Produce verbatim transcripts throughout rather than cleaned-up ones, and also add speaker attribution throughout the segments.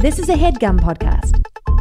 Speaker 1: This is a HeadGum podcast.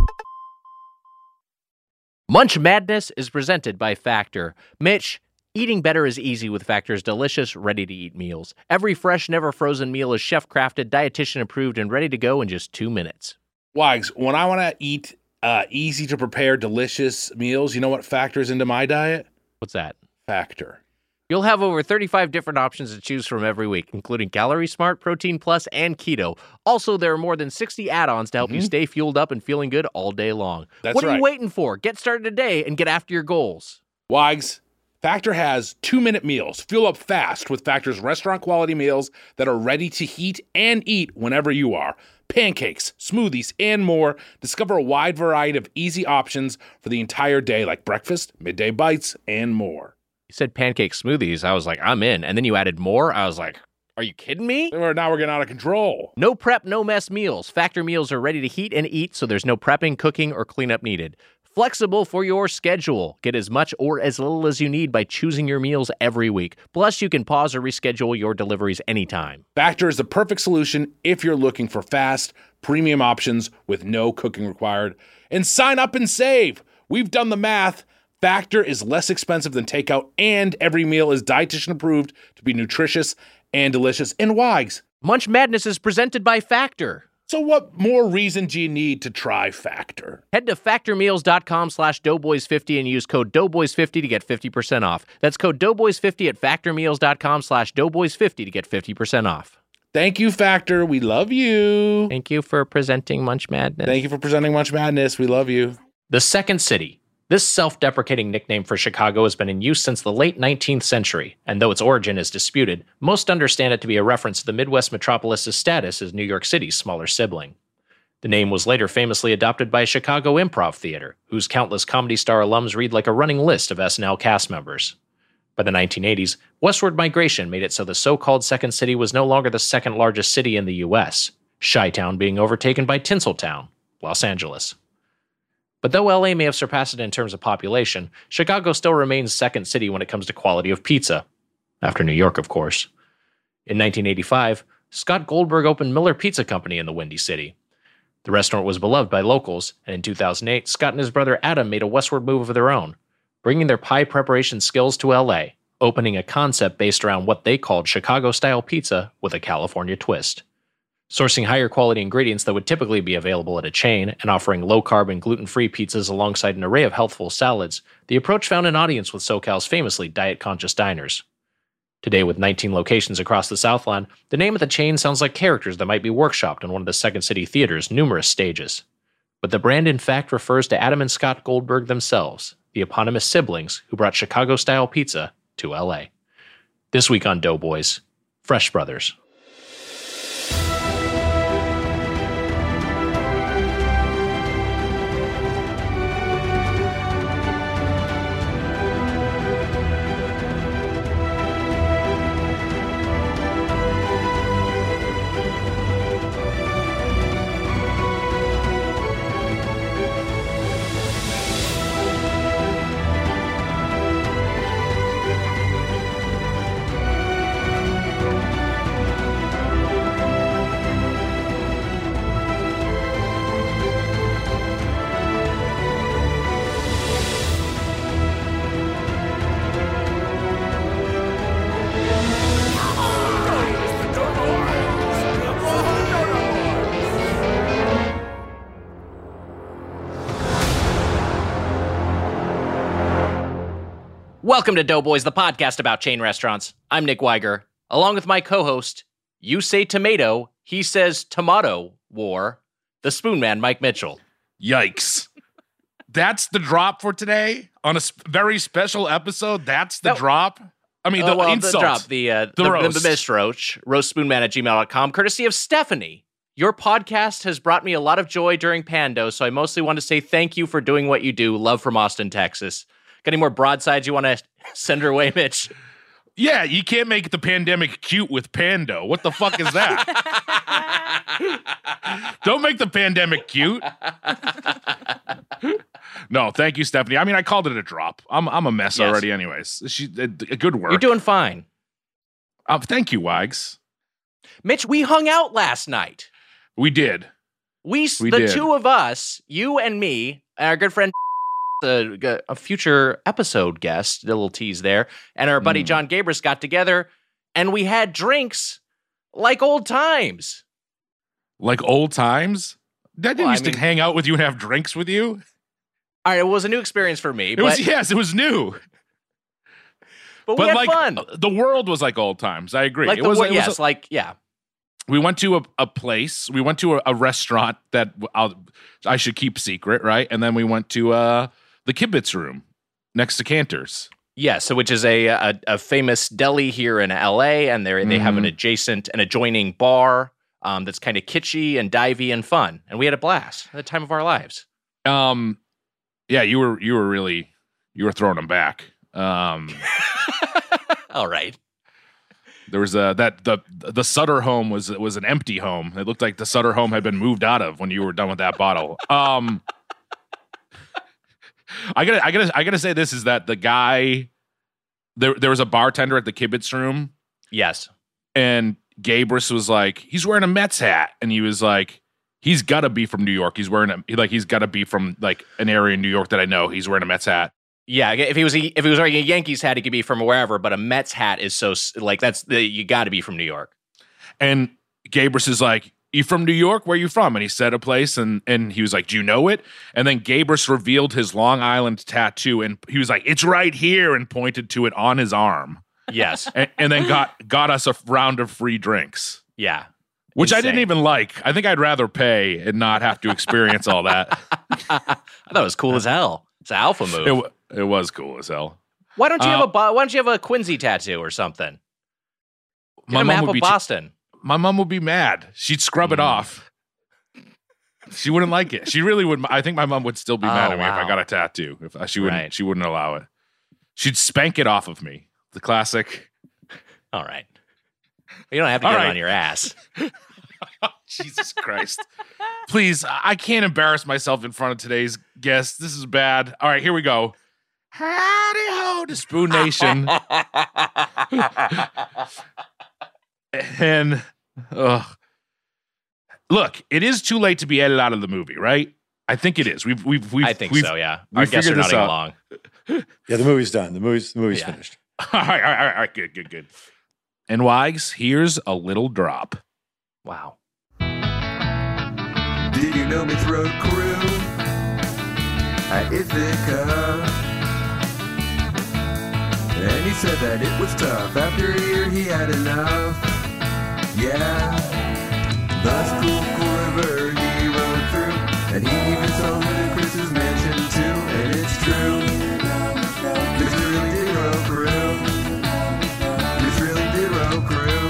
Speaker 2: Munch Madness is presented by Factor. Mitch, eating better is easy with Factor's delicious, ready-to-eat meals. Every fresh, never-frozen meal is chef-crafted, dietitian-approved, and ready to go in just two minutes.
Speaker 3: Wags, when I want to eat uh, easy-to-prepare, delicious meals, you know what factors into my diet?
Speaker 2: What's that?
Speaker 3: Factor.
Speaker 2: You'll have over thirty-five different options to choose from every week, including Calorie Smart, Protein Plus, and Keto. Also, there are more than sixty add-ons to help mm-hmm. you stay fueled up and feeling good all day long.
Speaker 3: That's
Speaker 2: what are
Speaker 3: right.
Speaker 2: you waiting for? Get started today and get after your goals.
Speaker 3: Wags, Factor has two-minute meals. Fuel up fast with Factor's restaurant-quality meals that are ready to heat and eat whenever you are. Pancakes, smoothies, and more. Discover a wide variety of easy options for the entire day, like breakfast, midday bites, and more.
Speaker 2: You said pancake smoothies. I was like, I'm in. And then you added more. I was like, are you kidding me?
Speaker 3: Now we're getting out of control.
Speaker 2: No prep, no mess meals. Factor meals are ready to heat and eat, so there's no prepping, cooking, or cleanup needed. Flexible for your schedule. Get as much or as little as you need by choosing your meals every week. Plus, you can pause or reschedule your deliveries anytime.
Speaker 3: Factor is the perfect solution if you're looking for fast, premium options with no cooking required. And sign up and save. We've done the math. Factor is less expensive than takeout, and every meal is dietitian approved to be nutritious and delicious. And Wags,
Speaker 2: Munch Madness is presented by Factor.
Speaker 3: So what more reason do you need to try Factor?
Speaker 2: Head to factormeals.com slash doughboys50 and use code doughboys fifty to get fifty percent off. That's code doughboys fifty at factormeals.com slash doughboys50 to get fifty percent off.
Speaker 3: Thank you, Factor. We love you.
Speaker 2: Thank you for presenting Munch Madness.
Speaker 3: Thank you for presenting Munch Madness. We love you.
Speaker 2: The Second City. This self-deprecating nickname for Chicago has been in use since the late nineteenth century, and though its origin is disputed, most understand it to be a reference to the Midwest metropolis's status as New York City's smaller sibling. The name was later famously adopted by Chicago Improv Theater, whose countless Comedy Star alums read like a running list of S N L cast members. By the nineteen eighties, westward migration made it so the so-called Second City was no longer the second largest city in the U S, Chi-Town being overtaken by Tinseltown, Los Angeles. But though L A may have surpassed it in terms of population, Chicago still remains second city when it comes to quality of pizza. After New York, of course. In nineteen eighty-five, Scott Goldberg opened Miller Pizza Company in the Windy City. The restaurant was beloved by locals, and in two thousand eight, Scott and his brother Adam made a westward move of their own, bringing their pie preparation skills to L A, opening a concept based around what they called Chicago-style pizza with a California twist. Sourcing higher quality ingredients that would typically be available at a chain and offering low-carb and gluten-free pizzas alongside an array of healthful salads, the approach found an audience with SoCal's famously diet-conscious diners. Today, with nineteen locations across the Southland, the name of the chain sounds like characters that might be workshopped on one of the Second City Theater's numerous stages. But the brand in fact refers to Adam and Scott Goldberg themselves, the eponymous siblings who brought Chicago-style pizza to L A. This week on Doughboys, Fresh Brothers. Welcome to Doughboys, the podcast about chain restaurants. I'm Nick Weiger, along with my co-host, you say tomato, he says tomato war, the Spoon Man, Mike Mitchell.
Speaker 4: Yikes. That's the drop for today on a sp- very special episode. That's the
Speaker 2: No.
Speaker 4: drop. I mean, the
Speaker 2: oh, well,
Speaker 4: insult.
Speaker 2: The drop, the, uh,
Speaker 4: the,
Speaker 2: the,
Speaker 4: roast.
Speaker 2: the, the mist roach, roastspoonman at gmail dot com, courtesy of Stephanie. Your podcast has brought me a lot of joy during Pando, so I mostly want to say thank you for doing what you do. Love from Austin, Texas. Got any more broadsides you want to send her way, Mitch?
Speaker 4: Yeah, you can't make the pandemic cute with Pando. What the fuck is that? Don't make the pandemic cute. No, thank you, Stephanie. I mean, I called it a drop. I'm I'm a mess
Speaker 2: Yes.
Speaker 4: already anyways. She, a, a good work.
Speaker 2: You're doing fine.
Speaker 4: Uh, thank you, Wags.
Speaker 2: Mitch, we hung out last night.
Speaker 4: We did.
Speaker 2: We,
Speaker 4: We
Speaker 2: the
Speaker 4: did.
Speaker 2: two of us, you and me, and our good friend, a, a future episode guest, a little tease there, and our buddy
Speaker 4: Mm.
Speaker 2: John Gabris got together, and we had drinks like old times.
Speaker 4: Like old times? Dad didn't
Speaker 2: Well, I
Speaker 4: used
Speaker 2: mean-
Speaker 4: to hang out with you and have drinks with you?
Speaker 2: All right, it was a new experience for me,
Speaker 4: It
Speaker 2: but,
Speaker 4: was, yes, it was new.
Speaker 2: but we
Speaker 4: But
Speaker 2: had
Speaker 4: like
Speaker 2: fun.
Speaker 4: the world was like old times. I agree.
Speaker 2: Like
Speaker 4: it
Speaker 2: the
Speaker 4: was,
Speaker 2: wo-
Speaker 4: it was
Speaker 2: yes,
Speaker 4: a-
Speaker 2: like yeah.
Speaker 4: we went to a, a place. We went to a, a restaurant that I'll, I should keep secret, right? And then we went to uh, the Kibitz Room next to Cantor's.
Speaker 2: Yeah, so which is a, a a famous deli here in L A, and they they have an
Speaker 4: Mhm.
Speaker 2: adjacent an adjoining bar um, that's kind of kitschy and divey and fun, and we had a blast at the time of our lives.
Speaker 4: Um, yeah, you were you were really you were throwing them back. Um,
Speaker 2: All right,
Speaker 4: there was a that the the Sutter home was was an empty home. It looked like the Sutter home had been moved out of when you were done with that bottle. Um, I gotta I gotta I gotta say this is that the guy there there was a bartender at the Kibitz Room.
Speaker 2: yes,
Speaker 4: And Gabris was like, he's wearing a Mets hat. And he was like, he's got to be from New York. He's wearing a, like, he's got to be from like an area in New York that I know. He's wearing a Mets hat.
Speaker 2: yeah. If he was a, if he was wearing a Yankees hat, he could be from wherever, but a Mets hat is so s- like that's the you got to be from New York.
Speaker 4: And Gabris is like, you from New York? Where you from? And he said a place. And, and he was like, do you know it? And then Gabris revealed his Long Island tattoo. And he was like, it's right here. And pointed to it on his arm.
Speaker 2: Yes,
Speaker 4: And, and then got, got us a round of free drinks.
Speaker 2: yeah.
Speaker 4: Which I
Speaker 2: Insane.
Speaker 4: didn't even like. I think I'd rather pay and not have to experience all that.
Speaker 2: I thought it was cool as hell. It's an alpha move.
Speaker 4: It, wa- it was cool as hell.
Speaker 2: why don't you
Speaker 4: uh,
Speaker 2: have a Bo- Why don't you have a Quincy tattoo or something? Get
Speaker 4: My
Speaker 2: a
Speaker 4: mom
Speaker 2: map
Speaker 4: would
Speaker 2: of
Speaker 4: be ch-
Speaker 2: Boston.
Speaker 4: my mom would be mad. She'd scrub it
Speaker 2: Mm.
Speaker 4: off. She wouldn't like it. She really would. I think my mom would still be mad
Speaker 2: Oh,
Speaker 4: at me if I
Speaker 2: wow.
Speaker 4: got a tattoo. If I, she wouldn't,
Speaker 2: Right.
Speaker 4: she wouldn't allow it. She'd spank it off of me. The classic.
Speaker 2: All right. You don't have to
Speaker 4: All
Speaker 2: get
Speaker 4: right.
Speaker 2: it on your ass.
Speaker 4: Jesus Christ! Please, I can't embarrass myself in front of today's guest. This is bad. All right, here we go. Howdy ho to Spoon Nation. And ugh. Look, it is too late to be edited out of the movie, right? I think it is. We've we've we've
Speaker 2: I think
Speaker 4: we've,
Speaker 2: so. Yeah,
Speaker 4: we
Speaker 2: our guests are
Speaker 4: figured this
Speaker 2: nodding
Speaker 4: out.
Speaker 2: along.
Speaker 1: Yeah, the movie's done. The movie's the movie's
Speaker 2: Yeah.
Speaker 1: finished.
Speaker 4: All right, all right, all right, good, good, good. And Wags, here's a little drop.
Speaker 2: Wow.
Speaker 5: Did you know Mitch Road Crew at Ithaca? And he said that it was tough. After a year, he had enough. Yeah, the school river he rode through, and he even saw Ludacris's mansion too. And it's true, Mitch really did road crew. Mitch really did road crew.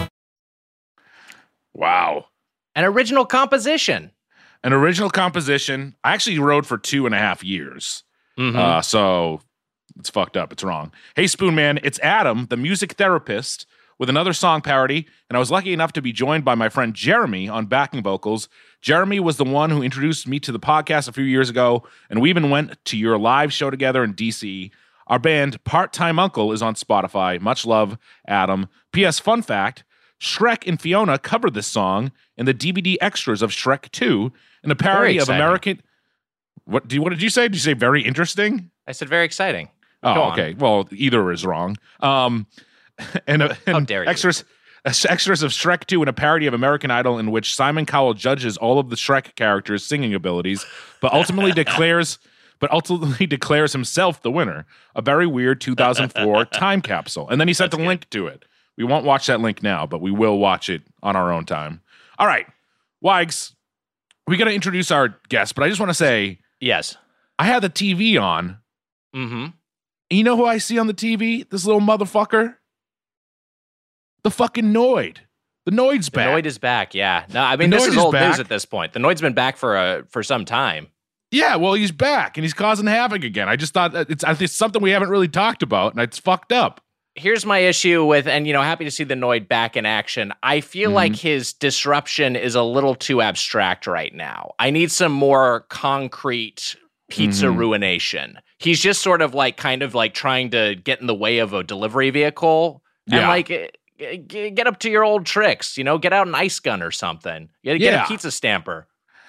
Speaker 4: Wow.
Speaker 2: An original composition.
Speaker 4: An original composition. I actually rode for two and a half years.
Speaker 2: Mhm.
Speaker 4: Uh, so it's fucked up. It's wrong. Hey, Spoon Man, it's Adam, the music therapist, with another song parody. And I was lucky enough to be joined by my friend Jeremy on backing vocals. Jeremy was the one who introduced me to the podcast a few years ago, and we even went to your live show together in D C. Our band, Part Time Uncle, is on Spotify. Much love, Adam. P S. Fun fact, Shrek and Fiona covered this song in the D V D extras of Shrek two in a parody of
Speaker 2: exciting.
Speaker 4: American... What, do you, what did you say? Did you say very interesting?
Speaker 2: I said very exciting.
Speaker 4: Oh,
Speaker 2: Go on.
Speaker 4: okay. Well, either is wrong. Um, and, uh, and
Speaker 2: dare you.
Speaker 4: extras, extras of Shrek two and a parody of American Idol in which Simon Cowell judges all of the Shrek characters' singing abilities, but ultimately declares, but ultimately declares himself the winner. A very weird two thousand four time capsule. And then he sent
Speaker 2: That's
Speaker 4: a link to it. We won't watch that link now, but we will watch it on our own time. All right, Wags, we got to introduce our guest, but I just want to say
Speaker 2: Yes.
Speaker 4: I had the T V on.
Speaker 2: Mm-hmm.
Speaker 4: And you know who I see on the T V? This little motherfucker? The fucking Noid. The Noid's
Speaker 2: The
Speaker 4: back.
Speaker 2: Noid is back. Yeah. No, I mean
Speaker 4: The
Speaker 2: this
Speaker 4: Noid
Speaker 2: is
Speaker 4: is
Speaker 2: old
Speaker 4: back.
Speaker 2: news at this point. The Noid's been back for a for some time.
Speaker 4: yeah, well, he's back and he's causing havoc again. I just thought that it's, I think it's something we haven't really talked about, and it's fucked up.
Speaker 2: Here's my issue with, and you know, happy to see the Noid back in action. I feel
Speaker 4: Mhm.
Speaker 2: like his disruption is a little too abstract right now. I need some more concrete pizza
Speaker 4: Mhm.
Speaker 2: ruination. He's just sort of like kind of like trying to get in the way of a delivery vehicle and
Speaker 4: Yeah.
Speaker 2: like eh, g- get up to your old tricks, you know, get out an ice gun or something. You gotta get
Speaker 4: Yeah.
Speaker 2: a pizza stamper.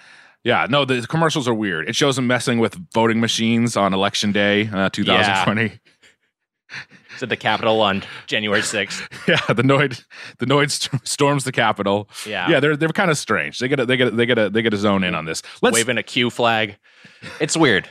Speaker 4: Yeah, no, the commercials are weird. It shows him messing with voting machines on election day, uh, twenty twenty.
Speaker 2: It's at the Capitol on January sixth.
Speaker 4: Yeah, the Noid, the Noid st- storms the Capitol.
Speaker 2: Yeah,
Speaker 4: yeah, they're they're kind of strange. They get they get they get a, they get a zone in on this. Let's
Speaker 2: waving a Q flag. It's weird.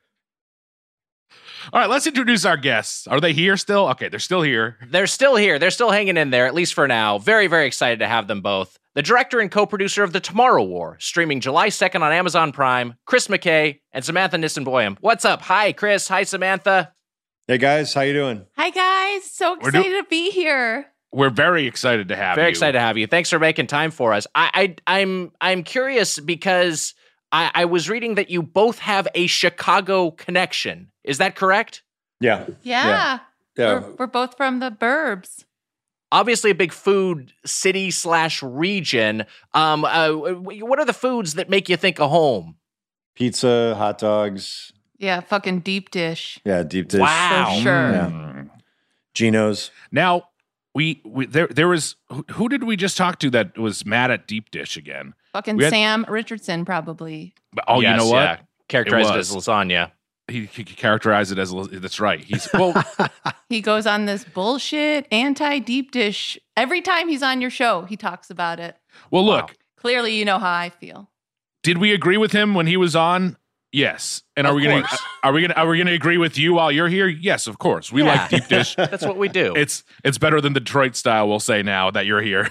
Speaker 4: All right, let's introduce our guests. Are they here still? Okay, they're still here.
Speaker 2: They're still here. They're still hanging in there, at least for now. Very, very excited to have them both. The director and co-producer of The Tomorrow War, streaming July second on Amazon Prime, Chris McKay and Samantha Nissen-Boyum. What's up? Hi, Chris. Hi, Samantha.
Speaker 1: Hey guys, how you doing?
Speaker 6: Hi guys, so
Speaker 4: We're
Speaker 6: excited
Speaker 4: do-
Speaker 6: to be here.
Speaker 4: We're very excited to have
Speaker 2: Very
Speaker 4: you.
Speaker 2: excited to have you. Thanks for making time for us. I, I I'm I'm curious because I, I was reading that you both have a Chicago connection. Is that correct?
Speaker 1: Yeah.
Speaker 6: Yeah,
Speaker 1: Yeah.
Speaker 6: We're, we're both from the burbs.
Speaker 2: Obviously, a big food city slash region. Um, uh, what are the foods that make you think of home?
Speaker 1: Pizza, hot dogs.
Speaker 6: Yeah, fucking deep dish.
Speaker 1: Yeah, deep dish.
Speaker 2: Wow.
Speaker 6: For sure.
Speaker 1: Yeah.
Speaker 4: Mm.
Speaker 1: Geno's.
Speaker 4: Now, we, we there there was who, who did we just talk to that was mad at deep dish again?
Speaker 6: Fucking
Speaker 4: We had-
Speaker 6: Sam Richardson, probably.
Speaker 4: Oh,
Speaker 2: Yes,
Speaker 4: you know what?
Speaker 2: yeah. Characterized it
Speaker 4: was.
Speaker 2: as lasagna.
Speaker 4: He, he characterized it as that's right. He's well.
Speaker 6: He goes on this bullshit anti deep dish. Every time he's on your show, he talks about it.
Speaker 4: Well, look.
Speaker 2: Wow.
Speaker 6: Clearly, you know how I feel.
Speaker 4: Did we agree with him when he was on? Yes. And are
Speaker 2: Of
Speaker 4: we gonna
Speaker 2: course.
Speaker 4: are we gonna are we gonna agree with you while you're here? Yes, of course. We
Speaker 2: Yeah.
Speaker 4: like deep dish.
Speaker 2: That's what we do.
Speaker 4: It's it's better than the Detroit style. We'll say now that you're here.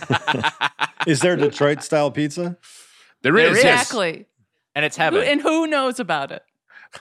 Speaker 1: Is there Detroit style pizza?
Speaker 4: There
Speaker 2: There
Speaker 4: is.
Speaker 2: is.
Speaker 4: Yes.
Speaker 6: Exactly.
Speaker 2: and it's
Speaker 6: Who,
Speaker 2: heaven.
Speaker 6: and who knows about it?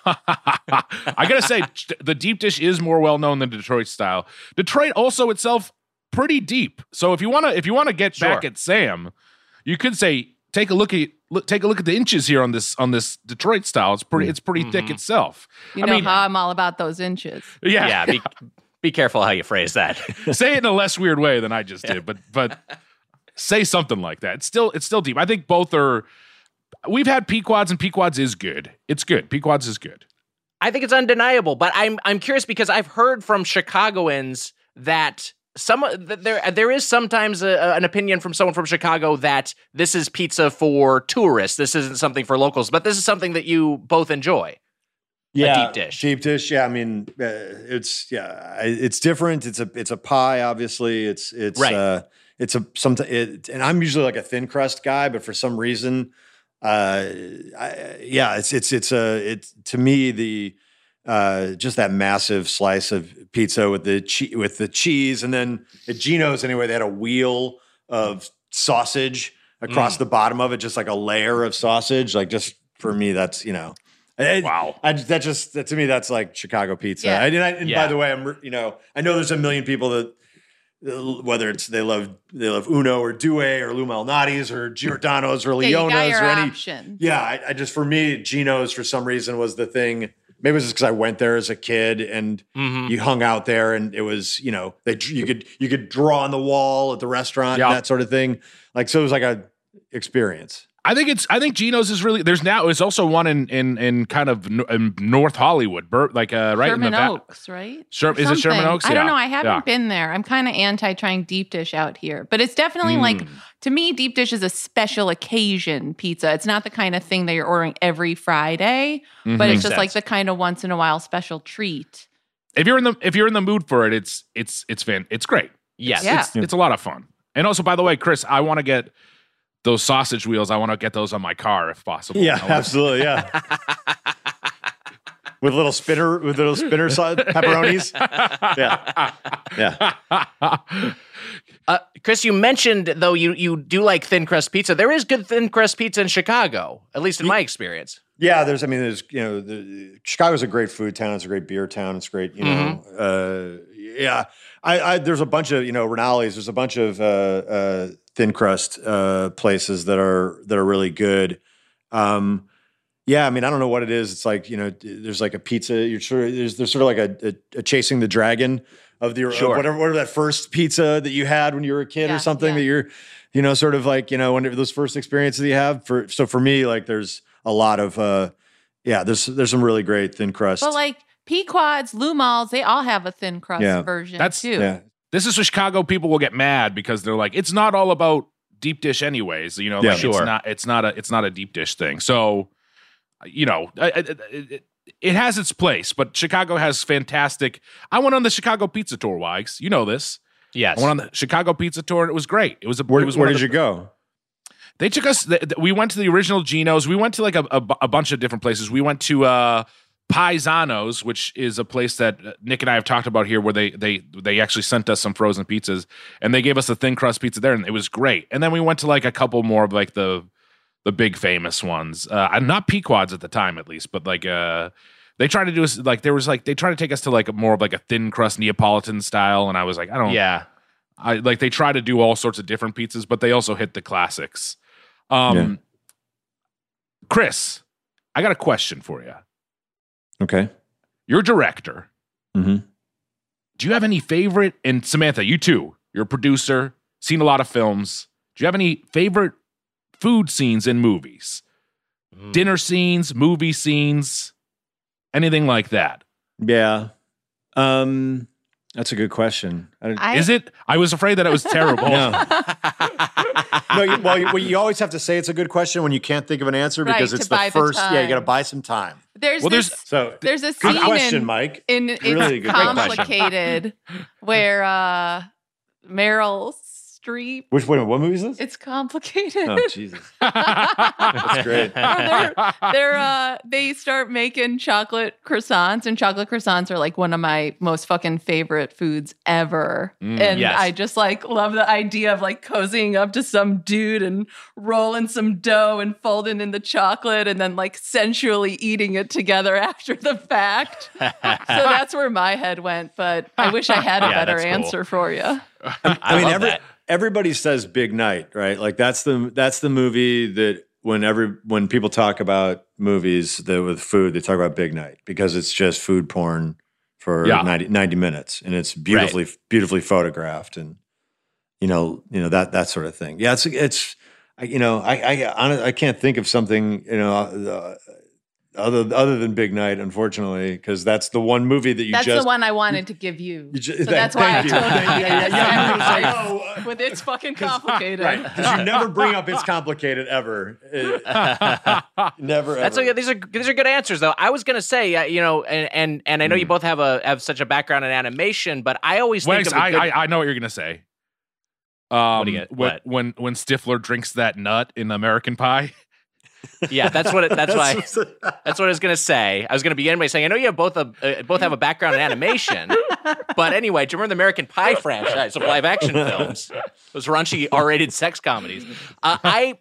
Speaker 4: I gotta say, the deep dish is more well known than Detroit style. Detroit also itself pretty deep. So if you wanna if you wanna get
Speaker 2: Sure.
Speaker 4: back at Sam, you could say take a look at look, take a look at the inches here on this on this Detroit style. It's pretty it's pretty thick
Speaker 2: Mhm.
Speaker 4: itself.
Speaker 6: You
Speaker 4: I
Speaker 6: know
Speaker 4: mean-
Speaker 6: how I'm all about those inches.
Speaker 4: Yeah,
Speaker 2: yeah, be, be careful how you phrase that.
Speaker 4: say it in a less weird way than I just did, but but say something like that. It's still it's still deep. I think both are. We've had Pequods, and Pequods is good. It's good. Pequods is good.
Speaker 2: I think it's undeniable, but I'm I'm curious because I've heard from Chicagoans that some that there there is sometimes a, an opinion from someone from Chicago that this is pizza for tourists. This isn't something for locals, but this is something that you both enjoy.
Speaker 1: Yeah,
Speaker 2: deep dish.
Speaker 1: Deep dish. Yeah, I mean, uh, it's yeah, I- it's different. It's a it's a pie. Obviously, it's it's
Speaker 2: Right.
Speaker 1: uh, it's a some. It, and I'm usually like a thin crust guy, but for some reason, uh, I, yeah, it's it's it's a it to me the uh, just that massive slice of pizza with the che- with the cheese, and then at Geno's anyway, they had a wheel of sausage across
Speaker 2: Mm.
Speaker 1: the bottom of it, just like a layer of sausage. Like just for me, that's you know. It-
Speaker 4: Wow.
Speaker 1: I, that just that, to me that's like Chicago pizza.
Speaker 6: Yeah.
Speaker 1: I, and, I, and
Speaker 2: Yeah.
Speaker 1: by the way, I'm you know I know there's a million people that uh, whether it's they love they love Uno or Due or Lou Malnati's or Giordano's or
Speaker 6: Yeah, you got
Speaker 1: Leona's
Speaker 6: your
Speaker 1: or any.
Speaker 6: options.
Speaker 1: Yeah, I, I just for me Geno's for some reason was the thing. Maybe it was just because I went there as a kid and
Speaker 2: Mhm.
Speaker 1: you hung out there and it was you know they you could you could draw on the wall at the restaurant
Speaker 4: Yeah.
Speaker 1: and that sort of thing. Like so it was like a experience.
Speaker 4: I think it's. I think Geno's is really. There's now. There's also one in in in kind of n- in North Hollywood, Bur- like uh, right
Speaker 6: Sherman
Speaker 4: in the va-
Speaker 6: Oaks, right?
Speaker 4: Sher-
Speaker 6: Or
Speaker 4: is it Sherman
Speaker 6: something.
Speaker 4: Oaks?
Speaker 6: I don't
Speaker 4: Yeah.
Speaker 6: know. I haven't
Speaker 4: Yeah.
Speaker 6: been there. I'm kind of anti trying deep dish out here, but it's definitely like
Speaker 4: Mm.
Speaker 6: to me, deep dish is a special occasion pizza. It's not the kind of thing that you're ordering every Friday, but
Speaker 4: Mhm.
Speaker 6: it's
Speaker 2: Makes
Speaker 6: just like
Speaker 2: sense.
Speaker 6: the kind of once in a while special treat.
Speaker 4: If you're in the if you're in the mood for it, it's it's it's fan. It's great.
Speaker 2: Yes.
Speaker 6: Yeah.
Speaker 4: It's, it's a lot of fun. And also, by the way, Chris, I want to get those sausage wheels. I want to get those on my car if possible.
Speaker 1: Yeah,
Speaker 4: I wanna-
Speaker 1: absolutely. Yeah. with little spinner, with little spinner side pepperonis. Yeah. Yeah.
Speaker 2: Uh, Chris, you mentioned though you you do like thin crust pizza. There is good thin crust pizza in Chicago, at least in my experience.
Speaker 1: Yeah. There's, I mean, there's, you know, the, Chicago's a great food town. It's a great beer town. It's great, you know, uh, yeah. I, I, there's a bunch of, you know, Rinaldi's, there's a bunch of, uh, uh, thin crust, uh, places that are, that are really good. Um, yeah, I mean, I don't know what it is. It's like, you know, there's like a pizza. You're sure there's there's sort of like a, a, a chasing the dragon of the
Speaker 2: Sure.
Speaker 1: of whatever whatever that first pizza that you had when you were a kid
Speaker 6: Yeah,
Speaker 1: or something
Speaker 6: yeah.
Speaker 1: that you're, you know, sort of like you know whenever those first experiences that you have. For so for me, like there's a lot of uh, yeah, there's there's some really great thin crust.
Speaker 6: But like Pequods, Lumals, they all have a thin crust
Speaker 1: Yeah.
Speaker 6: version
Speaker 4: That's-
Speaker 6: too.
Speaker 1: yeah,
Speaker 4: This is where Chicago people will get mad because they're like, it's not all about deep dish anyways. You know,
Speaker 1: Yeah.
Speaker 4: like it's
Speaker 2: Sure.
Speaker 4: not it's not a it's not a deep dish thing. So, you know, I- I- it, it has its place, but Chicago has fantastic. I went on the Chicago pizza tour, Wags. You know this.
Speaker 2: Yes.
Speaker 4: I went on the Chicago pizza tour, and it was great. It was a.
Speaker 1: Where,
Speaker 4: it was
Speaker 1: where
Speaker 4: one of
Speaker 1: did
Speaker 4: the-
Speaker 1: you go?
Speaker 4: They took us. th- th- We went to the original Geno's. We went to like a, a, bu- a bunch of different places. We went to uh, Paisano's, which is a place that uh, Nick and I have talked about here, where they they they actually sent us some frozen pizzas, and they gave us a thin crust pizza there, and it was great. And then we went to like a couple more of like the the big famous ones. Uh, and not Pequod's at the time, at least, but like uh, they tried to do us like there was like they tried to take us to like a more of like a thin crust Neapolitan style, and I was like, I don't.
Speaker 2: Yeah.
Speaker 4: I like they try to do all sorts of different pizzas, but they also hit the classics. Um,
Speaker 1: Yeah.
Speaker 4: Chris, I got a question for you.
Speaker 1: Okay.
Speaker 4: You're a director.
Speaker 1: Mm-hmm.
Speaker 4: Do you have any favorite? And Samantha, you too. You're a producer. Seen a lot of films. Do you have any favorite food scenes in movies?
Speaker 2: Mm.
Speaker 4: Dinner scenes, movie scenes, anything like that?
Speaker 1: Yeah. Um, that's a good question. I,
Speaker 6: I,
Speaker 4: Is it? I was afraid that it was terrible.
Speaker 1: no. no, you, well, you, well, you always have to say it's a good question when you can't think of an answer
Speaker 6: Right,
Speaker 1: because
Speaker 6: to
Speaker 1: it's
Speaker 6: buy
Speaker 1: the
Speaker 6: the
Speaker 1: first. yeah, you got to
Speaker 6: time.
Speaker 1: buy some time.
Speaker 6: there's
Speaker 4: Well,
Speaker 6: this,
Speaker 4: there's-
Speaker 1: So
Speaker 6: there's a
Speaker 1: good
Speaker 6: scene
Speaker 1: question,
Speaker 6: in,
Speaker 1: Mike.
Speaker 6: in it's
Speaker 1: Really good question.
Speaker 6: complicated where uh Meryl Streep.
Speaker 1: Which wait, a minute, what movie is this?
Speaker 6: It's complicated.
Speaker 1: Oh Jesus, that's great.
Speaker 6: they're, they're uh they start making chocolate croissants, and chocolate croissants are like one of my most fucking favorite foods ever.
Speaker 4: Mm,
Speaker 6: and
Speaker 2: yes.
Speaker 6: I just like love the idea of like cozying up to some dude and rolling some dough and folding in the chocolate and then like sensually eating it together after the fact. So that's where my head went, but I wish I had a
Speaker 2: Yeah,
Speaker 6: better
Speaker 2: that's cool.
Speaker 6: answer for you.
Speaker 2: I,
Speaker 1: mean,
Speaker 2: love
Speaker 1: every,
Speaker 2: that.
Speaker 1: everybody says Big Night, right? Like that's the that's the movie that when every when people talk about movies that with food, they talk about Big Night because it's just food porn for
Speaker 4: Yeah.
Speaker 1: ninety, ninety minutes, and it's beautifully beautifully photographed, and you know you know that that sort of thing. Yeah, it's it's I, you know I I hon- I can't think of something you know. Uh, Other other than Big Night, unfortunately, because that's the one movie that you
Speaker 6: That's
Speaker 1: just
Speaker 6: the one I wanted to give you.
Speaker 1: you ju-
Speaker 6: so
Speaker 1: thank-
Speaker 6: that's why I
Speaker 1: thank you.
Speaker 6: told you.
Speaker 1: Yeah, yeah, yeah. You were just like, oh, uh,
Speaker 6: With it's fucking complicated.
Speaker 1: right? Because you never bring up it's complicated ever. It- never.
Speaker 2: That's
Speaker 1: ever.
Speaker 2: okay. These are these are good answers, though. I was gonna say, uh, you know, and and and I know you
Speaker 1: Mm.
Speaker 2: both have a have such a background in animation, but I always think
Speaker 4: Wags,
Speaker 2: of a
Speaker 4: I,
Speaker 2: good,
Speaker 4: I I know what you're gonna say. Um,
Speaker 2: do you get?
Speaker 4: when,
Speaker 2: What?
Speaker 4: when when Stifler drinks that nut in American Pie.
Speaker 2: yeah. That's what it, that's why
Speaker 1: That's-
Speaker 2: that's what I was gonna say. I was gonna begin by saying I know you have both a uh, both have a background in animation, but anyway, do you remember the American Pie franchise of live action films? Those raunchy R rated sex comedies. Uh, I.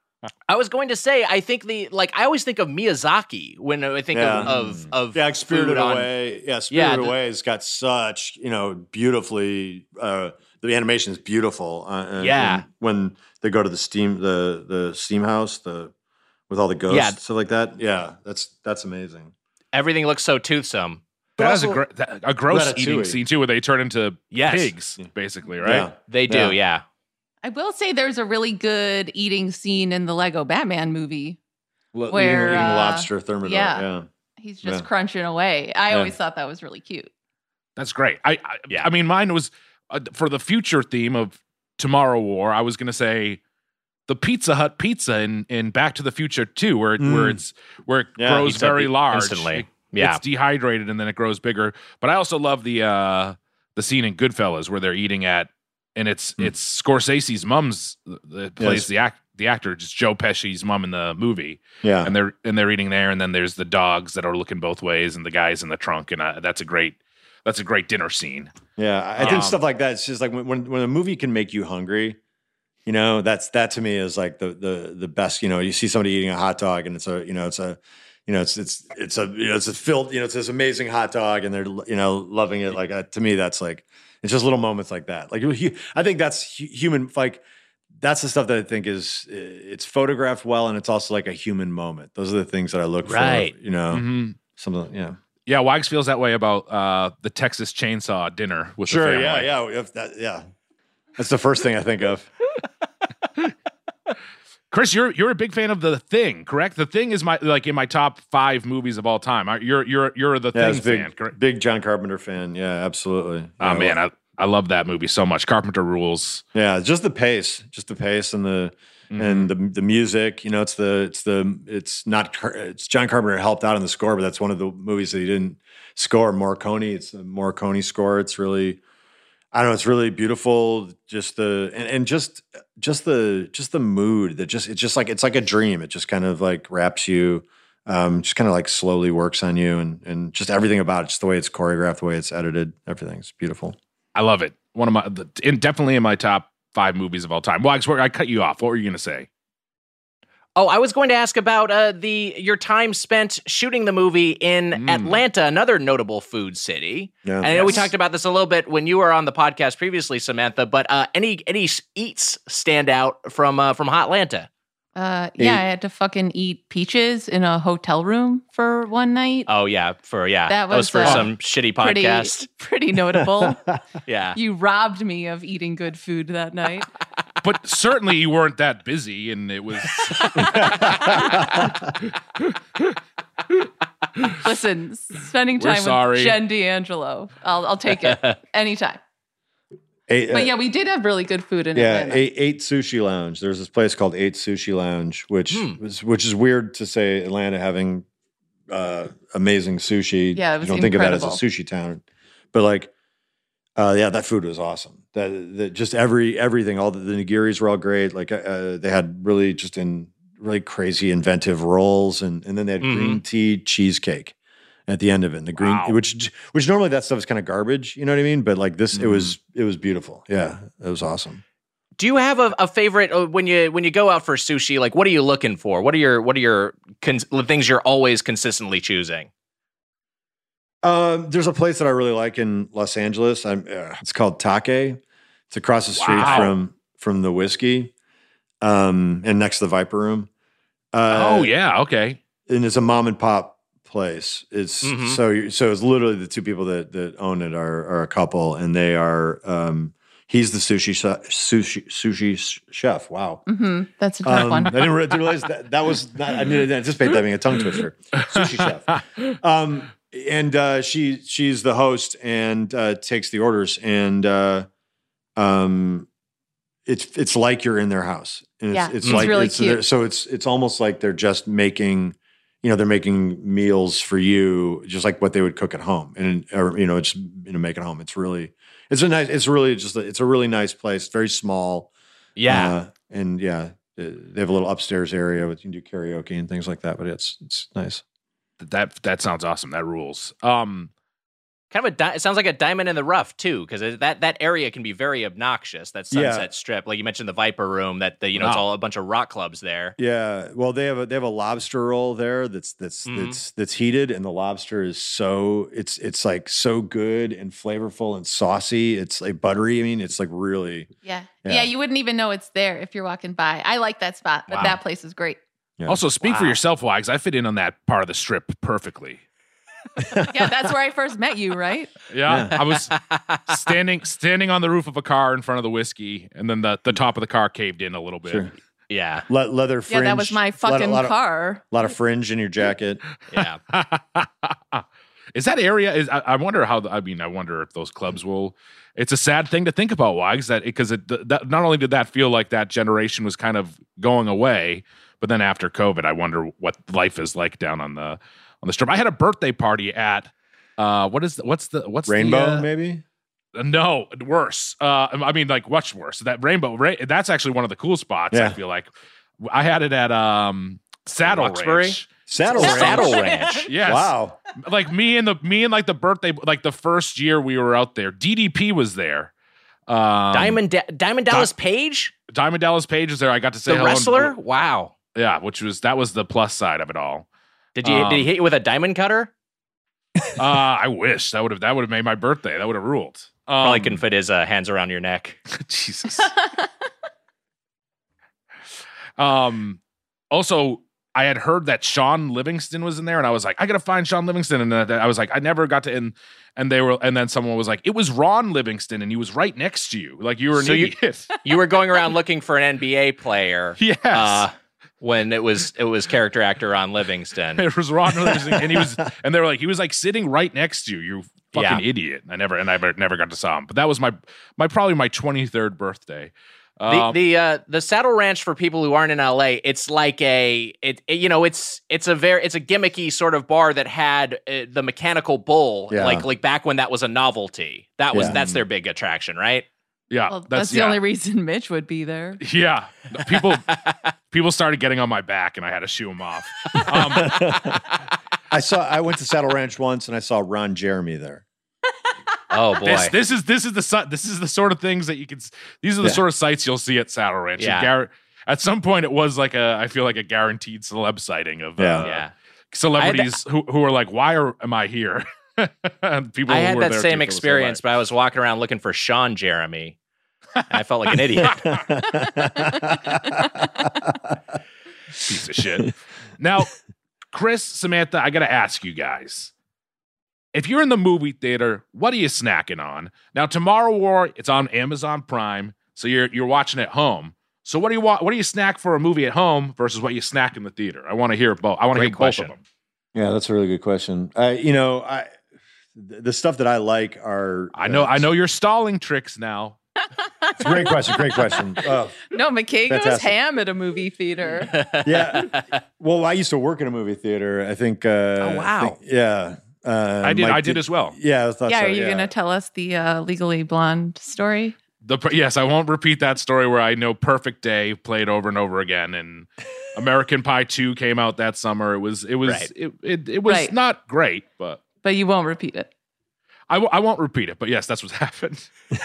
Speaker 2: I was going to say, I think the like I always think of Miyazaki when I think
Speaker 1: Yeah.
Speaker 2: of, of of
Speaker 1: Yeah, like Spirited
Speaker 2: food on-
Speaker 1: Away. Yeah, Spirited
Speaker 2: Yeah, the-
Speaker 1: Away has got such you know beautifully. Uh, the animation is beautiful. Uh, and-
Speaker 2: Yeah.
Speaker 1: and when they go to the steam the the steam house the with all the ghosts
Speaker 2: Yeah.
Speaker 1: stuff like that. Yeah, that's that's amazing.
Speaker 2: Everything looks so toothsome.
Speaker 4: That is a,
Speaker 1: also-
Speaker 4: gr- that- a gross
Speaker 1: Ratatouille.
Speaker 4: eating scene too, where they turn into
Speaker 2: Yes.
Speaker 4: pigs, basically, right?
Speaker 1: Yeah.
Speaker 2: They do,
Speaker 1: Yeah.
Speaker 2: yeah.
Speaker 6: I will say there's a really good eating scene in the Lego Batman movie.
Speaker 1: Lo-
Speaker 6: Where,
Speaker 1: eating, eating
Speaker 6: uh,
Speaker 1: lobster thermidor.
Speaker 6: yeah.
Speaker 1: Yeah.
Speaker 6: He's just
Speaker 1: Yeah.
Speaker 6: crunching away. I
Speaker 1: Yeah.
Speaker 6: always thought that was really cute.
Speaker 4: That's great. I, I
Speaker 2: Yeah.
Speaker 4: I mean, mine was uh, for the future theme of Tomorrow War. I was gonna say the Pizza Hut pizza in, in Back to the Future two, where it, where
Speaker 1: Mm.
Speaker 4: it's where it
Speaker 1: Yeah.
Speaker 4: grows
Speaker 2: Pizza
Speaker 4: very
Speaker 2: in-
Speaker 4: large
Speaker 2: instantly.
Speaker 4: It-
Speaker 2: Yeah.
Speaker 4: it's dehydrated and then it grows bigger. But I also love the uh, the scene in Goodfellas where they're eating at, and it's
Speaker 1: Mm.
Speaker 4: it's Scorsese's mom's that plays
Speaker 1: Yes.
Speaker 4: the act the actor, just Joe Pesci's mom in the movie.
Speaker 1: Yeah.
Speaker 4: and they're and they're eating there, and then there's the dogs that are looking both ways, and the guys in the trunk, and uh, that's a great that's a great dinner scene.
Speaker 1: Yeah, I I
Speaker 4: Um,
Speaker 1: think stuff like that. It's just like when, when when a movie can make you hungry, you know, that's that to me is like the the the best. You know, you see somebody eating a hot dog, and it's a you know it's a you know it's it's it's a you know it's a filled you know it's this amazing hot dog, and they're you know loving it. Like uh, to me, that's like it's just little moments like that. Like you- I think that's hu- human. Like that's the stuff that I think is it's photographed well, and it's also like a human moment. Those are the things that I look
Speaker 2: Right.
Speaker 1: for. You know,
Speaker 4: Mhm.
Speaker 1: something. Yeah.
Speaker 4: Yeah, Wags feels that way about uh, the Texas Chainsaw dinner with the
Speaker 1: Sure.
Speaker 4: family.
Speaker 1: Yeah. Yeah. If that, yeah. That's the first thing I think of.
Speaker 4: Chris, you're you're a big fan of The Thing, correct? The Thing is my like in my top five movies of all time. You're you're you're the
Speaker 1: Yeah, I
Speaker 4: Thing
Speaker 1: was a big,
Speaker 4: fan, correct?
Speaker 1: big John Carpenter fan. Yeah, absolutely.
Speaker 4: Oh
Speaker 1: Yeah,
Speaker 4: man, I, I love that movie so much. Carpenter rules.
Speaker 1: Yeah, just the pace, just the pace and the
Speaker 4: Mhm.
Speaker 1: and the the music. You know, it's the it's the it's not Car- it's John Carpenter helped out on the score, but that's one of the movies that he didn't score. Morricone, it's a Morricone score. It's really, I don't know, it's really beautiful. Just the and, and just just the just the mood that just it's just like it's like a dream. It just kind of like wraps you. Um, just kind of like slowly works on you, and and just everything about it, just the way it's choreographed, the way it's edited, everything's beautiful.
Speaker 4: I love it. One of my, the, in, definitely in my top five movies of all time. Well, I, swear, I cut you off. What were you going to say?
Speaker 2: Oh, I was going to ask about uh, the your time spent shooting the movie in
Speaker 4: Mm.
Speaker 2: Atlanta, another notable food city.
Speaker 1: Yeah.
Speaker 2: And I know we
Speaker 4: Yes.
Speaker 2: talked about this a little bit when you were on the podcast previously, Samantha. But uh, any any eats stand out from uh, from Hotlanta?
Speaker 6: Uh, yeah,
Speaker 1: Eight.
Speaker 6: I had to fucking eat peaches in a hotel room for one night.
Speaker 2: Oh yeah, for yeah,
Speaker 6: That
Speaker 2: was,
Speaker 6: was,
Speaker 2: for
Speaker 6: uh,
Speaker 2: some shitty
Speaker 6: pretty,
Speaker 2: podcast.
Speaker 6: pretty notable.
Speaker 2: Yeah,
Speaker 6: You robbed me of eating good food that night.
Speaker 4: But certainly you weren't that busy, and it was.
Speaker 6: Listen, spending
Speaker 4: We're
Speaker 6: time
Speaker 4: sorry.
Speaker 6: with Jen D'Angelo, I'll I'll take it anytime.
Speaker 1: Eight, uh,
Speaker 6: But yeah, we did have really good food in
Speaker 1: yeah,
Speaker 6: Atlanta.
Speaker 1: eight, eight Sushi Lounge. There's this place called Eight Sushi Lounge, which
Speaker 2: Hmm.
Speaker 1: was which is weird to say Atlanta having uh, amazing sushi.
Speaker 6: Yeah, it was
Speaker 1: you don't think of that as a
Speaker 6: incredible.
Speaker 1: sushi town, but like, uh, yeah, that food was awesome. That, that just every everything, all the, the nigiris were all great. Like uh, they had really just in really crazy inventive rolls, and and then they had
Speaker 2: Mhm.
Speaker 1: green tea cheesecake at the end of it. And the green,
Speaker 4: Wow.
Speaker 1: which which normally that stuff is kind of garbage, you know what I mean? But like this, it
Speaker 4: Mhm.
Speaker 1: was it was beautiful. Yeah, it was awesome.
Speaker 2: Do you have a, a favorite uh, when you when you go out for sushi? Like, what are you looking for? What are your what are your cons- things you're always consistently choosing?
Speaker 1: Um, there's a place that I really like in Los Angeles. I'm, uh, it's called Take. It's across the street
Speaker 4: Wow.
Speaker 1: from from the whiskey, um, and next to the Viper Room. Uh,
Speaker 4: Oh yeah, okay.
Speaker 1: and it's a mom and pop place. It's
Speaker 2: Mhm.
Speaker 1: so you- so it's literally the two people that that own it are are a couple, and they are. Um, he's the sushi sh- sushi sushi sh- chef. Wow.
Speaker 6: hmm That's a tough
Speaker 1: Um,
Speaker 6: one.
Speaker 1: I didn't re- realize that that was not, I didn't anticipate that being a tongue twister. Sushi chef. Um, and uh, she she's the host and uh, takes the orders, and uh, um, it's it's like you're in their house, and it's,
Speaker 6: Yeah,
Speaker 1: it's
Speaker 6: it's
Speaker 1: like
Speaker 6: really
Speaker 1: it's,
Speaker 6: cute.
Speaker 1: so it's it's almost like they're just making, you know, they're making meals for you, just like what they would cook at home, and or you know, it's you know, make it home. It's really it's a nice, it's really just a, it's a really nice place, very small.
Speaker 2: Yeah,
Speaker 1: Uh, and yeah, uh, they have a little upstairs area with you can do karaoke and things like that. But it's it's nice.
Speaker 4: That that sounds awesome. That rules. Um,
Speaker 2: kind of a di- it sounds like a diamond in the rough too, because that that area can be very obnoxious. That
Speaker 1: Yeah.
Speaker 2: Sunset Strip, like you mentioned, the Viper Room. That the, you know it's
Speaker 4: Wow.
Speaker 2: all a bunch of rock clubs there.
Speaker 1: Yeah, well, they have a they have a lobster roll there that's that's
Speaker 2: Mhm.
Speaker 1: that's that's heated, and the lobster is so it's it's like so good and flavorful and saucy. It's like buttery. I mean, it's like really.
Speaker 6: Yeah.
Speaker 1: Yeah.
Speaker 6: yeah. You wouldn't even know it's there if you're walking by. I like that spot, but
Speaker 2: Wow.
Speaker 6: that place is great.
Speaker 1: Yeah.
Speaker 4: Also, speak for
Speaker 2: Wow.
Speaker 4: yourself, Wags. I fit in on that part of the strip perfectly.
Speaker 6: Yeah, that's where I first met you, right?
Speaker 4: Yeah, I was standing standing on the roof of a car in front of the whiskey, and then the, the top of the car caved in a little bit.
Speaker 1: Sure.
Speaker 2: Yeah,
Speaker 1: Le- leather fringe.
Speaker 6: Yeah, that was my
Speaker 1: lot of-
Speaker 6: fucking
Speaker 1: lot of,
Speaker 6: car.
Speaker 1: lot of fringe in your jacket.
Speaker 2: yeah.
Speaker 4: Is that area? Is I, I wonder how. the- I mean, I wonder if those clubs will. It's a sad thing to think about, Wags. That because it that, not only did that feel like that generation was kind of going away, but then after COVID, I wonder what life is like down on the on the strip. I had a birthday party at. Uh, what is the, what's the what's
Speaker 1: Rainbow,
Speaker 4: the, uh,
Speaker 1: maybe.
Speaker 4: No, worse. Uh, I mean, like much worse. That Rainbow, Ra- that's actually one of the cool spots. I
Speaker 1: Yeah.
Speaker 4: feel like I had it at um Saddle
Speaker 2: Roxbury?
Speaker 4: Ranch.
Speaker 1: Saddle
Speaker 2: Saddle
Speaker 1: Ranch.
Speaker 2: Ranch.
Speaker 4: Yes.
Speaker 1: Wow.
Speaker 4: Like me and the me and like the birthday, like the first year we were out there. D D P was there. Um,
Speaker 2: Diamond Da- Diamond Dallas Page,
Speaker 4: Diamond Dallas Page was there. I got to say
Speaker 2: the
Speaker 4: hello and-
Speaker 2: wrestler. Wow.
Speaker 4: yeah, which was that was the plus side of it all.
Speaker 2: Did you
Speaker 4: Um,
Speaker 2: did he hit you with a diamond cutter?
Speaker 4: Uh, I wish that would have that would have made my birthday. That would have ruled. Um,
Speaker 2: Probably couldn't fit his uh, hands around your neck.
Speaker 4: Jesus. Um, also, I had heard that Sean Livingston was in there, and I was like, I gotta find Sean Livingston, and then I was like, I never got to. And and they were, and then someone was like, it was Ron Livingston, and he was right next to you, like you were an
Speaker 2: So you-
Speaker 4: idiot.
Speaker 2: You were going around looking for an N B A player.
Speaker 4: yes.
Speaker 2: Uh, when it was it was character actor Ron Livingston.
Speaker 4: It was Ron Livingston, and he was, and they were like, he was like sitting right next to you. You fucking
Speaker 2: Yeah.
Speaker 4: idiot. I never, and I never got to saw him. But that was my, my probably my twenty-third birthday.
Speaker 2: The
Speaker 4: Um,
Speaker 2: the uh, the Saddle Ranch, for people who aren't in L A, it's like a it, it- you know it's it's a very it's a gimmicky sort of bar that had uh, the mechanical bull
Speaker 1: Yeah.
Speaker 2: like like back when that was a novelty. That was
Speaker 1: Yeah.
Speaker 2: that's their big attraction, right?
Speaker 4: yeah,
Speaker 6: Well, that's,
Speaker 4: that's,
Speaker 6: the
Speaker 4: yeah.
Speaker 6: only reason Mitch would be there.
Speaker 4: Yeah, people people started getting on my back, and I had to shoo them off. Um,
Speaker 1: I saw. I went to Saddle Ranch once, and I saw Ron Jeremy there.
Speaker 2: Oh boy,
Speaker 4: this this is this is the si- this is the sort of things that you can. s- These are the
Speaker 1: Yeah.
Speaker 4: sort of sites you'll see at Saddle Ranch. You
Speaker 2: Yeah.
Speaker 4: gar- at some point, it was like a I feel like a guaranteed celeb sighting of
Speaker 1: Yeah.
Speaker 4: uh,
Speaker 2: yeah.
Speaker 4: celebrities who who are like, why are am I here? And people
Speaker 2: I
Speaker 4: who
Speaker 2: had
Speaker 4: were
Speaker 2: that
Speaker 4: there
Speaker 2: same
Speaker 4: too, it was
Speaker 2: experience, but I was walking around looking for Sean Jeremy. And I felt like an idiot.
Speaker 4: piece of shit. Now, Chris, Samantha, I got to ask you guys. If you're in the movie theater, what are you snacking on? Now, Tomorrow War, it's on Amazon Prime, so you're you're watching at home. So what do you want? What do you snack for a movie at home versus what you snack in the theater? I want to hear both. I want to
Speaker 2: Great
Speaker 4: hear both
Speaker 2: question.
Speaker 4: of them.
Speaker 1: Yeah, that's a really good question. Uh, you know, I th- the stuff that I like are.
Speaker 4: I know
Speaker 1: uh,
Speaker 4: I know your stalling tricks now.
Speaker 1: It's a great question. Great question. Uh,
Speaker 6: No, McKay goes
Speaker 1: Fantastic.
Speaker 6: ham at a movie theater.
Speaker 1: yeah. Well, I used to work in a movie theater. I think. Uh,
Speaker 2: Oh, wow.
Speaker 1: I think- yeah. Uh,
Speaker 4: I did
Speaker 1: Mike
Speaker 4: I did as well.
Speaker 1: Yeah, I thought
Speaker 6: yeah,
Speaker 1: so,
Speaker 6: are you going to tell us the uh, Legally Blonde story?
Speaker 4: The per- yes, I won't repeat that story where I know Perfect Day played over and over again, and American Pie two came out that summer. It was it was
Speaker 2: Right.
Speaker 4: it, it it was
Speaker 6: Right.
Speaker 4: not great, but
Speaker 6: But you won't repeat it.
Speaker 4: I, w- I won't repeat it. But yes, that's what happened.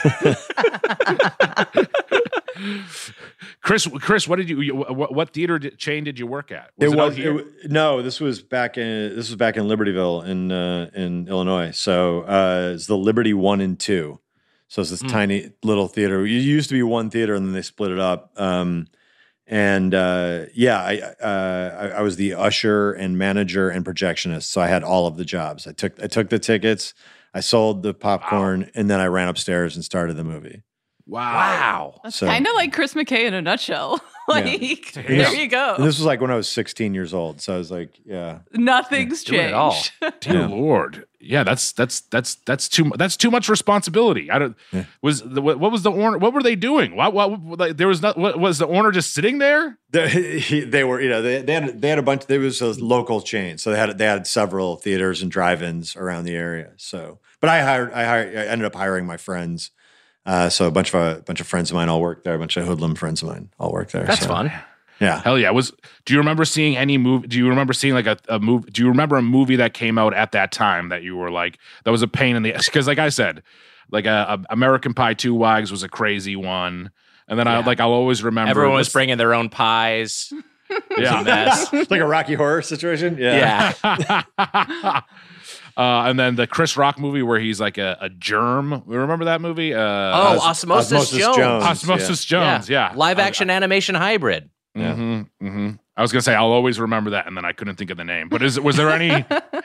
Speaker 4: Chris, Chris, what did you, you what, what theater did, chain did you work at?
Speaker 1: It
Speaker 4: out
Speaker 1: was, it
Speaker 4: here?
Speaker 1: wa- no. This was back in this was back in Libertyville in uh, in Illinois. So uh, it's the Liberty One and Two. So it's this
Speaker 2: Mm.
Speaker 1: tiny little theater. It used to be one theater, and then they split it up. Um, and uh, yeah, I, uh, I I was the usher and manager and projectionist. So I had all of the jobs. I took I took the tickets, I sold the popcorn, and then I ran upstairs and started the movie.
Speaker 4: Wow.
Speaker 2: Wow.
Speaker 6: That's
Speaker 1: So-
Speaker 6: kind of like Chris McKay in a nutshell. like,
Speaker 4: Damn.
Speaker 6: there you go.
Speaker 1: And this was like when I was sixteen years old. So I was like, yeah.
Speaker 6: Nothing's
Speaker 2: Doing it all.
Speaker 6: changed.
Speaker 4: Dear
Speaker 1: Yeah.
Speaker 4: Lord, yeah, that's that's that's that's too mu- that's too much responsibility. I don't
Speaker 1: Yeah.
Speaker 4: was the, what, what was the owner? What were they doing? What what like, there was not what, was the owner just sitting there?
Speaker 1: They, he- they were, you know, they, they had they had a bunch. There was a local chain, so they had they had several theaters and drive-ins around the area. So, but I hired, I hired, I ended up hiring my friends. Uh, so a bunch of a bunch of friends of mine all worked there. A bunch of hoodlum friends of mine all worked there.
Speaker 2: That's
Speaker 1: so,
Speaker 2: fun.
Speaker 1: Yeah.
Speaker 4: Hell yeah! Was do you remember seeing any movie? Do you remember seeing like a, a movie? Do you remember a movie that came out at that time that you were like that was a pain in the because like I said, like a, a American Pie Two Wags was a crazy one, and then I
Speaker 2: Yeah.
Speaker 4: like I'll always remember
Speaker 2: Everyone was
Speaker 4: what's-
Speaker 2: bringing their own pies.
Speaker 4: yeah.
Speaker 2: Mess.
Speaker 1: like a Rocky Horror situation. Yeah.
Speaker 2: Yeah.
Speaker 4: Uh, and then the Chris Rock movie where he's like a, a germ. Remember that movie? Uh,
Speaker 2: Oh,
Speaker 1: Os-
Speaker 2: Osmosis,
Speaker 1: Osmosis
Speaker 2: Jones.
Speaker 1: Jones.
Speaker 4: Osmosis Jones. Yeah.
Speaker 2: Live action animation hybrid.
Speaker 1: Yeah.
Speaker 4: Mm-hmm, mm-hmm. I was gonna say I'll always remember that, and then I couldn't think of the name. But is was there any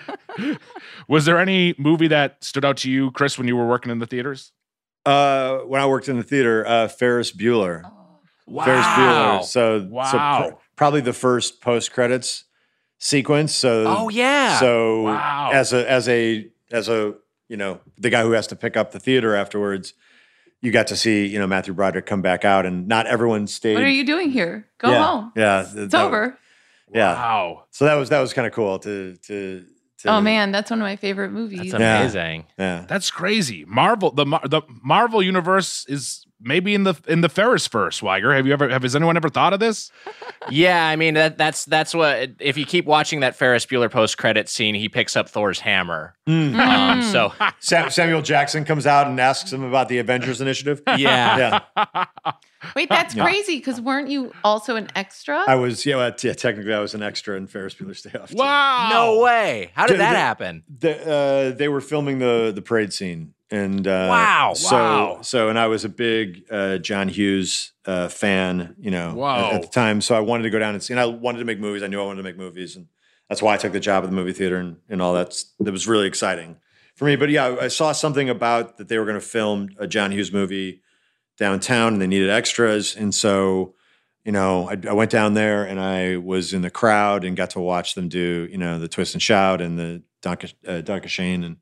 Speaker 4: was there any movie that stood out to you, Chris, when you were working in the theaters?
Speaker 1: Uh, when I worked in the theater, uh, Ferris Bueller.
Speaker 2: Wow.
Speaker 1: Ferris Bueller. So, so
Speaker 4: Wow.
Speaker 1: pr- probably the first post credits sequence. So,
Speaker 2: Oh yeah.
Speaker 1: So
Speaker 4: Wow.
Speaker 1: as a as a as a you know the guy who has to pick up the theater afterwards, you got to see you know Matthew Broderick come back out, and not everyone stayed.
Speaker 6: What are you doing here? Go
Speaker 1: yeah,
Speaker 6: home.
Speaker 1: Yeah, th-
Speaker 6: It's
Speaker 1: that-
Speaker 6: over.
Speaker 1: Yeah.
Speaker 4: Wow.
Speaker 1: So that was that was kind of cool to to. to
Speaker 6: Oh man, that's one of my favorite movies.
Speaker 2: That's
Speaker 1: Yeah.
Speaker 2: amazing.
Speaker 1: Yeah.
Speaker 4: That's crazy. Marvel the Mar- the Marvel universe is maybe in the in the Ferris verse. Swagger, have you ever have has anyone ever thought of this?
Speaker 2: Yeah, I mean that that's that's what if you keep watching that Ferris Bueller post credit scene, he picks up Thor's hammer.
Speaker 1: Mm.
Speaker 2: Um, so
Speaker 1: Sam, Samuel Jackson comes out and asks him about the Avengers Initiative.
Speaker 2: yeah.
Speaker 1: Yeah,
Speaker 6: Wait, that's
Speaker 1: Yeah.
Speaker 6: crazy because weren't you also an extra?
Speaker 1: I was. Yeah, well, yeah, technically, I was an extra in Ferris Bueller's Day Off. too.
Speaker 4: Wow.
Speaker 2: No way. How did
Speaker 1: Dude,
Speaker 2: that
Speaker 1: the-
Speaker 2: happen?
Speaker 1: The, uh, they were filming the the parade scene, and uh,
Speaker 2: Wow,
Speaker 1: so
Speaker 4: wow.
Speaker 1: so, and I was a big uh, John Hughes uh, fan, you know,
Speaker 4: Wow.
Speaker 1: at, at the time. So I wanted to go down and see. And I wanted to make movies. I knew I wanted to make movies, and that's why I took the job at the movie theater and, and all that. That was really exciting for me. But yeah, I saw something about that they were going to film a John Hughes movie downtown, and they needed extras, and so. you know, I, I went down there and I was in the crowd and got to watch them do, you know, the Twist and Shout and the Danke, uh, Danke Schoen. And,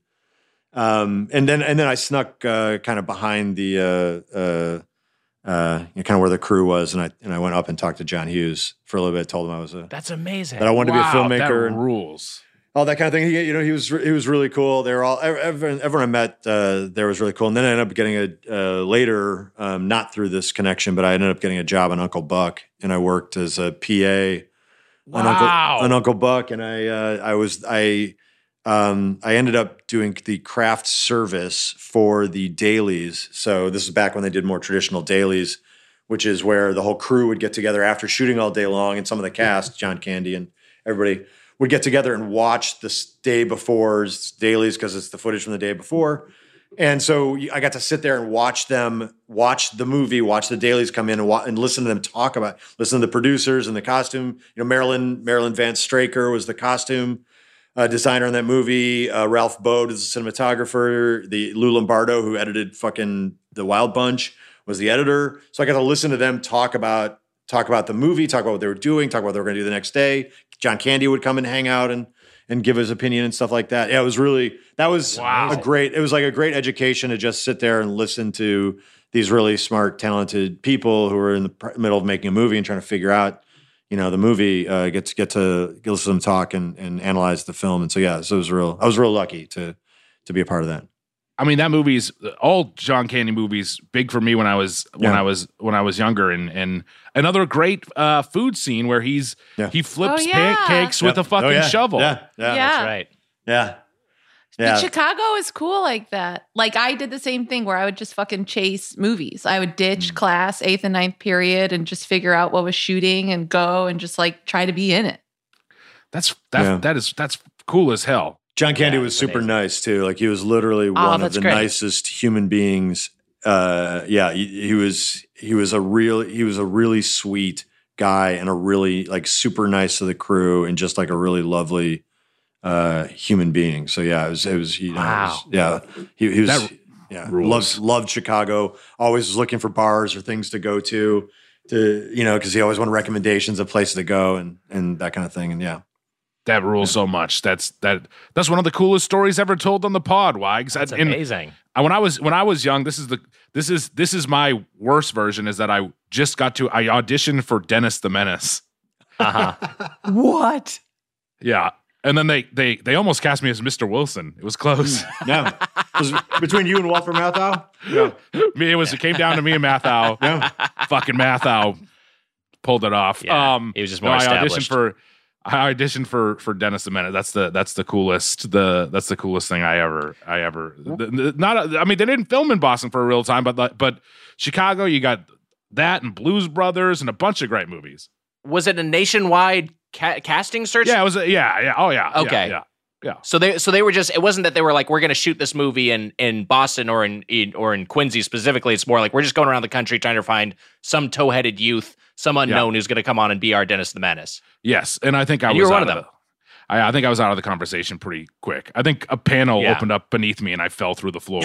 Speaker 1: um, and then, and then I snuck, uh, kind of behind the, uh, uh, uh, you know, kind of where the crew was. And I, and I went up and talked to John Hughes for a little bit, told him I was a,
Speaker 2: That's amazing.
Speaker 1: that I wanted
Speaker 4: Wow,
Speaker 1: to be a filmmaker.
Speaker 4: That
Speaker 1: and
Speaker 4: rules.
Speaker 1: all that kind of thing. He, you know, he was, he was really cool. They were all, everyone, everyone I met, uh, there was really cool. And then I ended up getting a, uh, later, um, not through this connection, but I ended up getting a job on Uncle Buck and I worked as a P A on Uncle,
Speaker 4: Wow.
Speaker 1: on Uncle Buck. And I, uh, I was, I, um, I ended up doing the craft service for the dailies. So this is back when they did more traditional dailies, which is where the whole crew would get together after shooting all day long. And some of the cast, John Candy and everybody, would get together and watch this day before's dailies because it's the footage from the day before. And so I got to sit there and watch them watch the movie, watch the dailies come in and, wa- and listen to them talk about, listen to the producers and the costume. You know, Marilyn, Marilyn Vance Straker was the costume uh, designer on that movie. Uh, Ralph Bode is the cinematographer. The Lou Lombardo, who edited fucking The Wild Bunch, was the editor. So I got to listen to them talk about talk about the movie, talk about what they were doing, talk about what they were going to do the next day. John Candy would come and hang out and and give his opinion and stuff like that. Yeah, it was really, that was
Speaker 4: Wow.
Speaker 1: a great, it was like a great education to just sit there and listen to these really smart, talented people who were in the pr- middle of making a movie and trying to figure out, you know, the movie, uh, get to get to get listen to them talk and, and analyze the film. And so, yeah, so it was real, I was real lucky to, to be a part of that.
Speaker 4: I mean, that movie's all John Candy movies big for me when I was when
Speaker 1: Yeah.
Speaker 4: I was when I was younger, and and another great uh, food scene where he's
Speaker 1: Yeah.
Speaker 4: he flips
Speaker 6: Oh, yeah.
Speaker 4: pancakes with
Speaker 1: Yep.
Speaker 4: a fucking
Speaker 1: Oh, yeah.
Speaker 4: shovel.
Speaker 1: Yeah, yeah,
Speaker 6: Yeah.
Speaker 2: That's right.
Speaker 1: yeah.
Speaker 6: But
Speaker 1: Yeah.
Speaker 6: Chicago is cool like that. Like I did the same thing where I would just fucking chase movies. I would ditch
Speaker 1: Mm.
Speaker 6: class, eighth and ninth period, and just figure out what was shooting and go and just like try to be in it.
Speaker 4: That's that
Speaker 1: Yeah.
Speaker 4: that is that's cool as hell.
Speaker 1: John Candy
Speaker 2: Yeah,
Speaker 1: was
Speaker 2: it's
Speaker 1: super
Speaker 2: amazing.
Speaker 1: nice too. Like he was literally one of
Speaker 2: that's
Speaker 1: the
Speaker 2: great.
Speaker 1: nicest human beings. Uh, yeah, he, he was. He was a real. He was a really sweet guy and a really like super nice to the crew and just like a really lovely uh, human being. So yeah, it was. It was. You know, it was-
Speaker 2: Wow.
Speaker 1: yeah, he, he was.
Speaker 4: That
Speaker 1: yeah,
Speaker 4: rules.
Speaker 1: loved loved Chicago. Always was looking for bars or things to go to. To you know, because he always wanted recommendations of places to go and and that kind of thing. And yeah.
Speaker 4: That rules so much. That's that. That's one of the coolest stories ever told on the pod, Wags.
Speaker 2: That's
Speaker 4: And-
Speaker 2: amazing.
Speaker 4: I- when I was when I was young, this is the this is this is my worst version. Is that I just got to I auditioned for Dennis the Menace.
Speaker 2: Uh-huh.
Speaker 6: What?
Speaker 4: Yeah, and then they they they almost cast me as Mister Wilson. It was close.
Speaker 1: Yeah. Was it between you and Walter Matthau? Yeah.
Speaker 4: Me, it was it came down to me and Mathau.
Speaker 1: Yeah.
Speaker 4: Fucking Mathau pulled it off.
Speaker 2: Yeah,
Speaker 4: um,
Speaker 2: he was just
Speaker 4: no,
Speaker 2: more
Speaker 4: I auditioned
Speaker 2: established.
Speaker 4: for I auditioned for for Dennis the Menace. That's the that's the coolest the that's the coolest thing I ever I ever the- the- not. I mean, they didn't film in Boston for a real time, but but Chicago, you got that and Blues Brothers and a bunch of great movies.
Speaker 2: Was it a nationwide ca- casting search?
Speaker 4: Yeah, it was. A, yeah, yeah. Oh yeah. yeah,
Speaker 2: Okay.
Speaker 4: Yeah. Yeah.
Speaker 2: So they so they were just it wasn't that they were like we're going to shoot this movie in in Boston or in, in or in Quincy specifically. It's more like we're just going around the country trying to find some toe-headed youth, some unknown who's going to come on and be our Dennis the Menace.
Speaker 4: Yes, and I think I
Speaker 2: And
Speaker 4: was
Speaker 2: you were
Speaker 4: out
Speaker 2: one of them.
Speaker 4: The, I, I think I was out of the conversation pretty quick. I think a panel
Speaker 2: Yeah.
Speaker 4: opened up beneath me and I fell through the floor.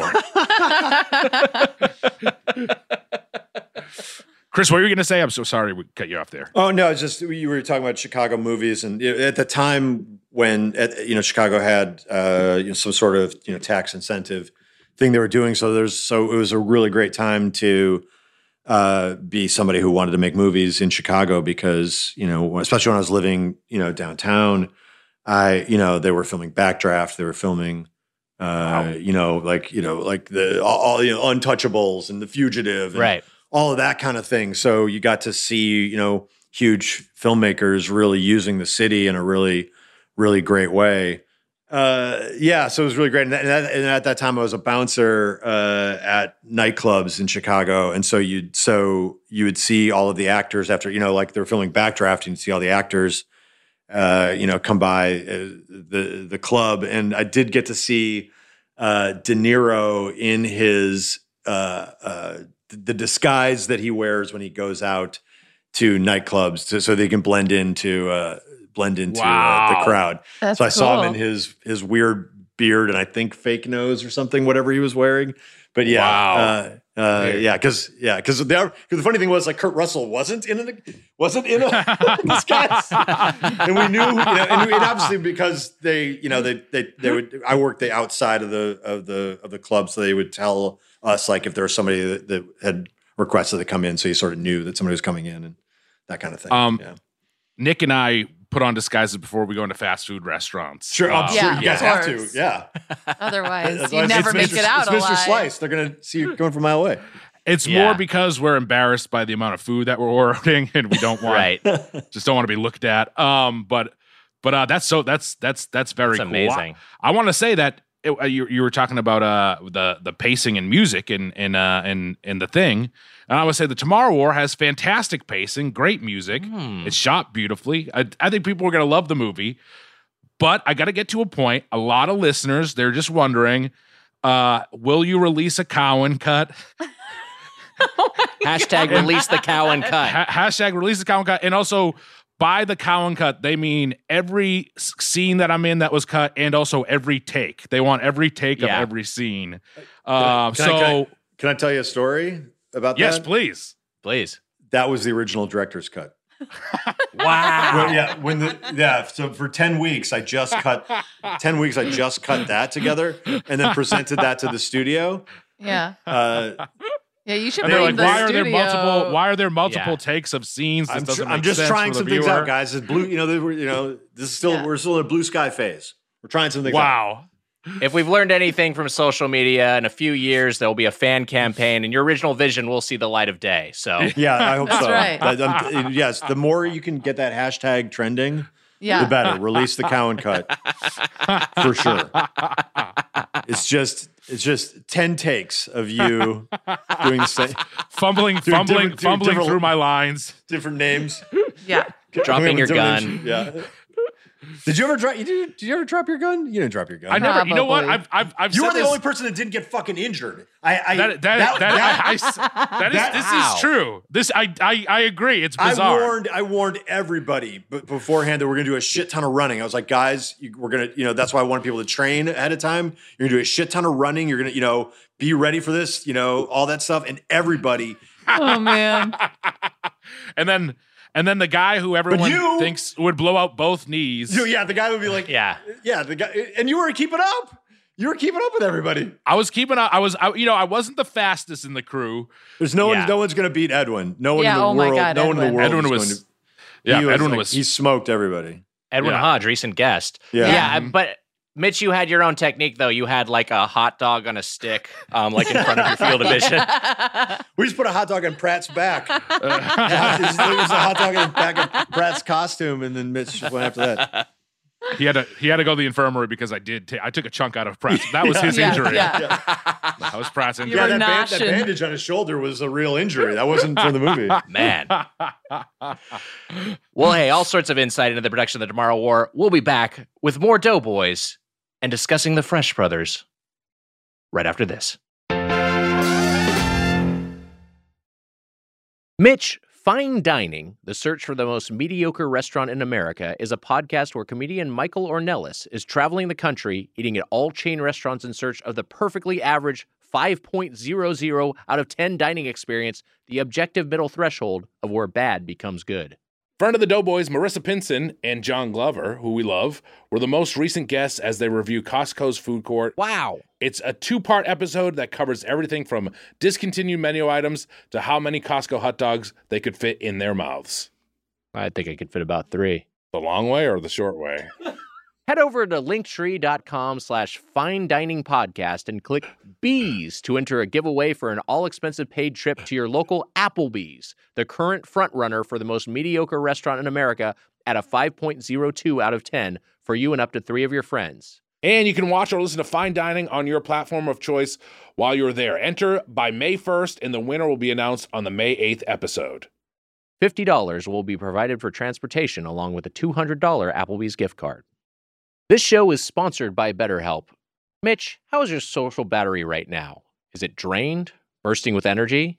Speaker 4: Chris, what were you going to say? I'm so sorry we cut you off there.
Speaker 1: Oh no, it's just you were talking about Chicago movies, and you know, at the time when at, you know Chicago had uh, you know, some sort of you know tax incentive thing they were doing. So there's so it was a really great time to uh, be somebody who wanted to make movies in Chicago because you know especially when I was living you know downtown, I you know they were filming Backdraft, they were filming. Uh, you know, like you know, like the all, all you know, Untouchables and The Fugitive, and
Speaker 2: Right.
Speaker 1: all of that kind of thing. So you got to see, you know, huge filmmakers really using the city in a really, really great way. Uh, yeah, so it was really great. And, that, and, that, and at that time, I was a bouncer uh, at nightclubs in Chicago, and so you'd so you would see all of the actors after, you know, like they were filming Backdraft, and you'd see all the actors, uh, you know, come by uh, the the club, and I did get to see uh, De Niro in his. Uh, uh, the disguise that he wears when he goes out to nightclubs to, so they can blend into uh, blend into uh,
Speaker 4: Wow.
Speaker 1: the crowd.
Speaker 6: That's
Speaker 1: so I saw him
Speaker 6: cool.
Speaker 1: in his his weird beard and I think fake nose or something, whatever he was wearing. but yeah,
Speaker 3: Wow.
Speaker 1: uh, uh, yeah, because yeah, because the the funny thing was like Kurt Russell wasn't in it, wasn't in a disguise, and we knew, you know, and, and obviously because they, you know, they they they would. I worked the outside of the of the of the club, so they would tell us like if there was somebody that, that had requested to come in, so you sort of knew that somebody was coming in and that kind of thing.
Speaker 4: Um,
Speaker 1: yeah.
Speaker 4: Nick and I put on disguises before we go into fast food restaurants.
Speaker 1: Sure, I'm
Speaker 4: Uh,
Speaker 1: sure
Speaker 6: Yeah,
Speaker 1: you guys
Speaker 6: of
Speaker 1: have to.
Speaker 6: course.
Speaker 1: Yeah,
Speaker 6: Otherwise,
Speaker 1: That's
Speaker 6: you
Speaker 1: why
Speaker 6: never
Speaker 1: it's
Speaker 6: make
Speaker 1: Mister
Speaker 6: it out
Speaker 1: It's
Speaker 6: alive.
Speaker 1: Mister Slice. They're gonna see you going from a mile away.
Speaker 4: It's
Speaker 2: Yeah.
Speaker 4: more because we're embarrassed by the amount of food that we're ordering, and we don't want,
Speaker 2: Right.
Speaker 4: just don't want to be looked at. Um, but but uh, that's so that's that's that's very
Speaker 2: It's
Speaker 4: cool.
Speaker 2: amazing.
Speaker 4: I, I want to say that it, uh, you you were talking about uh the the pacing and music and and uh and and the thing, and I would say the Tomorrow War has fantastic pacing, great music.
Speaker 2: Hmm.
Speaker 4: It's shot beautifully. I, I think people are gonna love the movie, but I got to get to a point. A lot of listeners, they're just wondering, uh, will you release a Cowan cut?
Speaker 2: Hashtag release the cow and cut.
Speaker 4: Ha- hashtag release the Cowan cut, and also by the Cowan cut, they mean every s- scene that I'm in that was cut, and also every take. They want every take
Speaker 2: Yeah.
Speaker 4: of every scene.
Speaker 1: Can I-
Speaker 4: Um,
Speaker 1: can I-
Speaker 4: so
Speaker 1: can I, can I tell you a story about
Speaker 4: yes,
Speaker 1: that?
Speaker 4: please.
Speaker 2: Please.
Speaker 1: That was the original director's cut.
Speaker 2: Wow.
Speaker 1: Well, yeah, when the yeah, so for ten weeks I just cut ten weeks I just cut that together and then presented that to the studio.
Speaker 6: Yeah.
Speaker 1: Uh,
Speaker 6: Yeah, you should
Speaker 4: And they're
Speaker 6: bring
Speaker 4: like,
Speaker 6: the
Speaker 4: why are
Speaker 6: studio.
Speaker 4: there multiple? Why are there multiple
Speaker 2: Yeah.
Speaker 4: takes of scenes? This
Speaker 1: I'm,
Speaker 4: doesn't
Speaker 1: tr- I'm
Speaker 4: make
Speaker 1: just
Speaker 4: sense
Speaker 1: trying
Speaker 4: for
Speaker 1: some
Speaker 4: the
Speaker 1: things
Speaker 4: viewer.
Speaker 1: out, guys. It's blue, you know, they were, you know, this is still
Speaker 6: Yeah.
Speaker 1: we're still in a blue sky phase. We're trying some things out.
Speaker 4: Wow.
Speaker 2: If we've learned anything from social media, in a few years there will be a fan campaign, and your original vision will see the light of day. So
Speaker 1: Yeah, I hope
Speaker 6: That's
Speaker 1: so.
Speaker 6: right.
Speaker 1: That- I'm- yes, the more you can get that hashtag trending,
Speaker 6: Yeah.
Speaker 1: the better. Release the Cowan cut for sure. It's just it's just ten takes of you doing the same,
Speaker 4: Fumbling,
Speaker 1: Dude,
Speaker 4: fumbling,
Speaker 1: different- dude,
Speaker 4: fumbling
Speaker 1: different-
Speaker 4: through my lines.
Speaker 1: different names.
Speaker 6: Yeah.
Speaker 2: dropping your
Speaker 1: Different-
Speaker 2: gun.
Speaker 1: Yeah. Did you ever drop? You did, did you ever drop your gun? You didn't drop your gun.
Speaker 4: I never. You know what?
Speaker 6: Probably.
Speaker 4: I've I've I've
Speaker 1: You
Speaker 4: said
Speaker 1: were the
Speaker 4: this-
Speaker 1: only person that didn't get fucking injured. I, I
Speaker 4: That that that, I, I s- that is
Speaker 1: that-
Speaker 4: this
Speaker 2: Wow.
Speaker 4: is true. This I I I agree. It's
Speaker 1: I
Speaker 4: bizarre.
Speaker 1: warned I warned everybody b- beforehand that we're gonna do a shit ton of running. I was like, guys, you, we're gonna, you know, that's why I wanted people to train ahead of time. You're gonna do a shit ton of running. You're gonna, you know, be ready for this, you know, all that stuff. And everybody,
Speaker 6: Oh man.
Speaker 4: and then and then the guy who everyone
Speaker 1: you-
Speaker 4: thinks would blow out both knees.
Speaker 1: you know, yeah, the guy would be like,
Speaker 2: Yeah.
Speaker 1: yeah, the guy, and you were keeping up. You were keeping up with everybody.
Speaker 4: I was keeping up. I was, I, you know, I wasn't the fastest in the crew.
Speaker 1: There's no
Speaker 2: Yeah.
Speaker 1: one, no one's gonna beat Edwin. No one
Speaker 6: Yeah,
Speaker 1: in the
Speaker 6: oh my
Speaker 1: world.
Speaker 6: God,
Speaker 1: no one in the
Speaker 6: Edwin.
Speaker 1: world.
Speaker 4: Edwin
Speaker 1: is
Speaker 4: was,
Speaker 1: going to,
Speaker 4: yeah,
Speaker 1: he was
Speaker 4: Edwin
Speaker 1: like-
Speaker 4: was.
Speaker 1: he smoked everybody.
Speaker 2: Edwin
Speaker 4: Yeah.
Speaker 2: Hodge, recent guest.
Speaker 1: Yeah.
Speaker 2: Yeah, but Mitch, you had your own technique though. You had like a hot dog on a stick, um, like in front of your field of vision.
Speaker 1: We just put a hot dog on Pratt's back. Yeah, it was it was a hot dog on the back of Pratt's costume, and then Mitch went after that.
Speaker 4: he had to, he had to go to the infirmary because I did. ta- I took a chunk out of Pratt. That was his
Speaker 6: Yeah,
Speaker 4: injury.
Speaker 6: yeah.
Speaker 4: That was Pratt's
Speaker 6: You
Speaker 4: injury.
Speaker 6: were
Speaker 1: Yeah, that, band, that
Speaker 6: gnashing.
Speaker 1: bandage on his shoulder was a real injury. That wasn't from the movie.
Speaker 2: Man. Well, hey, all sorts of insight into the production of the Tomorrow War. We'll be back with more Doughboys and discussing the Fresh Brothers right after this. Mitch, Fine Dining, the search for the most mediocre restaurant in America, is a podcast where comedian Michael Ornelas is traveling the country, eating at all chain restaurants in search of the perfectly average five point zero zero out of ten dining experience, the objective middle threshold of where bad becomes good.
Speaker 3: Friend of the Doughboys, Marissa Pinson and John Glover, who we love, were the most recent guests as they review Costco's food court.
Speaker 2: Wow.
Speaker 3: It's a two-part episode that covers everything from discontinued menu items to how many Costco hot dogs they could fit in their mouths.
Speaker 2: I think I could fit about three.
Speaker 3: The long way or the short way?
Speaker 2: Head over to linktree.com slash fine dining podcast and click Bees to enter a giveaway for an all-expensive paid trip to your local Applebee's, the current frontrunner for the most mediocre restaurant in America at a five point zero two out of ten for you and up to three of your friends.
Speaker 3: And you can watch or listen to Fine Dining on your platform of choice while you're there. Enter by May first, and the winner will be announced on the May eighth episode.
Speaker 2: fifty dollars will be provided for transportation along with a two hundred dollars Applebee's gift card. This show is sponsored by BetterHelp. Mitch, how is your social battery right now? Is it drained? Bursting with energy?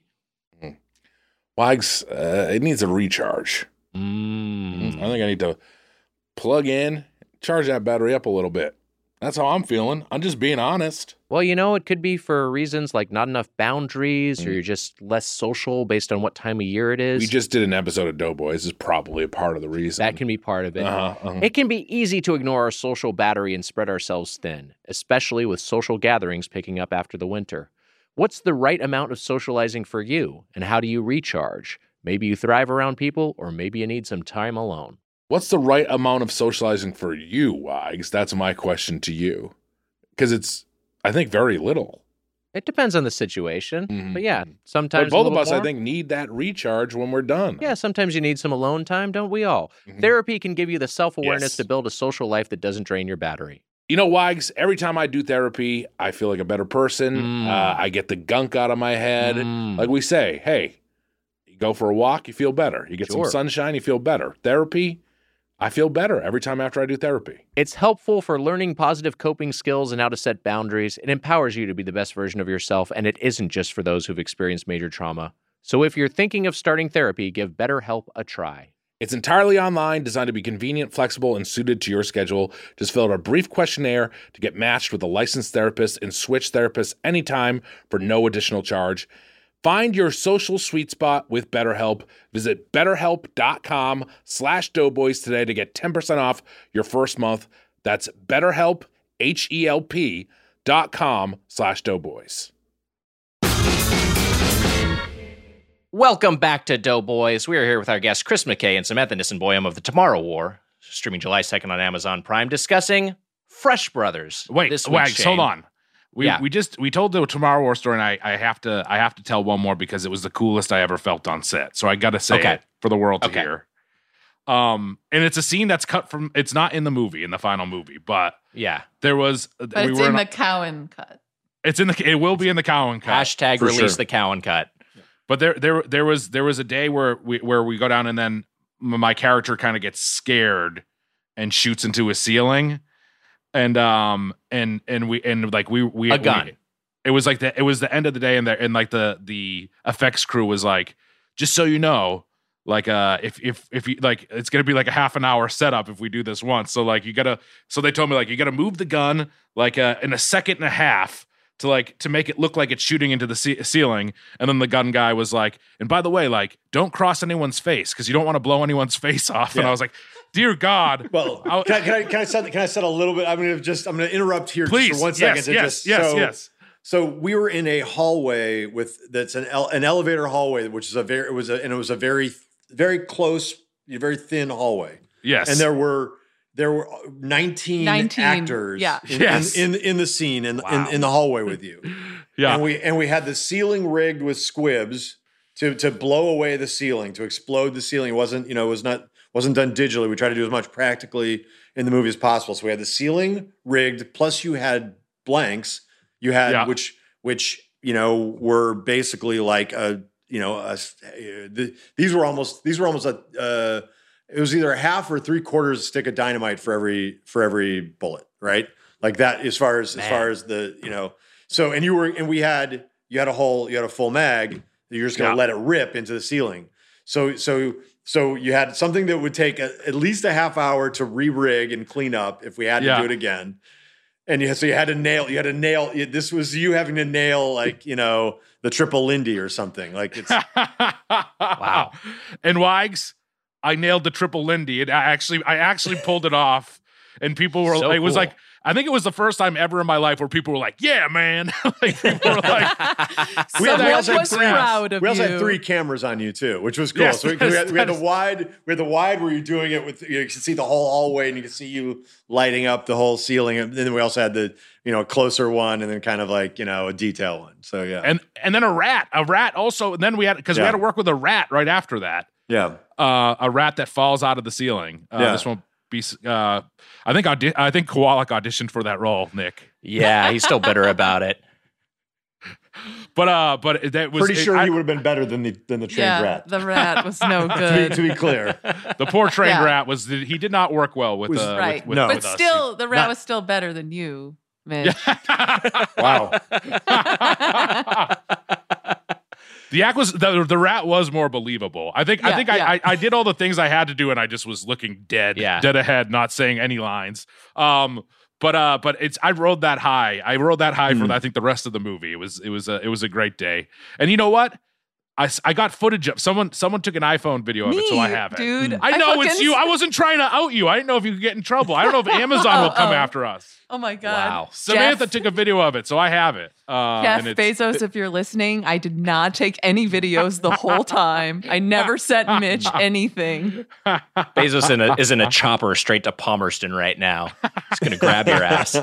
Speaker 3: Wags, uh, it needs a recharge.
Speaker 2: Mm.
Speaker 3: I think I need to plug in, charge that battery up a little bit. That's how I'm feeling. I'm just being honest.
Speaker 2: Well, you know, it could be for reasons like not enough boundaries
Speaker 3: Mm.
Speaker 2: or you're just less social based on what time of year it is.
Speaker 3: We just did an episode of Doughboys. This is probably a part of the reason.
Speaker 2: That can be part of it.
Speaker 3: Uh-huh, uh-huh.
Speaker 2: It can be easy to ignore our social battery and spread ourselves thin, especially with social gatherings picking up after the winter. What's the right amount of socializing for you, and how do you recharge? Maybe you thrive around people, or maybe you need some time alone.
Speaker 3: What's the right amount of socializing for you, Wags? That's my question to you. Because it's, I think, very little.
Speaker 2: It depends on the situation,
Speaker 3: Mhm.
Speaker 2: but yeah, sometimes
Speaker 3: But both
Speaker 2: a
Speaker 3: of
Speaker 2: little
Speaker 3: us, I
Speaker 2: more.
Speaker 3: think, need that recharge when we're done.
Speaker 2: Yeah, sometimes you need some alone time, don't we all?
Speaker 3: Mhm.
Speaker 2: Therapy can give you the self-awareness
Speaker 3: Yes.
Speaker 2: to build a social life that doesn't drain your battery.
Speaker 3: You know, Wags, every time I do therapy, I feel like a better person.
Speaker 2: Mm.
Speaker 3: Uh, I get the gunk out of my head.
Speaker 2: Mm.
Speaker 3: Like we say, hey, you go for a walk, you feel better. You get
Speaker 2: Sure.
Speaker 3: some sunshine, you feel better. Therapy, I feel better every time after I do therapy.
Speaker 2: It's helpful for learning positive coping skills and how to set boundaries. It empowers you to be the best version of yourself, and it isn't just for those who've experienced major trauma. So if you're thinking of starting therapy, give BetterHelp a try.
Speaker 3: It's entirely online, designed to be convenient, flexible, and suited to your schedule. Just fill out a brief questionnaire to get matched with a licensed therapist and switch therapists anytime for no additional charge. Find your social sweet spot with BetterHelp. Visit betterhelp.com slash doughboys today to get ten percent off your first month. That's betterhelp, H-E-L-P dot com slash doughboys.
Speaker 2: Welcome back to Doughboys. We are here with our guest Chris McKay and Samantha Nissenboyum of the Tomorrow War, streaming July second on Amazon Prime, discussing Fresh Brothers.
Speaker 4: Wait,
Speaker 2: this week,
Speaker 4: Wags,
Speaker 2: Shane.
Speaker 4: hold on. We
Speaker 2: Yeah.
Speaker 4: we just we told the Tomorrow War story, and I, I have to I have to tell one more because it was the coolest I ever felt on set. So I got to say
Speaker 2: Okay.
Speaker 4: it for the world to
Speaker 2: Okay.
Speaker 4: hear. Um, and it's a scene that's cut from. It's not in the movie, in the final movie, but
Speaker 2: Yeah.
Speaker 4: there was.
Speaker 6: But
Speaker 4: we
Speaker 6: it's
Speaker 4: were
Speaker 6: in
Speaker 4: in
Speaker 6: the
Speaker 4: a-
Speaker 6: Cowan cut.
Speaker 4: It's in the. It will be in the Cowan cut.
Speaker 2: Hashtag
Speaker 1: For
Speaker 2: release
Speaker 1: sure.
Speaker 2: the Cowan cut.
Speaker 4: But there, there, there was there was a day where we where we go down, and then m- my character kind of gets scared and shoots into a ceiling, and um and and we and like we we
Speaker 2: A gun.
Speaker 4: we- it was like the it was the end of the day, and the and like the the effects crew was like, just so you know, like uh if if if you like it's gonna be like a half an hour setup if we do this once. So like you gotta so they told me like you gotta move the gun like uh in a second and a half. To like to make it look like it's shooting into the ce- ceiling, and then the gun guy was like, "And by the way, like, don't cross anyone's face because you don't want to blow anyone's face off." And
Speaker 1: Yeah.
Speaker 4: I was like, "Dear God!"
Speaker 1: Well,
Speaker 4: I'll-
Speaker 1: can I, can I can I set can I set a little bit? I'm gonna just I'm gonna interrupt here
Speaker 4: Please,
Speaker 1: just for one second.
Speaker 4: yes,
Speaker 1: to
Speaker 4: yes,
Speaker 1: just,
Speaker 4: yes,
Speaker 1: so,
Speaker 4: yes.
Speaker 1: So we were in a hallway with that's an ele- an elevator hallway, which is a very it was a and it was a very very close, very thin hallway,
Speaker 4: Yes,
Speaker 1: and there were there were nineteen,
Speaker 6: nineteen,
Speaker 1: actors
Speaker 6: yeah.
Speaker 1: in,
Speaker 4: Yes.
Speaker 1: in, in in the scene in,
Speaker 2: Wow.
Speaker 1: in in the hallway with you.
Speaker 4: yeah,
Speaker 1: And we and we had the ceiling rigged with squibs to to blow away the ceiling, to explode the ceiling. It wasn't, you know, it was not wasn't done digitally. We tried to do as much practically in the movie as possible. So we had the ceiling rigged, plus you had blanks. You had
Speaker 4: Yeah.
Speaker 1: which which, you know, were basically like a, you know, a, the, these were almost these were almost a uh, it was either a half or three quarters stick of dynamite for every for every bullet, right? Like that as far as
Speaker 2: Man.
Speaker 1: as far as the, you know, so and you were and we had you had a whole you had a full mag that you're just gonna
Speaker 4: Yeah.
Speaker 1: let it rip into the ceiling. So so so you had something that would take a, at least a half hour to re-rig and clean up if we had to
Speaker 4: Yeah.
Speaker 1: do it again. And you, so you had to nail, you had to nail, you- this was you having to nail like, you know, the triple Lindy or something. Like it's,
Speaker 4: wow. And Wags, I nailed the triple Lindy. And I actually, I actually pulled it off. And people were,
Speaker 2: So
Speaker 4: it was
Speaker 2: cool.
Speaker 4: like, I think it was the first time ever in my life where people were like, "Yeah, man!" Like people were like,
Speaker 1: We had- we
Speaker 6: Someone
Speaker 1: also had
Speaker 6: was
Speaker 1: three-
Speaker 6: proud of
Speaker 1: we also
Speaker 6: you.
Speaker 1: had three cameras on you too, which was cool.
Speaker 4: Yes,
Speaker 1: so we,
Speaker 4: yes,
Speaker 1: we, had, we had
Speaker 4: that
Speaker 1: the
Speaker 4: is-
Speaker 1: wide, we had the wide where you're doing it with, you can see the whole hallway and you can see you lighting up the whole ceiling. And then we also had the, you know, closer one and then kind of like, you know, a detail one. So yeah.
Speaker 4: and and then a rat, a rat also. And then we had because we
Speaker 1: Yeah.
Speaker 4: had to work with a rat right after that.
Speaker 1: yeah.
Speaker 4: Uh, a rat that falls out of the ceiling. Uh,
Speaker 1: Yeah.
Speaker 4: This won't be. Uh, I think audi- I think Kowalik auditioned for that role, Nick.
Speaker 2: Yeah, he's still bitter about it.
Speaker 4: But uh, but that was
Speaker 1: Pretty
Speaker 4: it-
Speaker 1: sure
Speaker 4: I-
Speaker 1: he would have been better than the than the trained
Speaker 6: yeah,
Speaker 1: rat.
Speaker 6: the rat was no
Speaker 1: to, be,
Speaker 6: good.
Speaker 1: to be clear.
Speaker 4: the poor trained
Speaker 6: Yeah.
Speaker 4: rat was he did not work well with
Speaker 1: Was-
Speaker 4: uh,
Speaker 6: right.
Speaker 4: with, with,
Speaker 1: No.
Speaker 6: but
Speaker 4: with us.
Speaker 6: still, the rat
Speaker 1: Not-
Speaker 6: was still better than you, Mitch.
Speaker 1: Wow.
Speaker 4: The act was the, the rat was more believable. I think I
Speaker 6: Yeah,
Speaker 4: think
Speaker 6: yeah.
Speaker 4: I, I I did all the things I had to do, and I just was looking dead,
Speaker 2: Yeah.
Speaker 4: dead ahead, not saying any lines. Um, But uh, but it's I rode that high. I rode that high
Speaker 1: Mm.
Speaker 4: for I think the rest of the movie. It was it was a it was a great day. And you know what? I, s- I got footage of someone someone took an iPhone video of it, so I
Speaker 6: Me,
Speaker 4: have it.
Speaker 6: dude.
Speaker 4: I know it's
Speaker 6: fucking-
Speaker 4: you. I wasn't trying to out you. I didn't know if you could get in trouble. I don't know if Amazon will come
Speaker 6: Oh, oh.
Speaker 4: after us.
Speaker 6: Oh my god.
Speaker 2: Wow.
Speaker 4: Samantha
Speaker 6: Jeff,
Speaker 4: took a video of it, so I have it. Uh,
Speaker 6: Jeff
Speaker 4: and it's-
Speaker 6: Bezos, if you're listening, I did not take any videos the whole time. I never sent Mitch anything.
Speaker 2: Bezos in a, is in a chopper straight to Palmerston right now. He's going to grab your ass.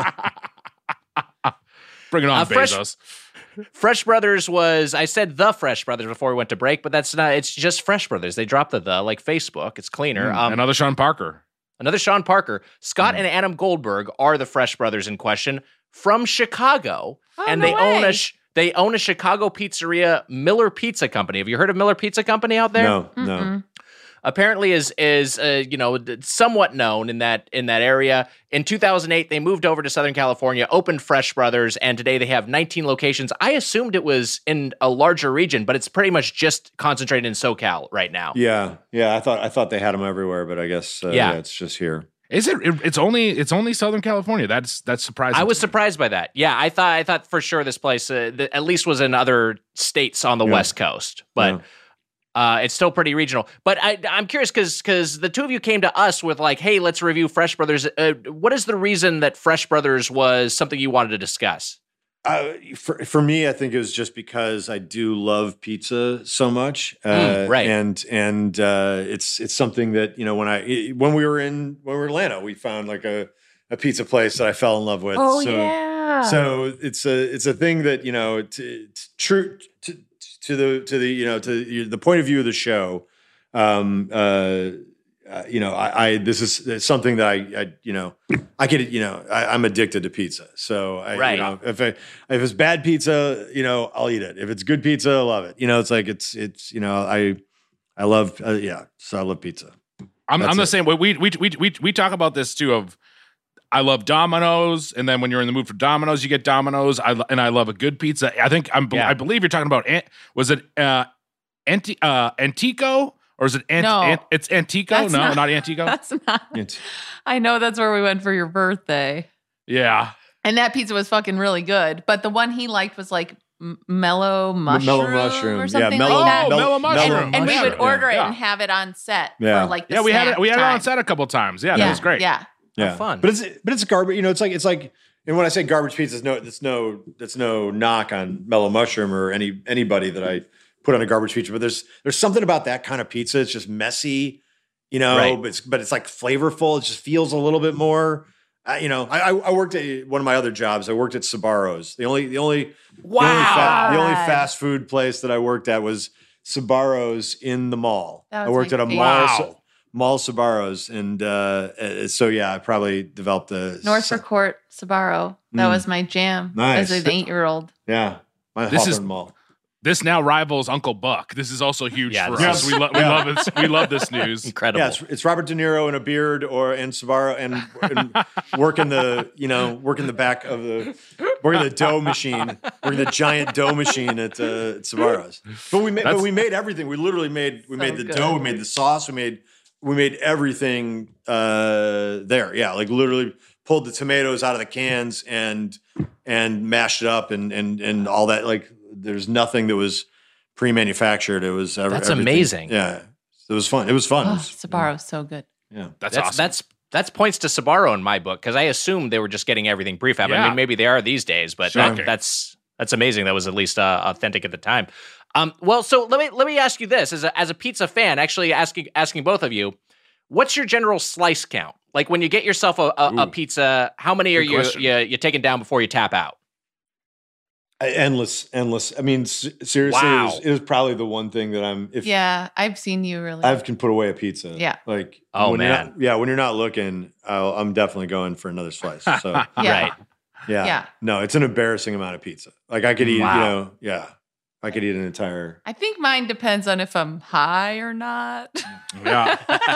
Speaker 4: Bring it on,
Speaker 2: Uh, Fresh-
Speaker 4: Bezos.
Speaker 2: Fresh Brothers was, I said the Fresh Brothers before we went to break, but that's not, it's just Fresh Brothers. They dropped the the, like Facebook. It's cleaner. Um,
Speaker 4: Another Sean Parker.
Speaker 2: Another Sean Parker. Scott and Adam Goldberg are the Fresh Brothers in question from Chicago,
Speaker 6: Oh,
Speaker 2: and
Speaker 6: no
Speaker 2: they own a
Speaker 6: way.
Speaker 2: sh- they own a Chicago pizzeria, Miller Pizza Company. Have you heard of Miller Pizza Company out there?
Speaker 1: No, no.
Speaker 6: Mm-mm.
Speaker 2: Apparently, is is uh, you know d- somewhat known in that in that area. In two thousand eight, they moved over to Southern California, opened Fresh Brothers, and today they have nineteen locations. I assumed it was in a larger region, but it's pretty much just concentrated in SoCal right now.
Speaker 1: Yeah, yeah. I thought I thought they had them everywhere, but I guess uh,
Speaker 2: Yeah.
Speaker 1: yeah. it's just here.
Speaker 4: Is it, it? It's only it's only Southern California. That's that's surprising.
Speaker 2: I was
Speaker 4: to me.
Speaker 2: surprised by that. Yeah, I thought I thought for sure this place uh, th- at least was in other states on the
Speaker 1: Yeah.
Speaker 2: West Coast, but
Speaker 1: Yeah.
Speaker 2: uh, it's still pretty regional. But I, I'm curious because because the two of you came to us with like, hey, let's review Fresh Brothers. Uh, what is the reason that Fresh Brothers was something you wanted to discuss?
Speaker 1: Uh, for for me, I think it was just because I do love pizza so much, uh,
Speaker 2: Mm, right.
Speaker 1: And and uh, it's it's something that you know when I when we were in when we were in Atlanta, we found like a, a pizza place that I fell in love with.
Speaker 6: Oh
Speaker 1: so,
Speaker 6: yeah.
Speaker 1: So it's a it's a thing that you know to, to true to, to the to the you know to the point of view of the show. Um, uh, uh, you know, I, I this is it's something that I, I you know I could you know I, I'm addicted to pizza. So I,
Speaker 2: Right.
Speaker 1: you know, if I, if it's bad pizza, you know I'll eat it. If it's good pizza, I love it. You know, it's like it's it's you know I I love uh, yeah. So I love pizza.
Speaker 4: I'm,
Speaker 1: That's
Speaker 4: I'm the
Speaker 1: it.
Speaker 4: same way. We, we we we we talk about this too. Of I love Domino's, and then when you're in the mood for Domino's, you get Domino's. I lo- and I love a good pizza. I think I'm.
Speaker 2: Yeah.
Speaker 4: I believe you're talking about. An- Was it uh, Anti uh, Antico or is it Ant-
Speaker 6: No.
Speaker 4: Ant- it's Antico?
Speaker 6: That's
Speaker 4: No,
Speaker 6: not-
Speaker 4: not Antico.
Speaker 6: That's not.
Speaker 1: It's-
Speaker 6: I know that's where we went for your birthday.
Speaker 4: Yeah.
Speaker 6: And that pizza was fucking really good. But the one he liked was like m- mellow mushroom,
Speaker 1: mellow mushroom.
Speaker 6: or
Speaker 1: Yeah,
Speaker 6: something
Speaker 1: mellow-
Speaker 6: like that.
Speaker 4: Oh,
Speaker 1: Mel-
Speaker 4: mellow mushroom.
Speaker 6: and, and we
Speaker 1: mushroom,
Speaker 6: would order
Speaker 4: yeah.
Speaker 6: it and have it on set
Speaker 1: Yeah.
Speaker 6: for like the
Speaker 4: Yeah, we had it.
Speaker 6: snack
Speaker 4: We had it on
Speaker 6: time.
Speaker 4: set a couple times. Yeah,
Speaker 6: yeah,
Speaker 4: that was great.
Speaker 6: Yeah.
Speaker 1: Yeah,
Speaker 2: fun.
Speaker 1: But it's but it's garbage. You know, it's like it's like. And when I say garbage pizza, it's no, it's no, that's no knock on Mellow Mushroom or any anybody that I put on a garbage pizza. But there's there's something about that kind of pizza. It's just messy, you know.
Speaker 2: Right.
Speaker 1: But it's but it's like flavorful. It just feels a little bit more. Uh, you know, I, I I worked at one of my other jobs. I worked at Sbarro's. The only the only
Speaker 2: Wow.
Speaker 1: the only, fa- the only
Speaker 6: God.
Speaker 1: fast food place that I worked at was Sbarro's in the mall.
Speaker 6: That
Speaker 1: I
Speaker 6: was
Speaker 1: worked
Speaker 6: my
Speaker 1: at a
Speaker 6: favorite.
Speaker 1: mall.
Speaker 4: Wow.
Speaker 1: Mall Sbarro's, and uh, uh, so yeah, I probably developed a
Speaker 6: Norfolk Court, Sabaro. That
Speaker 1: Mm.
Speaker 6: was my jam
Speaker 1: Nice.
Speaker 6: as an eight year old.
Speaker 1: Yeah, my
Speaker 4: This
Speaker 1: Hawthorne
Speaker 4: is-
Speaker 1: Mall.
Speaker 4: This now rivals Uncle Buck. This is also huge
Speaker 2: Yeah,
Speaker 4: for
Speaker 2: this
Speaker 4: us.
Speaker 1: is-
Speaker 4: We, lo- we
Speaker 1: Yeah.
Speaker 4: love this. We love this news.
Speaker 2: Incredible.
Speaker 1: Yeah, it's, it's Robert De Niro in a beard, or and Sbarro, and, and working the you know working the back of the working the dough machine, working the giant dough machine at, uh, at Sbarro's. But we made but
Speaker 4: That's-
Speaker 1: we made everything. We literally made we
Speaker 6: So
Speaker 1: made the
Speaker 6: good.
Speaker 1: dough, we made the sauce, we made we made everything uh, there. Yeah, like literally pulled the tomatoes out of the cans and and mashed it up and and and all that. Like there's nothing that was pre-manufactured. It was ev-
Speaker 2: That's
Speaker 1: everything.
Speaker 2: amazing.
Speaker 1: Yeah, it was fun. It was fun. It
Speaker 6: Oh,
Speaker 1: was-
Speaker 6: Sabaro's so good.
Speaker 1: yeah.
Speaker 4: That's,
Speaker 2: that's
Speaker 4: awesome.
Speaker 2: that's that's points to Sbarro in my book because I assumed they were just getting everything prefab. I
Speaker 4: Yeah.
Speaker 2: mean, maybe they are these days, but
Speaker 1: Sure.
Speaker 2: that, that's that's amazing. That was at least uh, authentic at the time. Um, well, so let me let me ask you this as a as a pizza fan, actually asking asking both of you, what's your general slice count? Like when you get yourself a, a, a
Speaker 4: Ooh.
Speaker 2: pizza, how many are
Speaker 4: Good
Speaker 2: you,
Speaker 4: question.
Speaker 2: you you taking down before you tap out?
Speaker 1: Endless, endless. I mean, s- seriously,
Speaker 2: Wow.
Speaker 1: it, was, it was probably the one thing that I'm. If
Speaker 6: Yeah, I've seen you really.
Speaker 1: I can put away a pizza,
Speaker 6: Yeah.
Speaker 1: Like,
Speaker 2: Oh,
Speaker 1: when you're
Speaker 2: man.
Speaker 1: not- yeah. When you're not looking, I'll, I'm definitely going for another slice. So,
Speaker 6: yeah.
Speaker 2: Right.
Speaker 1: yeah,
Speaker 6: Yeah.
Speaker 1: No, it's an embarrassing amount of pizza. Like I could eat,
Speaker 2: Wow.
Speaker 1: you know, yeah, I could eat an entire.
Speaker 6: I think mine depends on if I'm high or not.
Speaker 4: Yeah.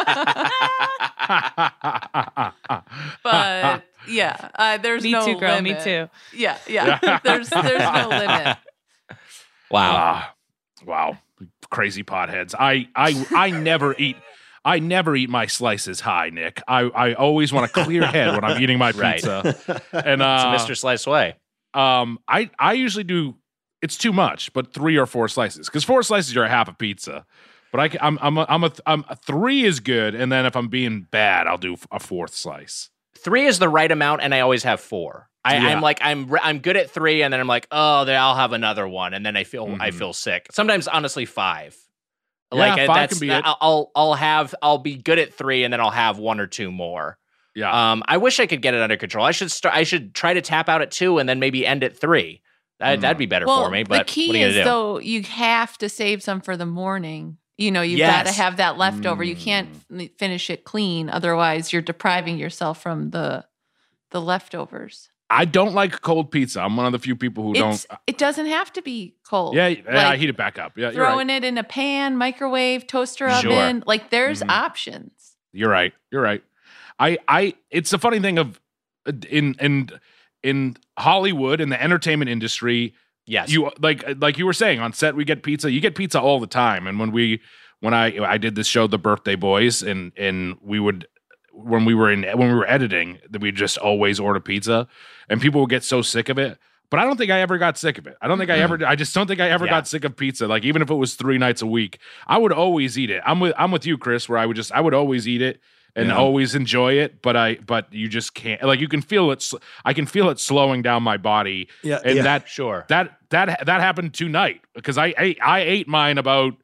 Speaker 6: But yeah, uh, there's
Speaker 7: Me
Speaker 6: no
Speaker 7: too, girl.
Speaker 6: limit.
Speaker 7: Me too.
Speaker 6: Yeah, yeah. there's there's no limit.
Speaker 2: Wow.
Speaker 4: Ah, wow. Crazy potheads. I I I never eat I never eat my slices high, Nick. I, I always want a clear head when I'm eating my
Speaker 2: Right.
Speaker 4: pizza. And
Speaker 2: It's
Speaker 4: uh,
Speaker 2: a Mister Slice way.
Speaker 4: um, I I usually do. It's too much, but three or four slices because four slices are a half a pizza. But I, I'm I'm a, I'm a, I'm a three is good, and then if I'm being bad, I'll do a fourth slice.
Speaker 2: Three is the right amount, and I always have four. I,
Speaker 4: Yeah.
Speaker 2: I'm like I'm re- I'm good at three, and then I'm like, oh, then I'll have another one, and then I feel I
Speaker 4: Mhm.
Speaker 2: feel sick. Sometimes, honestly, five.
Speaker 4: Yeah,
Speaker 2: Like uh,
Speaker 4: five
Speaker 2: that's
Speaker 4: can be it.
Speaker 2: I'll I'll I'll have I'll be good at three, and then I'll have one or two more.
Speaker 4: Yeah,
Speaker 2: Um, I wish I could get it under control. I should start. I should try to tap out at two, and then maybe end at three. That,
Speaker 4: Mm.
Speaker 2: That'd be better
Speaker 6: Well,
Speaker 2: for me.
Speaker 6: the
Speaker 2: But what
Speaker 6: key
Speaker 2: are you
Speaker 6: is
Speaker 2: gonna do?
Speaker 6: though you have to save some for the morning. You know, you've got to
Speaker 2: Yes.
Speaker 6: have that leftover. You can't
Speaker 4: Mm.
Speaker 6: f- finish it clean, otherwise you're depriving yourself from the the leftovers.
Speaker 4: I don't like cold pizza. I'm one of the few people who
Speaker 6: It's,
Speaker 4: don't.
Speaker 6: it doesn't have to be cold.
Speaker 4: Yeah, yeah, I
Speaker 6: Like,
Speaker 4: heat it back up. Yeah, you're
Speaker 6: throwing
Speaker 4: right.
Speaker 6: it in a pan, microwave, toaster
Speaker 2: Sure.
Speaker 6: oven. Like there's
Speaker 4: Mhm.
Speaker 6: options.
Speaker 4: You're right. You're right. I, I. It's a funny thing of in in in Hollywood in the entertainment industry.
Speaker 2: Yes.
Speaker 4: You like like you were saying on set we get pizza. You get pizza all the time. And when we when I I did this show, The Birthday Boys, and and we would when we were in when we were editing, that we just always order pizza, and people would get so sick of it. But I don't think I ever got sick of it. I don't think I ever. I just don't think I ever
Speaker 2: Yeah.
Speaker 4: got sick of pizza. Like even if it was three nights a week, I would always eat it. I'm with I'm with you, Chris, where I would just I would always eat it and
Speaker 1: Yeah.
Speaker 4: always enjoy it. But I but you just can't. Like you can feel it. sl- I can feel it slowing down my body,
Speaker 1: Yeah,
Speaker 4: and
Speaker 1: yeah.
Speaker 4: that
Speaker 2: Sure.
Speaker 4: that that that happened tonight because I ate I ate mine about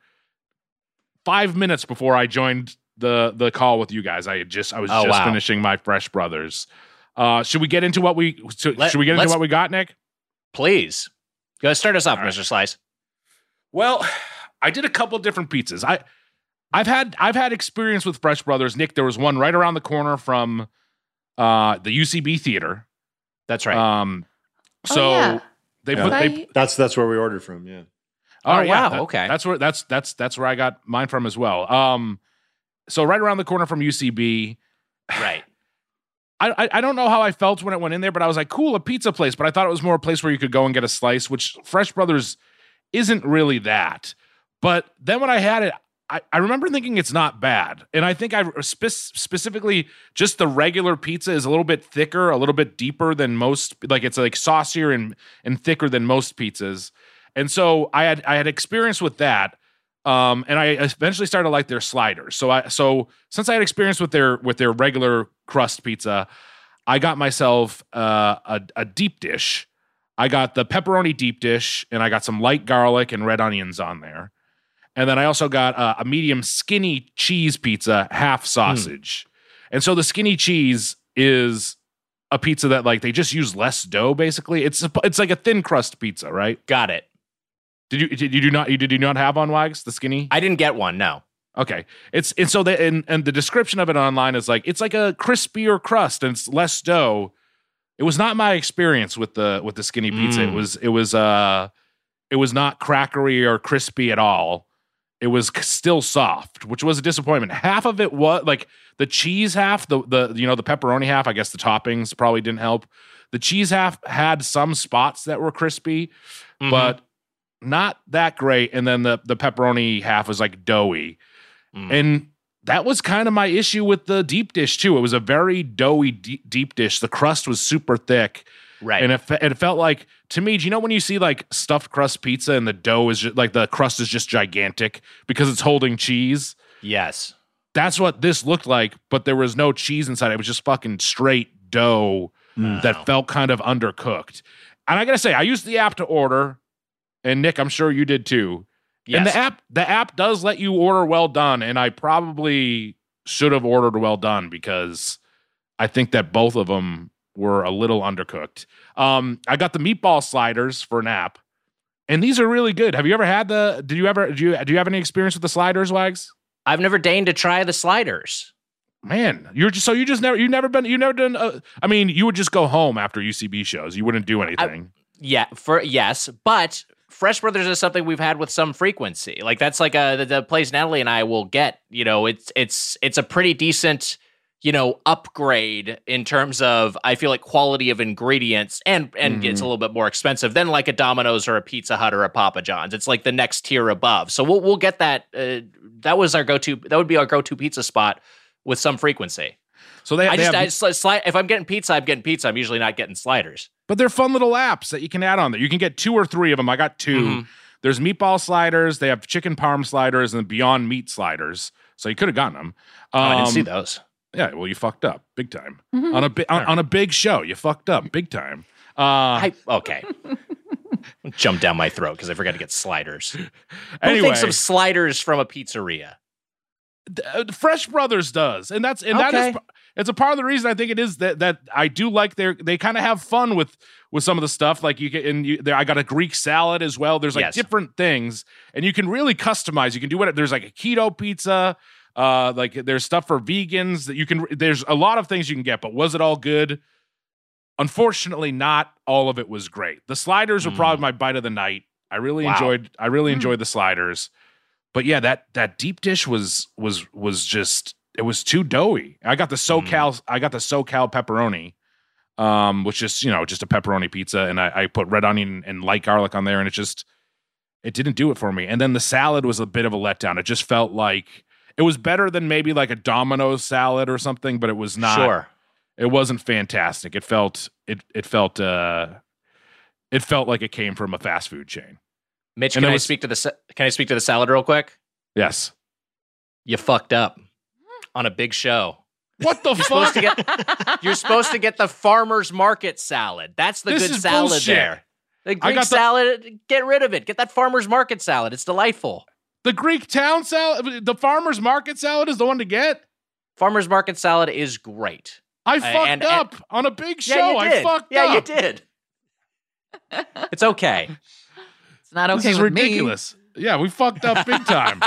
Speaker 4: five minutes before I joined the the call with you guys. I had just I was
Speaker 2: Oh,
Speaker 4: just
Speaker 2: wow.
Speaker 4: finishing my Fresh Brothers. Uh, should we get into what we so,
Speaker 2: Let-
Speaker 4: should we get into
Speaker 2: let's-
Speaker 4: what we got, Nick?
Speaker 2: Please. Go start us off,
Speaker 4: All right.
Speaker 2: Mister Slice.
Speaker 4: Well, I did a couple different pizzas. I I've had I've had experience with Fresh Brothers. Nick, there was one right around the corner from uh, the U C B theater.
Speaker 2: That's right.
Speaker 4: Um,
Speaker 6: Oh,
Speaker 4: so
Speaker 6: yeah.
Speaker 4: they
Speaker 1: Yeah.
Speaker 4: put they
Speaker 6: Right?
Speaker 1: That's that's where we ordered from. Yeah.
Speaker 2: Oh,
Speaker 4: yeah,
Speaker 2: wow,
Speaker 4: that-
Speaker 2: okay.
Speaker 4: That's where that's that's that's where I got mine from as well. Um, so right around the corner from U C B.
Speaker 2: right.
Speaker 4: I, I I don't know how I felt when it went in there, but I was like, cool, a pizza place. But I thought it was more a place where you could go and get a slice, which Fresh Brothers isn't really that. But then when I had it, I, I remember thinking it's not bad. And I think I spe- specifically just the regular pizza is a little bit thicker, a little bit deeper than most, like it's like saucier and and thicker than most pizzas. And so I had I had experience with that. Um, and I eventually started to like their sliders. So I so since I had experience with their with their regular crust pizza, I got myself uh, a a deep dish. I got the pepperoni deep dish, and I got some light garlic and red onions on there. And then I also got a, a medium skinny cheese pizza, half sausage. And so the skinny cheese is a pizza that like they just use less dough. Basically, it's a, it's like a thin crust pizza, right?
Speaker 2: Got it.
Speaker 4: Did you did you do not you did you not have on Wags the skinny?
Speaker 2: I didn't get one. No.
Speaker 4: Okay, it's and so the and, and the description of it online is like it's like a crispier crust and it's less dough. It was not my experience with the with the skinny pizza. It
Speaker 2: Mm.
Speaker 4: was it was uh it was not crackery or crispy at all. It was c- still soft, which was a disappointment. Half of it was like the cheese half, the the you know the pepperoni half. I guess the toppings probably didn't help. The cheese half had some spots that were crispy,
Speaker 2: Mhm.
Speaker 4: but not that great. And then the the pepperoni half was like doughy.
Speaker 2: Mm.
Speaker 4: And that was kind of my issue with the deep dish too. It was a very doughy deep, deep dish. The crust was super thick,
Speaker 2: right.
Speaker 4: and it, fe- it felt like to me. Do you know when you see like stuffed crust pizza and the dough is just, like the crust is just gigantic because it's holding cheese?
Speaker 2: yes.
Speaker 4: That's what this looked like, but there was no cheese inside. It was just fucking straight dough
Speaker 1: Mm.
Speaker 4: that felt kind of undercooked. And I gotta say, I used the app to order, and Nick, I'm sure you did too.
Speaker 2: Yes.
Speaker 4: And the app, the app does let you order well done, and I probably should have ordered well done because I think that both of them were a little undercooked. Um, I got the meatball sliders for an app, and these are really good. Have you ever had the? Did you ever? Do you do you have any experience with the sliders, Wags?
Speaker 2: I've never deigned to try the sliders.
Speaker 4: Man, you're just so you just never you never been you never done. Uh, I mean, you would just go home after U C B shows. You wouldn't do anything.
Speaker 2: Yeah, for yes, but Fresh Brothers is something we've had with some frequency. Like that's like a the, the place Natalie and I will get. You know, it's it's it's a pretty decent you know, upgrade in terms of, I feel like, quality of ingredients, and and
Speaker 1: Mhm.
Speaker 2: it's a little bit more expensive than like a Domino's or a Pizza Hut or a Papa John's. It's like the next tier above. So we'll we'll get that. Uh, that was our go-to. That would be our go-to pizza spot with some frequency.
Speaker 4: So they,
Speaker 2: I
Speaker 4: they
Speaker 2: just,
Speaker 4: have,
Speaker 2: I just slide, if I'm getting pizza, I'm getting pizza. I'm usually not getting sliders.
Speaker 4: but they're fun little apps that you can add on there. You can get two or three of them. I got two.
Speaker 2: Mhm.
Speaker 4: There's meatball sliders. They have chicken parm sliders and Beyond Meat sliders. So you could have gotten them.
Speaker 2: Oh, I didn't see
Speaker 4: Um,
Speaker 2: those.
Speaker 4: Yeah, well, you fucked up big time
Speaker 6: Mhm.
Speaker 4: on a bi- on, on a big show. You fucked up big time. Uh,
Speaker 2: I, okay. Jump down my throat because I forgot to get sliders. Who
Speaker 4: anyway,
Speaker 2: thinks of sliders from a pizzeria?
Speaker 4: uh, Fresh Brothers does, and that's and that
Speaker 2: Okay.
Speaker 4: is it's a part of the reason I think it is that that I do like their they kind of have fun with with some of the stuff. Like you get and you, there, I got a Greek salad as well. There's like
Speaker 2: Yes.
Speaker 4: different things, and you can really customize. You can do what there's like a keto pizza. Uh, like there's stuff for vegans that you can. There's a lot of things you can get, but was it all good? Unfortunately, not all of it was great. The sliders were
Speaker 2: Mm.
Speaker 4: probably my bite of the night. I really
Speaker 2: Wow.
Speaker 4: enjoyed. I really
Speaker 6: Mm.
Speaker 4: enjoyed the sliders, but yeah, that that deep dish was was was just it was too doughy. I got the SoCal. I got the SoCal pepperoni, um, which is you know just a pepperoni pizza, and I, I put red onion and light garlic on there, and it just it didn't do it for me. And then the salad was a bit of a letdown. It just felt like it was better than maybe like a Domino's salad or something, but it was not.
Speaker 2: Sure.
Speaker 4: It wasn't fantastic. It felt it it felt uh it felt like it came from a fast food chain.
Speaker 2: Mitch,
Speaker 4: And
Speaker 2: can
Speaker 4: it
Speaker 2: I
Speaker 4: was-
Speaker 2: speak to the sa- can I speak to the salad real quick?
Speaker 4: Yes.
Speaker 2: You fucked up on a big show.
Speaker 4: What the
Speaker 2: You're supposed
Speaker 4: fuck?
Speaker 2: to get you're supposed to get the farmer's market salad. That's the
Speaker 4: This
Speaker 2: good
Speaker 4: is
Speaker 2: salad
Speaker 4: bullshit.
Speaker 2: there. The
Speaker 4: I
Speaker 2: Greek
Speaker 4: got the-
Speaker 2: salad, get rid of it. Get that farmer's market salad. It's delightful.
Speaker 4: The Greek town salad, the farmer's market salad is the one to get.
Speaker 2: Farmer's market salad is great.
Speaker 4: I fucked
Speaker 2: and-
Speaker 4: up on a big show.
Speaker 2: Yeah, you
Speaker 4: I
Speaker 2: did.
Speaker 4: fucked
Speaker 2: yeah,
Speaker 4: up.
Speaker 2: you did. It's okay.
Speaker 6: It's not okay
Speaker 4: This is
Speaker 6: with
Speaker 4: ridiculous. Yeah, we fucked up big time.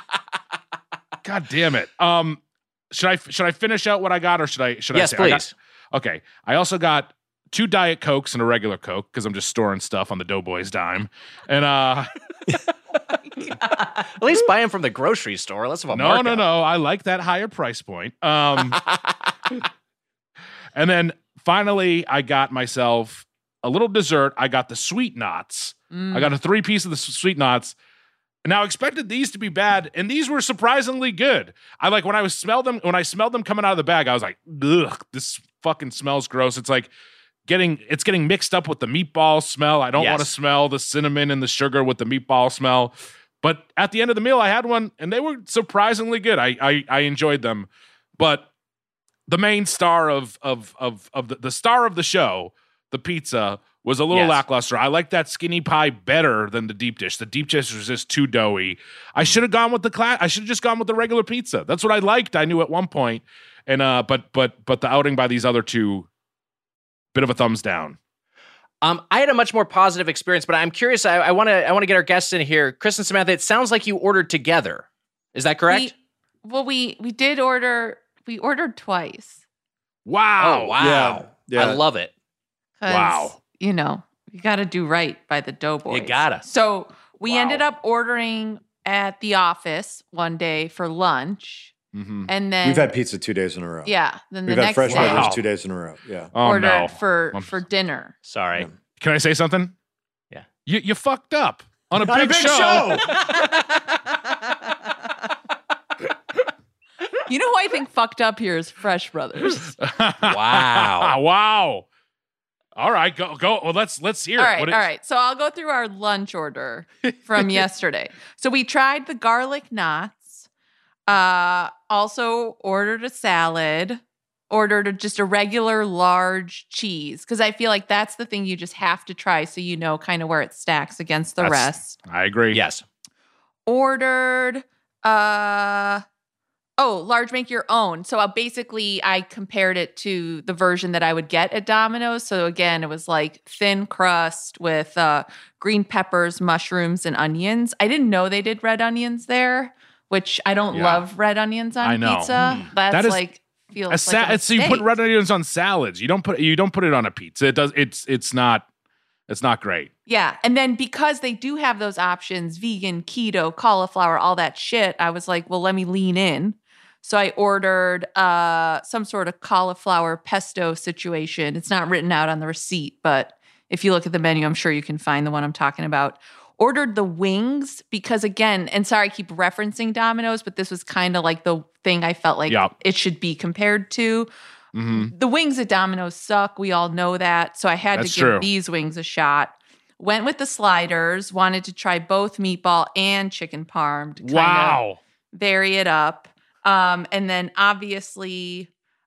Speaker 4: God damn it. Um, should I should I finish out what I got, or should I should
Speaker 2: Yes,
Speaker 4: I say I got-
Speaker 2: please.
Speaker 4: Okay. I also got two Diet Cokes and a regular Coke because I'm just storing stuff on the Doughboys dime. And uh
Speaker 2: At least buy them from the grocery store. Let's have a
Speaker 4: no,
Speaker 2: markup.
Speaker 4: no, no. I like that higher price point. Um and then finally I got myself a little dessert. I got the Sweet Knots.
Speaker 6: me.
Speaker 4: I got a three piece of the s- Sweet Knots. Now I expected these to be bad, and these were surprisingly good. I like when I was smelled them when I smelled them coming out of the bag. I was like, ugh, this fucking smells gross. It's like getting it's getting mixed up with the meatball smell. I don't
Speaker 2: Yes.
Speaker 4: want to smell the cinnamon and the sugar with the meatball smell. But at the end of the meal, I had one, and they were surprisingly good. I I, I enjoyed them, but the main star of of of of the, the star of the show, the pizza, was a little
Speaker 2: Yes.
Speaker 4: lackluster. I like that skinny pie better than the deep dish. The deep dish was just too doughy. I should have gone with the class. I should have just gone with the regular pizza. That's what I liked. I knew at one point, and uh, but but but the outing by these other two, bit of a thumbs down.
Speaker 2: Um, I had a much more positive experience, but I'm curious. I want to. I want to get our guests in here, Chris and Samantha. It sounds like you ordered together. Is that correct?
Speaker 6: We, well, we we did order. We ordered twice.
Speaker 4: Wow!
Speaker 2: Oh wow!
Speaker 1: Yeah, yeah.
Speaker 2: I love it.
Speaker 6: 'Cause,
Speaker 4: Wow.
Speaker 6: You know, you got to do right by the Doughboys.
Speaker 2: You gotta.
Speaker 6: So we
Speaker 4: Wow.
Speaker 6: ended up ordering at the office one day for lunch,
Speaker 4: Mhm.
Speaker 6: and then
Speaker 1: We've had pizza two days in a row.
Speaker 6: yeah. Then the
Speaker 1: We've had
Speaker 6: next
Speaker 1: Fresh
Speaker 6: day
Speaker 1: Brothers
Speaker 4: Wow.
Speaker 1: two days in a row. Yeah.
Speaker 4: Oh
Speaker 6: ordered
Speaker 4: no!
Speaker 6: for
Speaker 4: I'm-
Speaker 6: for dinner.
Speaker 2: Sorry.
Speaker 1: Yeah.
Speaker 4: Can I say something?
Speaker 2: Yeah.
Speaker 4: You you fucked up on a
Speaker 1: On
Speaker 4: big,
Speaker 1: a big
Speaker 4: show.
Speaker 1: show.
Speaker 6: You know who I think fucked up here is Fresh Brothers.
Speaker 2: Wow.
Speaker 4: wow! All right, go go. Well, let's let's hear
Speaker 6: All
Speaker 4: it.
Speaker 6: right,
Speaker 4: What
Speaker 6: all
Speaker 4: is-
Speaker 6: right. So I'll go through our lunch order from yesterday. So we tried the garlic knots. Uh, also ordered a salad. Ordered a, just a regular large cheese because I feel like that's the thing you just have to try so you know kind of where it stacks against the
Speaker 4: That's-
Speaker 6: rest.
Speaker 4: I agree.
Speaker 2: Yes.
Speaker 6: Ordered uh oh, large make your own. So uh, basically I compared it to the version that I would get at Domino's. So again, it was like thin crust with uh green peppers, mushrooms, and onions. I didn't know they did red onions there, which I don't
Speaker 4: Yeah.
Speaker 6: love red onions on
Speaker 4: I know.
Speaker 6: pizza.
Speaker 2: Mm.
Speaker 6: That's
Speaker 4: That is
Speaker 6: like feels
Speaker 4: A sa-
Speaker 6: like a
Speaker 4: it's, so you put
Speaker 6: mistake.
Speaker 4: red onions on salads. You don't put you don't put it on a pizza. It does. It's it's not it's not great.
Speaker 6: Yeah. And then because they do have those options, vegan, keto, cauliflower, all that shit, I was like, well, let me lean in. So I ordered uh, some sort of cauliflower pesto situation. It's not written out on the receipt, but if you look at the menu, I'm sure you can find the one I'm talking about. Ordered the wings because, again, and sorry, I keep referencing Domino's, but this was kind of like the thing I felt like
Speaker 4: Yep.
Speaker 6: it should be compared to.
Speaker 4: Mm-hmm.
Speaker 6: The wings at Domino's suck. We all know that. So I had
Speaker 4: That's
Speaker 6: to give
Speaker 4: true.
Speaker 6: these wings a shot. Went with the sliders, wanted to try both meatball and chicken parm to kind of
Speaker 4: Wow.
Speaker 6: vary it up. Um, and then obviously,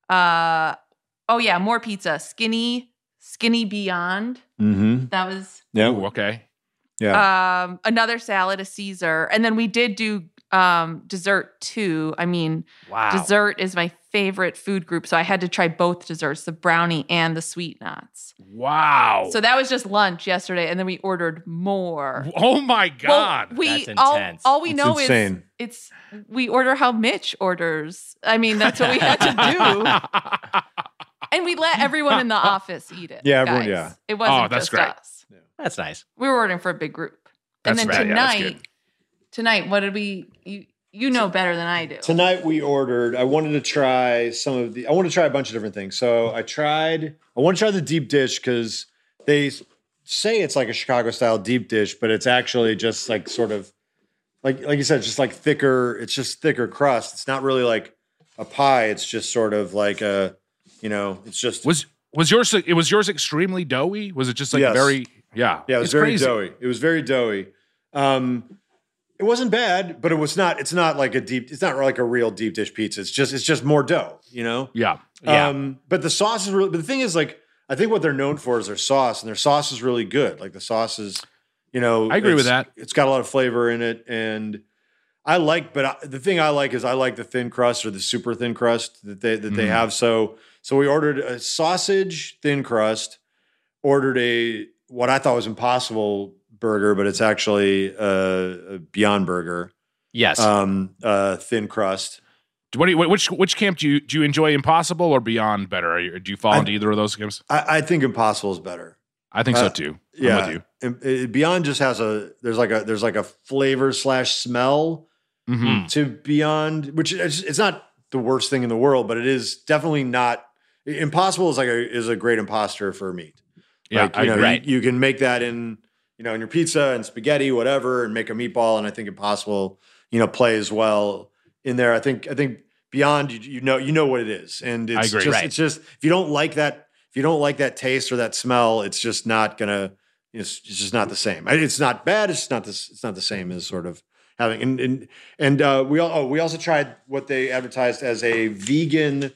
Speaker 6: uh, oh yeah, more pizza. Skinny, skinny beyond.
Speaker 1: Mm-hmm.
Speaker 6: That was
Speaker 1: Yeah.
Speaker 4: Ooh, okay.
Speaker 1: Yeah.
Speaker 6: um, another salad, a Caesar. And then we did do um, dessert too. I mean,
Speaker 2: Wow.
Speaker 6: dessert is my favorite food group. So I had to try both desserts, the brownie and the sweet nuts.
Speaker 4: Wow.
Speaker 6: So that was just lunch yesterday. And then we ordered more.
Speaker 4: oh my God.
Speaker 6: Well, we
Speaker 2: That's
Speaker 6: all,
Speaker 2: intense.
Speaker 6: all we
Speaker 1: It's
Speaker 6: know
Speaker 1: insane.
Speaker 6: is it's we order how Mitch orders. I mean, that's what we had to do. And we let everyone in the office eat it.
Speaker 1: Yeah, everyone-
Speaker 6: guys.
Speaker 1: yeah.
Speaker 6: It wasn't
Speaker 4: Oh, that's
Speaker 6: just
Speaker 4: great.
Speaker 6: us.
Speaker 2: That's nice.
Speaker 6: We were ordering for a big group. And
Speaker 4: That's
Speaker 6: then
Speaker 4: right. Yeah, that's
Speaker 6: tonight,
Speaker 4: good.
Speaker 6: tonight, what did we you you know better than I do.
Speaker 1: Tonight we ordered. I wanted to try some of the. I wanted to try a bunch of different things. So I tried. I want to try the deep dish because they s- say it's like a Chicago style deep dish, but it's actually just like sort of like like you said, it's just like thicker. It's just thicker crust. It's not really like a pie. It's just sort of like a, you know, it's just
Speaker 4: Was was yours it was yours extremely doughy? Was it just like
Speaker 1: Yes.
Speaker 4: very yeah.
Speaker 1: yeah. It was
Speaker 4: It's
Speaker 1: very
Speaker 4: crazy.
Speaker 1: doughy. It was very doughy. Um, it wasn't bad, but it was not. It's not like a deep. It's not like a real deep dish pizza. It's just it's just more dough. You know.
Speaker 4: Yeah.
Speaker 2: Yeah.
Speaker 1: Um, but the sauce is really, but the thing is, like, I think what they're known for is their sauce, and their sauce is really good. Like the sauce is, you know,
Speaker 4: I agree with
Speaker 1: it's-
Speaker 4: that.
Speaker 1: It's got a lot of flavor in it, and I like. But I, the thing I like is I like the thin crust or the super thin crust that they that they
Speaker 4: Mhm.
Speaker 1: have. So so we ordered a sausage thin crust, ordered a what I thought was impossible burger, but it's actually a, a Beyond Burger,
Speaker 2: Yes.
Speaker 1: um, uh, thin crust.
Speaker 4: What do you, which which camp do you do you enjoy, Impossible or Beyond better? Are you, do you fall
Speaker 1: I-
Speaker 4: into either of those camps?
Speaker 1: I, I think Impossible is better.
Speaker 4: I think so
Speaker 1: uh,
Speaker 4: too. I'm
Speaker 1: Yeah,
Speaker 4: with you.
Speaker 1: And, uh, Beyond just has a there's like a there's like a flavor slash smell
Speaker 4: Mhm.
Speaker 1: to Beyond, which is it's not the worst thing in the world, but it is definitely not. Impossible is like a is a great imposter for meat.
Speaker 4: Yeah,
Speaker 1: like,
Speaker 4: I
Speaker 1: you know,
Speaker 4: agree.
Speaker 2: Right.
Speaker 1: you, you can make that in you know in your pizza and spaghetti, whatever, and make a meatball. And I think Impossible, you know, plays well in there. I think I think Beyond, you, you know, you know what it is, and it's
Speaker 4: agree.
Speaker 1: just
Speaker 2: Right.
Speaker 1: it's just if you don't like that if you don't like that taste or that smell, it's just not gonna. It's, it's just not the same. I- It's not bad. It's not this. It's not the same as sort of having and and and uh, we all. Oh, we also tried what they advertised as a vegan,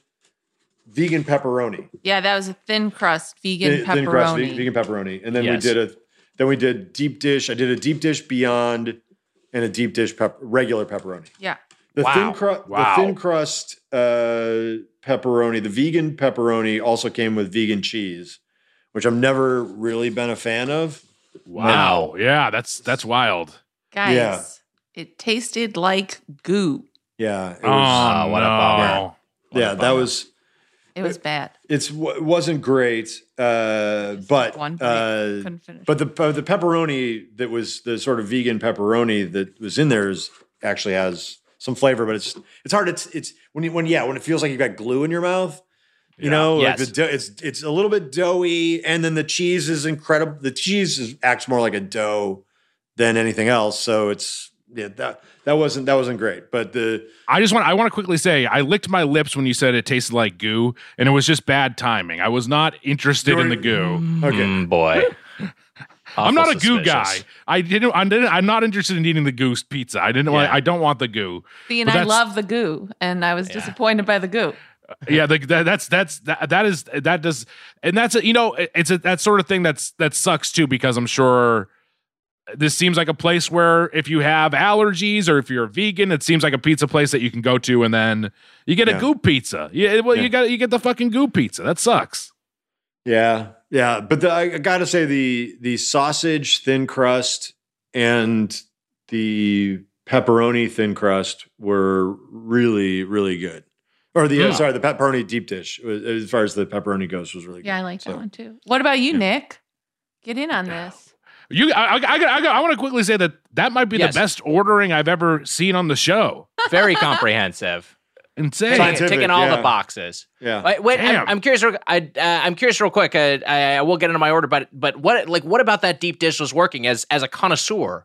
Speaker 1: vegan pepperoni.
Speaker 6: Yeah, that was a thin crust vegan
Speaker 1: Thin-
Speaker 6: pepperoni.
Speaker 1: thin crust ve- vegan pepperoni, and then
Speaker 2: Yes.
Speaker 1: we did a then we did deep dish. I did a deep dish Beyond and a deep dish pep, regular pepperoni.
Speaker 6: Yeah.
Speaker 1: The
Speaker 2: Wow.
Speaker 1: thin crust,
Speaker 4: Wow.
Speaker 1: the thin crust uh, pepperoni, the vegan pepperoni also came with vegan cheese, which I've never really been a fan of.
Speaker 4: Wow. Yeah, that's that's wild.
Speaker 6: Guys,
Speaker 1: Yeah.
Speaker 6: it tasted like goo.
Speaker 1: Yeah, it
Speaker 4: Oh,
Speaker 1: was,
Speaker 2: what a
Speaker 4: no.
Speaker 2: bummer. What
Speaker 1: yeah,
Speaker 2: a
Speaker 1: that
Speaker 2: bummer.
Speaker 1: was
Speaker 6: It was bad.
Speaker 1: it's w- it wasn't great, uh, but
Speaker 6: One bite,
Speaker 1: uh,
Speaker 6: couldn't finish.
Speaker 1: but the but the pepperoni that was the sort of vegan pepperoni that was in there is actually has some flavor, but it's it's hard. It's it's when you when yeah when it feels like you got glue in your mouth. You
Speaker 4: Yeah.
Speaker 1: know, like
Speaker 2: Yes.
Speaker 1: the dough, it's it's a little bit doughy, and then the cheese is incredible. The cheese is, acts more like a dough than anything else. So it's yeah that that wasn't that wasn't great. But the
Speaker 4: I just want I want to quickly say I licked my lips when you said it tasted like goo, and it was just bad timing. I was not interested in the goo.
Speaker 1: okay,
Speaker 2: Mm, boy.
Speaker 4: I'm not a
Speaker 2: Awful
Speaker 4: goo guy.
Speaker 2: suspicious.
Speaker 4: I didn't. I didn't. I'm not interested in eating the goose pizza. I didn't. want
Speaker 2: Yeah.
Speaker 4: I don't want the goo.
Speaker 6: See, and
Speaker 4: but
Speaker 6: I
Speaker 4: that's-
Speaker 6: love the goo, and I was
Speaker 2: Yeah.
Speaker 6: disappointed by the goo.
Speaker 4: Yeah, the, that, that's that's that, that is that does, and that's a, you know it- it's a, that sort of thing that's that sucks too, because I'm sure this seems like a place where if you have allergies or if you're a vegan, it seems like a pizza place that you can go to and then you get a
Speaker 1: Yeah.
Speaker 4: goo pizza. Yeah, well,
Speaker 1: Yeah.
Speaker 4: you got you get the fucking goo pizza. That sucks.
Speaker 1: yeah, yeah. But the, I got to say the the sausage thin crust and the pepperoni thin crust were really really good. Or the uh,
Speaker 4: Yeah.
Speaker 1: sorry, the pepperoni deep dish was- as far as the pepperoni goes was really good.
Speaker 6: Yeah, I like that
Speaker 1: So-
Speaker 6: one too. What about you,
Speaker 1: Yeah.
Speaker 6: Nick? Get in on this.
Speaker 4: You, I, I, I, I, I want to quickly say that that might be
Speaker 2: Yes.
Speaker 4: the best ordering I've ever seen on the show.
Speaker 2: Very comprehensive.
Speaker 4: Insane.
Speaker 2: Ticking-
Speaker 1: Scientific,
Speaker 2: ticking all
Speaker 1: yeah.
Speaker 2: the boxes.
Speaker 1: Yeah.
Speaker 2: Wait, wait
Speaker 4: Damn.
Speaker 2: I'm, I'm curious. real- I, uh, I'm curious, real quick. Uh, I, I will get into my order, but but what like what about that deep dish was working as as a connoisseur?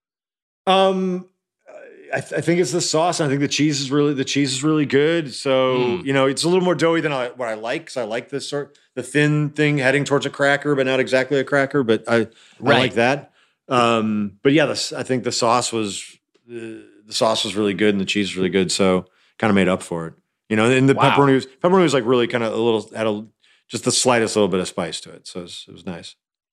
Speaker 1: Um, I, th- I think it's the sauce. I think the cheese is really the cheese is really good. So
Speaker 4: Mm.
Speaker 1: you know, it's a little more doughy than I, what I like because I like this sort the thin thing heading towards a cracker, but not exactly a cracker. But I, I
Speaker 2: Right.
Speaker 1: like that. Um, but yeah, the, s- I think the sauce was uh, the sauce was really good and the cheese was really good. So kind of made up for it. You know, and the
Speaker 2: Wow.
Speaker 1: pepperoni was pepperoni was like really kind of a little had a just the slightest little bit of spice to it. So it was, it was nice.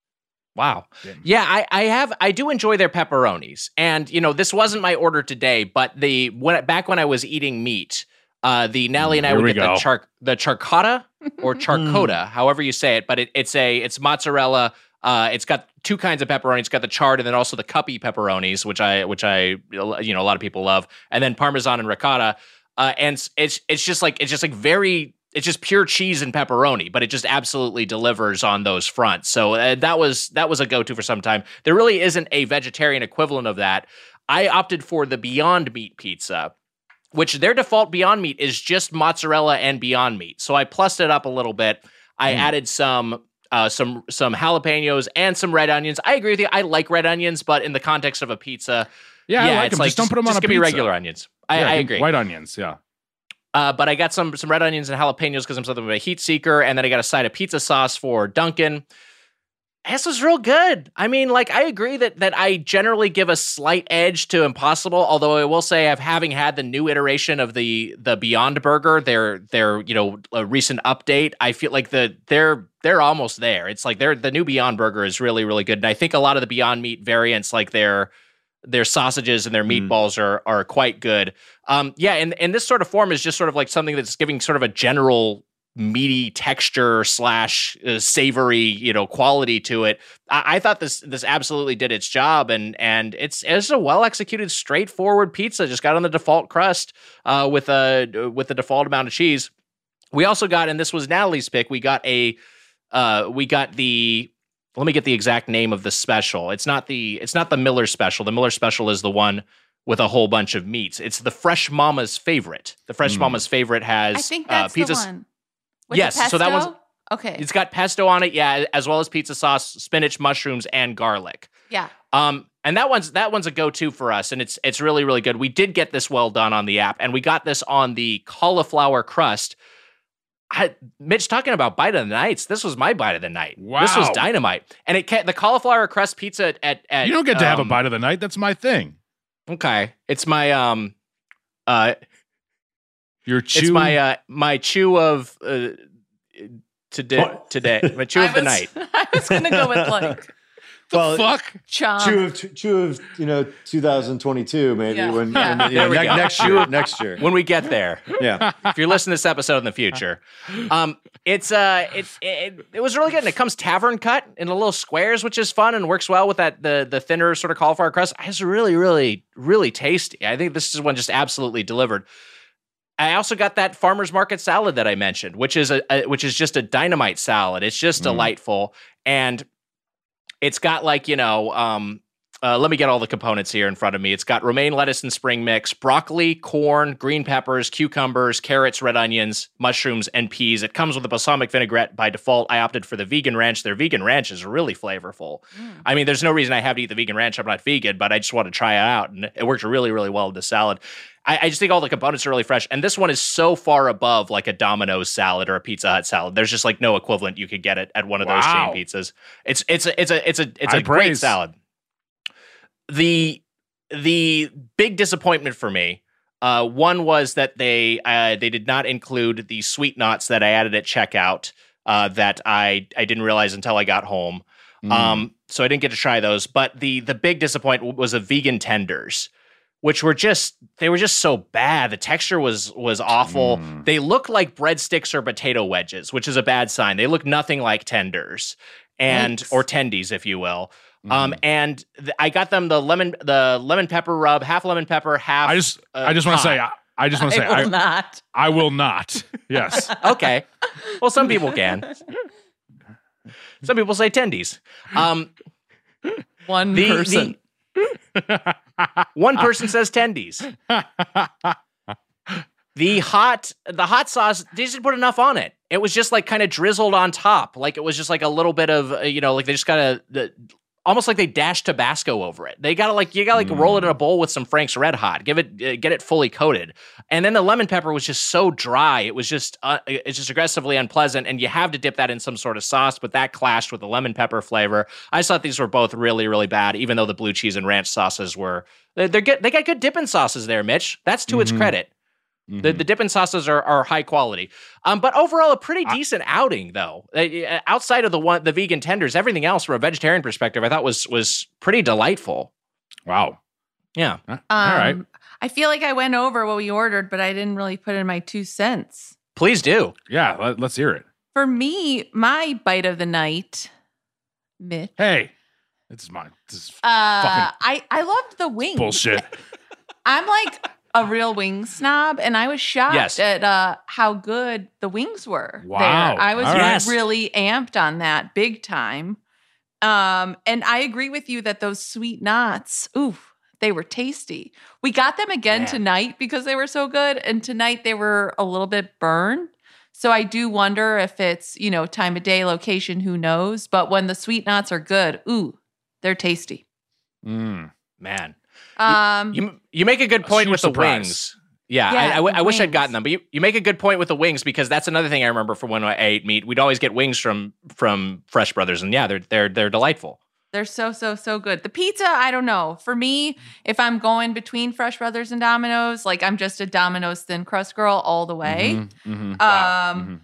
Speaker 2: Wow.
Speaker 4: Damn.
Speaker 2: Yeah, I, I have I do enjoy their pepperonis. And you know, this wasn't my order today, but the when back when I was eating meat, uh the Nally and I
Speaker 4: Here
Speaker 2: would
Speaker 4: we
Speaker 2: get
Speaker 4: go.
Speaker 2: the char the charcotta or charcotta, however you say it, but it, it's a it's mozzarella. Uh it's got two kinds of pepperoni. It's got the charred and then also the cuppy pepperonis, which I which I you know a lot of people love, and then parmesan and ricotta. Uh and it's it's just like it's just like very it's just pure cheese and pepperoni, but it just absolutely delivers on those fronts. So uh, that was that was a go-to for some time. There really isn't a vegetarian equivalent of that. I opted for the Beyond Meat pizza, which their default Beyond Meat is just mozzarella and Beyond Meat. So I plussed it up a little bit. I
Speaker 4: Mm.
Speaker 2: added some uh, some some jalapenos and some red onions. I agree with you. I like red onions, but in the context of a pizza,
Speaker 4: Yeah, I like
Speaker 2: it's
Speaker 4: them.
Speaker 2: like
Speaker 4: just don't put them on
Speaker 2: just
Speaker 4: a
Speaker 2: give
Speaker 4: pizza.
Speaker 2: me regular onions. I,
Speaker 4: Yeah,
Speaker 2: I
Speaker 4: give-
Speaker 2: agree.
Speaker 4: White onions, yeah.
Speaker 2: Uh, but I got some some red onions and jalapenos because I'm something of a heat seeker, and then I got a side of pizza sauce for Dunkin'. This was real good. I mean, like I agree that that I generally give a slight edge to Impossible, although I will say I've having had the new iteration of the the Beyond Burger, their their you know a recent update. I feel like the they're they're almost there. It's like they're the new Beyond Burger is really really good, and I think a lot of the Beyond Meat variants, like their their sausages and their
Speaker 1: Mm.
Speaker 2: meatballs are are quite good. Um, yeah, and and this sort of form is just sort of like something that's giving sort of a general meaty texture slash uh, savory, you know, quality to it. I, I thought this this absolutely did its job, and and it's it's a well executed, straightforward pizza. Just got on the default crust uh, with a with the default amount of cheese. We also got, and this was Natalie's pick. We got a uh, we got the. Let me get the exact name of the special. It's not the it's not the Miller special. The Miller special is the one with a whole bunch of meats. It's the Fresh Mama's favorite. The Fresh
Speaker 4: Mm.
Speaker 2: Mama's favorite has
Speaker 6: I think
Speaker 2: uh,
Speaker 6: that's
Speaker 2: pizza.
Speaker 6: the one. With
Speaker 2: Yes,
Speaker 6: the
Speaker 2: so that one's-
Speaker 6: pesto? Okay.
Speaker 2: It's got pesto on it, yeah, as well as pizza sauce, spinach, mushrooms, and garlic.
Speaker 6: Yeah.
Speaker 2: Um, and that one's that one's a go-to for us, and it's it's really really good. We did get this well done on the app, and we got this on the cauliflower crust. I, Mitch talking about bite of the nights. This was my bite of the night. This was
Speaker 4: Wow.
Speaker 2: dynamite, and it ca- the cauliflower crust pizza at, at
Speaker 4: You don't get to have a
Speaker 2: um,
Speaker 4: bite of the night. That's my thing.
Speaker 2: Okay, it's my um, uh,
Speaker 4: Your chew.
Speaker 2: it's my uh, my chew of uh, today
Speaker 1: What?
Speaker 2: today my chew
Speaker 6: I
Speaker 2: of the
Speaker 6: was-
Speaker 2: night.
Speaker 6: I was gonna go with like
Speaker 1: Well,
Speaker 4: fuck.
Speaker 6: chom.
Speaker 1: Chew of chew of you know two thousand twenty-two maybe
Speaker 6: Yeah.
Speaker 1: when,
Speaker 6: Yeah.
Speaker 1: when you
Speaker 2: There
Speaker 1: know,
Speaker 2: we
Speaker 1: ne-
Speaker 2: go.
Speaker 1: next year next year
Speaker 2: When we get there,
Speaker 1: yeah
Speaker 2: if you're listening to this episode in the future, um, it's uh, it's it, it was really good, and it comes tavern cut in little squares, which is fun and works well with that the the thinner sort of cauliflower crust. It's really, really, really tasty. I think this is one just absolutely delivered. I also got that farmer's market salad that I mentioned, which is a, a which is just a dynamite salad. It's just
Speaker 4: Mm.
Speaker 2: delightful, and it's got like you know. Um, Uh, let me get all the components here in front of me. It's got romaine lettuce and spring mix, broccoli, corn, green peppers, cucumbers, carrots, red onions, mushrooms, and peas. It comes with a balsamic vinaigrette by default. I opted for the vegan ranch. Their vegan ranch is really flavorful. I mean, there's no reason I have to eat the vegan ranch. I'm not vegan, but I just want to try it out. And it worked really, really well with the salad. I, I just think all the components are really fresh. And this one is so far above like a Domino's salad or a Pizza Hut salad. There's just like no equivalent you could get it at one of those
Speaker 4: Wow.
Speaker 2: chain pizzas. It's it's a it's a it's a it's
Speaker 4: High
Speaker 2: a great
Speaker 4: praise.
Speaker 2: salad. The the big disappointment for me, uh, one was that they uh, they did not include the sweet knots that I added at checkout uh, that I I didn't realize until I got home.
Speaker 4: Mm.
Speaker 2: Um, so I didn't get to try those. But the the big disappointment was the vegan tenders, which were just they were just so bad. The texture was was awful.
Speaker 4: Mm.
Speaker 2: They looked like breadsticks or potato wedges, which is a bad sign. They look nothing like tenders and
Speaker 6: Yikes.
Speaker 2: or tendies, if you will.
Speaker 4: Mm-hmm.
Speaker 2: Um, and th- I got them the lemon the lemon pepper rub, half lemon pepper, half.
Speaker 4: I just,
Speaker 2: uh,
Speaker 4: I just want to say,
Speaker 2: hot.
Speaker 4: I, I just want to say,
Speaker 6: I will
Speaker 4: I,
Speaker 6: not.
Speaker 4: I will not. Yes.
Speaker 2: Okay. Well, some people can. Some people say tendies. Um,
Speaker 6: One
Speaker 2: the,
Speaker 6: person.
Speaker 2: the one person says tendies. The hot, the hot sauce, they just didn't put enough on it. It was just like kind of drizzled on top. Like it was just like a little bit of, uh, you know, like they just got to, almost like they dashed Tabasco over it. They got to like, you got to like mm. roll it in a bowl with some Frank's Red Hot, give it, uh, get it fully coated. And then the lemon pepper was just so dry. It was just, uh, it's just aggressively unpleasant. And you have to dip that in some sort of sauce, but that clashed with the lemon pepper flavor. I just thought these were both really, really bad, even though the blue cheese and ranch sauces were, they're, they're get, they got good dipping sauces there, Mitch. That's to mm-hmm. its credit. Mm-hmm. The the dipping sauces are, are high quality, um, but overall a pretty decent I, outing though. Uh, outside of the one the vegan tenders, everything else from a vegetarian perspective, I thought was was pretty delightful.
Speaker 4: Wow,
Speaker 2: yeah.
Speaker 6: Um,
Speaker 4: All right.
Speaker 6: I feel like I went over what we ordered, but I didn't really put in my two cents.
Speaker 2: Please do.
Speaker 4: Yeah, let, let's hear it.
Speaker 6: For me, my bite of the night, Mitch.
Speaker 4: Hey, this is mine. This is
Speaker 6: uh,
Speaker 4: fucking
Speaker 6: I I loved the wings.
Speaker 4: bullshit.
Speaker 6: I'm like a real wing snob, and I was shocked
Speaker 2: yes.
Speaker 6: at uh, how good the wings were.
Speaker 4: Wow.
Speaker 6: there. I was
Speaker 2: right.
Speaker 6: really amped on that big time. Um, and I agree with you that those sweet knots, ooh, they were tasty. We got them again
Speaker 2: Man.
Speaker 6: tonight because they were so good, and tonight they were a little bit burned. So I do wonder if it's, you know, time of day, location, who knows? But when the sweet knots are good, ooh, they're tasty.
Speaker 4: Mm.
Speaker 2: Man.
Speaker 6: Um,
Speaker 2: You you make a good point with the
Speaker 4: surprise.
Speaker 2: wings. Yeah,
Speaker 6: Yeah,
Speaker 2: I, I, w-
Speaker 6: the
Speaker 2: I wish I'd
Speaker 6: wings.
Speaker 2: gotten them, but you, you make a good point with the wings because that's another thing I remember from when I ate meat. We'd always get wings from from Fresh Brothers, and yeah, they're they're they're delightful.
Speaker 6: They're so, so, so good. The pizza, I don't know. For me, if I'm going between Fresh Brothers and Domino's, like I'm just a Domino's thin crust girl all the way.
Speaker 4: Mm-hmm, mm-hmm.
Speaker 6: Um,
Speaker 4: Wow. Mhm.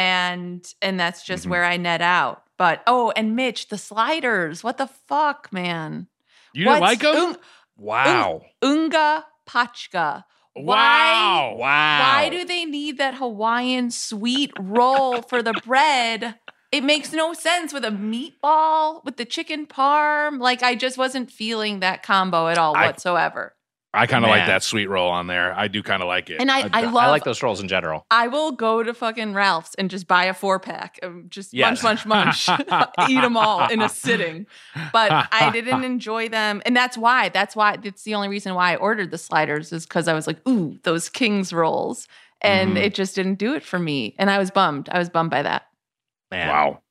Speaker 6: and and that's just
Speaker 4: Mhm.
Speaker 6: where I net out. But oh, and Mitch, the sliders. What the fuck, man?
Speaker 4: You didn't like
Speaker 6: What's
Speaker 4: them?
Speaker 6: un-
Speaker 2: Wow!
Speaker 6: Unga Pachka.
Speaker 4: Wow.
Speaker 6: Why?
Speaker 2: Wow!
Speaker 6: Why do they need that Hawaiian sweet roll for the bread? It makes no sense with a meatball, with the chicken parm. Like, I just wasn't feeling that combo at all
Speaker 4: I-
Speaker 6: whatsoever.
Speaker 4: I kind of like
Speaker 2: Man.
Speaker 4: that sweet roll on there. I do kind of like it.
Speaker 6: And I, I love,
Speaker 2: I like those rolls in general.
Speaker 6: I will go to fucking Ralph's and just buy a four pack, of just
Speaker 2: Yes.
Speaker 6: munch, munch, munch, eat them all in a sitting. But I didn't enjoy them, and that's why. That's why. That's the only reason why I ordered the sliders is because I was like, ooh, those King's rolls, and
Speaker 4: Mhm.
Speaker 6: it just didn't do it for me, and I was bummed. I was bummed by that.
Speaker 2: Man.
Speaker 4: Wow.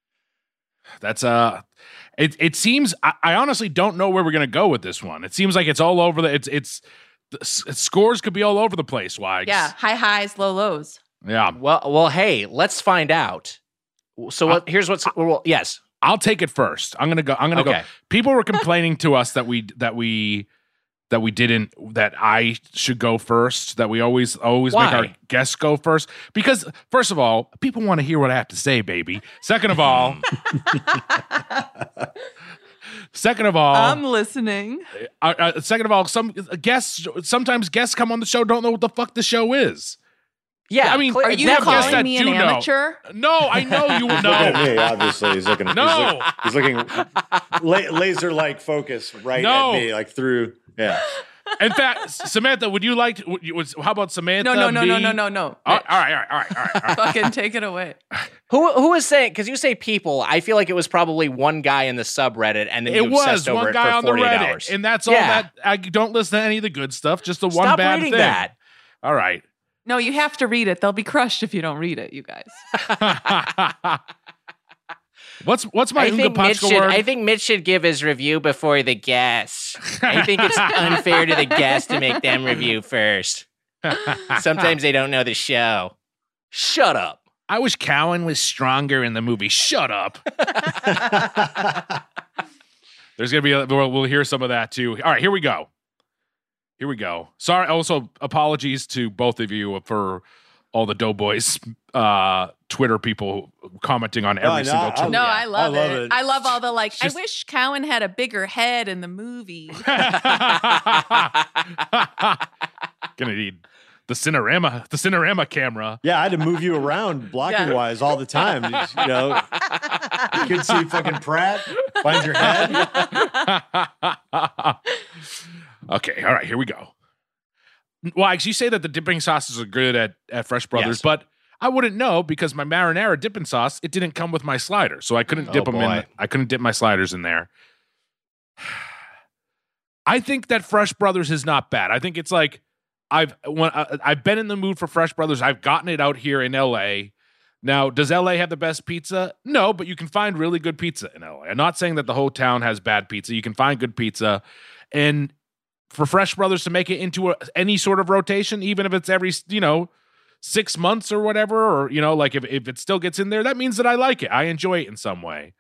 Speaker 4: That's uh it it seems I, I honestly don't know where we're gonna go with this one. It seems like it's all over the it's it's the s- scores could be all over the place, Wags.
Speaker 6: Yeah, high highs, low lows.
Speaker 4: Yeah.
Speaker 2: Well, well, hey, let's find out. So what, here's what's well, yes.
Speaker 4: I'll take it first. I'm gonna go. I'm gonna
Speaker 2: Okay.
Speaker 4: go. People were complaining to us that we that we that we didn't that I should go first. That we always always make our
Speaker 2: Why?
Speaker 4: guests go first because first of all, people want to hear what I have to say, baby. Second of all, second of all,
Speaker 6: I'm listening.
Speaker 4: uh, uh, second of all, some guests sometimes guests come on the show don't know what the fuck the show is.
Speaker 2: Yeah,
Speaker 4: I mean,
Speaker 2: clear-
Speaker 6: Are you
Speaker 4: Never. Yes,
Speaker 6: calling
Speaker 4: that
Speaker 6: me an
Speaker 4: do know.
Speaker 6: amateur?
Speaker 4: No, I know you will
Speaker 1: He's looking at
Speaker 4: know.
Speaker 1: me, obviously. He's looking.
Speaker 4: No.
Speaker 1: He's, look, he's looking la- laser-like focus right
Speaker 4: No.
Speaker 1: at me, like through. Yeah.
Speaker 4: In fact, Samantha, would you like? To, would you, was, how about Samantha?
Speaker 6: No, no, no,
Speaker 4: me?
Speaker 6: no, no, no, no.
Speaker 4: All
Speaker 6: Mitch,
Speaker 4: right, all right, all right, all right, all right.
Speaker 6: Fucking take it away.
Speaker 2: Who who was saying? Because you say people, I feel like it was probably one guy in the subreddit, and then you
Speaker 4: It was
Speaker 2: obsessed over
Speaker 4: one
Speaker 2: it
Speaker 4: guy
Speaker 2: for
Speaker 4: on the
Speaker 2: forty-eight
Speaker 4: Reddit,
Speaker 2: hours.
Speaker 4: and that's all
Speaker 2: Yeah.
Speaker 4: that. I don't listen to any of the good stuff. Just the one
Speaker 2: Stop
Speaker 4: bad
Speaker 2: reading
Speaker 4: thing.
Speaker 2: that.
Speaker 4: All right.
Speaker 6: No, you have to read it. They'll be crushed if you don't read it, you guys.
Speaker 4: what's what's my
Speaker 2: I
Speaker 4: Unga
Speaker 2: think Mitch
Speaker 4: Pachka
Speaker 2: should.
Speaker 4: word?
Speaker 2: I think Mitch should give his review before the guests. I think it's unfair to the guests to make them review first. Sometimes they don't know the show. Shut up.
Speaker 4: I wish Cowan was stronger in the movie. Shut up. There's gonna be. A, we'll, we'll hear some of that too. All right, here we go. Here we go. Sorry. Also, apologies to both of you for all the Doughboys uh, Twitter people commenting on every
Speaker 1: I know.
Speaker 4: single
Speaker 1: I-
Speaker 4: tweet.
Speaker 6: No,
Speaker 1: Yeah,
Speaker 6: I love,
Speaker 1: I love
Speaker 6: it.
Speaker 1: it.
Speaker 6: I love all the like.
Speaker 4: Just-
Speaker 6: I wish Cowan had a bigger head in the movie.
Speaker 4: Gonna need the Cinerama, the Cinerama camera.
Speaker 1: Yeah, I had to move you around blocking
Speaker 6: Yeah.
Speaker 1: wise all the time. You know, you could see fucking Pratt find your head.
Speaker 4: Okay, all right, here we go. Wags, you say that the dipping sauces are good at, at Fresh Brothers,
Speaker 2: Yes.
Speaker 4: but I wouldn't know because my marinara dipping sauce, it didn't come with my slider, so I couldn't
Speaker 2: Oh,
Speaker 4: dip them in.
Speaker 2: boy.
Speaker 4: I couldn't dip my sliders in there. I think that Fresh Brothers is not bad. I think it's like I've when I, I've been in the mood for Fresh Brothers. I've gotten it out here in L A. Now, does L A have the best pizza? No, but you can find really good pizza in L A. I'm not saying that the whole town has bad pizza. You can find good pizza, and for Fresh Brothers to make it into a, any sort of rotation, even if it's every, you know, six months or whatever, or, you know, like if, if it still gets in there, that means that I like it. I enjoy it in some way.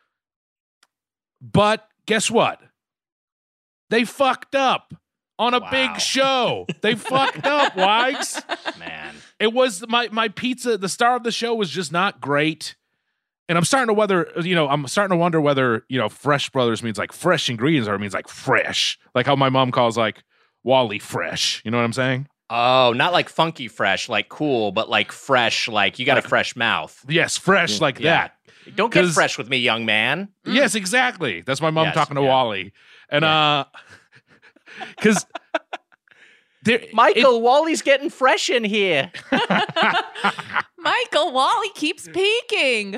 Speaker 4: But guess what? They fucked up on a
Speaker 2: Wow.
Speaker 4: big show. They fucked up, Wags.
Speaker 2: Man.
Speaker 4: It was my my pizza, the star of the show was just not great. And I'm starting to whether, you know, I'm starting to wonder whether, you know, Fresh Brothers means like fresh ingredients or it means like fresh. Like how my mom calls like Wally fresh. You know what I'm saying?
Speaker 2: Oh, not like funky fresh, like cool, but like fresh, like you got a fresh mouth.
Speaker 4: Yes, fresh like
Speaker 2: Yeah.
Speaker 4: that.
Speaker 2: Don't get
Speaker 4: 'Cause-
Speaker 2: fresh with me, young man.
Speaker 4: Yes, exactly. That's my mom
Speaker 2: Yes,
Speaker 4: talking to
Speaker 2: yeah.
Speaker 4: Wally. And uh cuz there
Speaker 2: Michael, Wally's getting fresh in here.
Speaker 6: Michael Wally keeps peeking.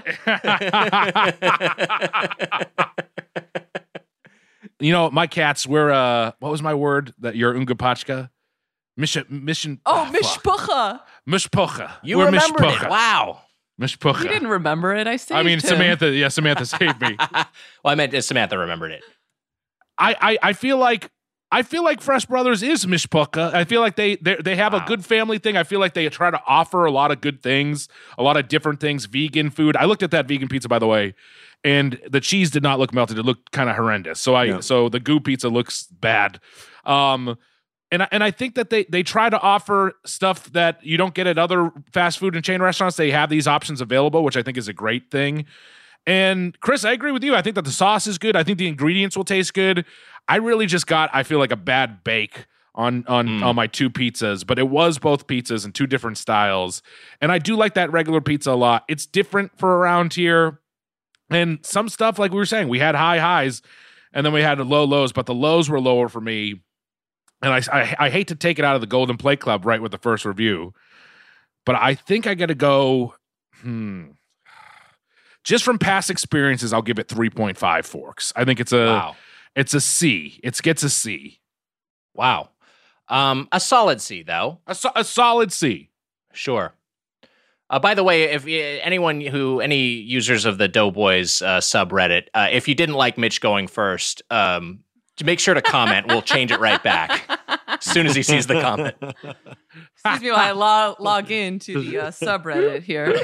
Speaker 4: You know, my cats, we're, uh, what was my word that you're Ungapachka? Mission, mission.
Speaker 6: Oh,
Speaker 4: fuck.
Speaker 6: mishpucha.
Speaker 4: Mishpocha.
Speaker 2: You
Speaker 4: We're
Speaker 2: remembered
Speaker 4: mishpocha.
Speaker 2: it. Wow.
Speaker 4: Mishpocha.
Speaker 6: You didn't remember it. I saved
Speaker 4: I mean,
Speaker 6: him.
Speaker 4: Samantha, yeah, Samantha saved me.
Speaker 2: Well, I meant uh, Samantha remembered it.
Speaker 4: I, I, I feel like, I feel like Fresh Brothers is mishpocha. I feel like they they they have
Speaker 2: Wow.
Speaker 4: a good family thing. I feel like they try to offer a lot of good things, a lot of different things, vegan food. I looked at that vegan pizza, by the way, and the cheese did not look melted. It looked kind of horrendous. So I
Speaker 1: Yeah.
Speaker 4: so the goo pizza looks bad. Um, and I, and I think that they they try to offer stuff that you don't get at other fast food and chain restaurants. They have these options available, which I think is a great thing. And Chris, I agree with you. I think that the sauce is good. I think the ingredients will taste good. I really just got, I feel like a bad bake on on
Speaker 2: Mm.
Speaker 4: on my two pizzas, but it was both pizzas in two different styles. And I do like that regular pizza a lot. It's different for around here. And some stuff, like we were saying, we had high highs and then we had low lows, but the lows were lower for me. And I, I, I hate to take it out of the Golden Plate Club right with the first review, but I think I got to go, hmm. Just from past experiences, I'll give it three point five forks. I think it's a
Speaker 2: Wow.
Speaker 4: it's a C. It gets a C.
Speaker 2: Wow. Um, a solid C, though.
Speaker 4: A, so- a solid C.
Speaker 2: Sure. Uh, by the way, if uh, anyone who, any users of the Doughboys uh, subreddit, uh, if you didn't like Mitch going first, um, to make sure to comment. We'll change it right back as soon as he sees the comment.
Speaker 6: Excuse me while I log, log in to the uh, subreddit here.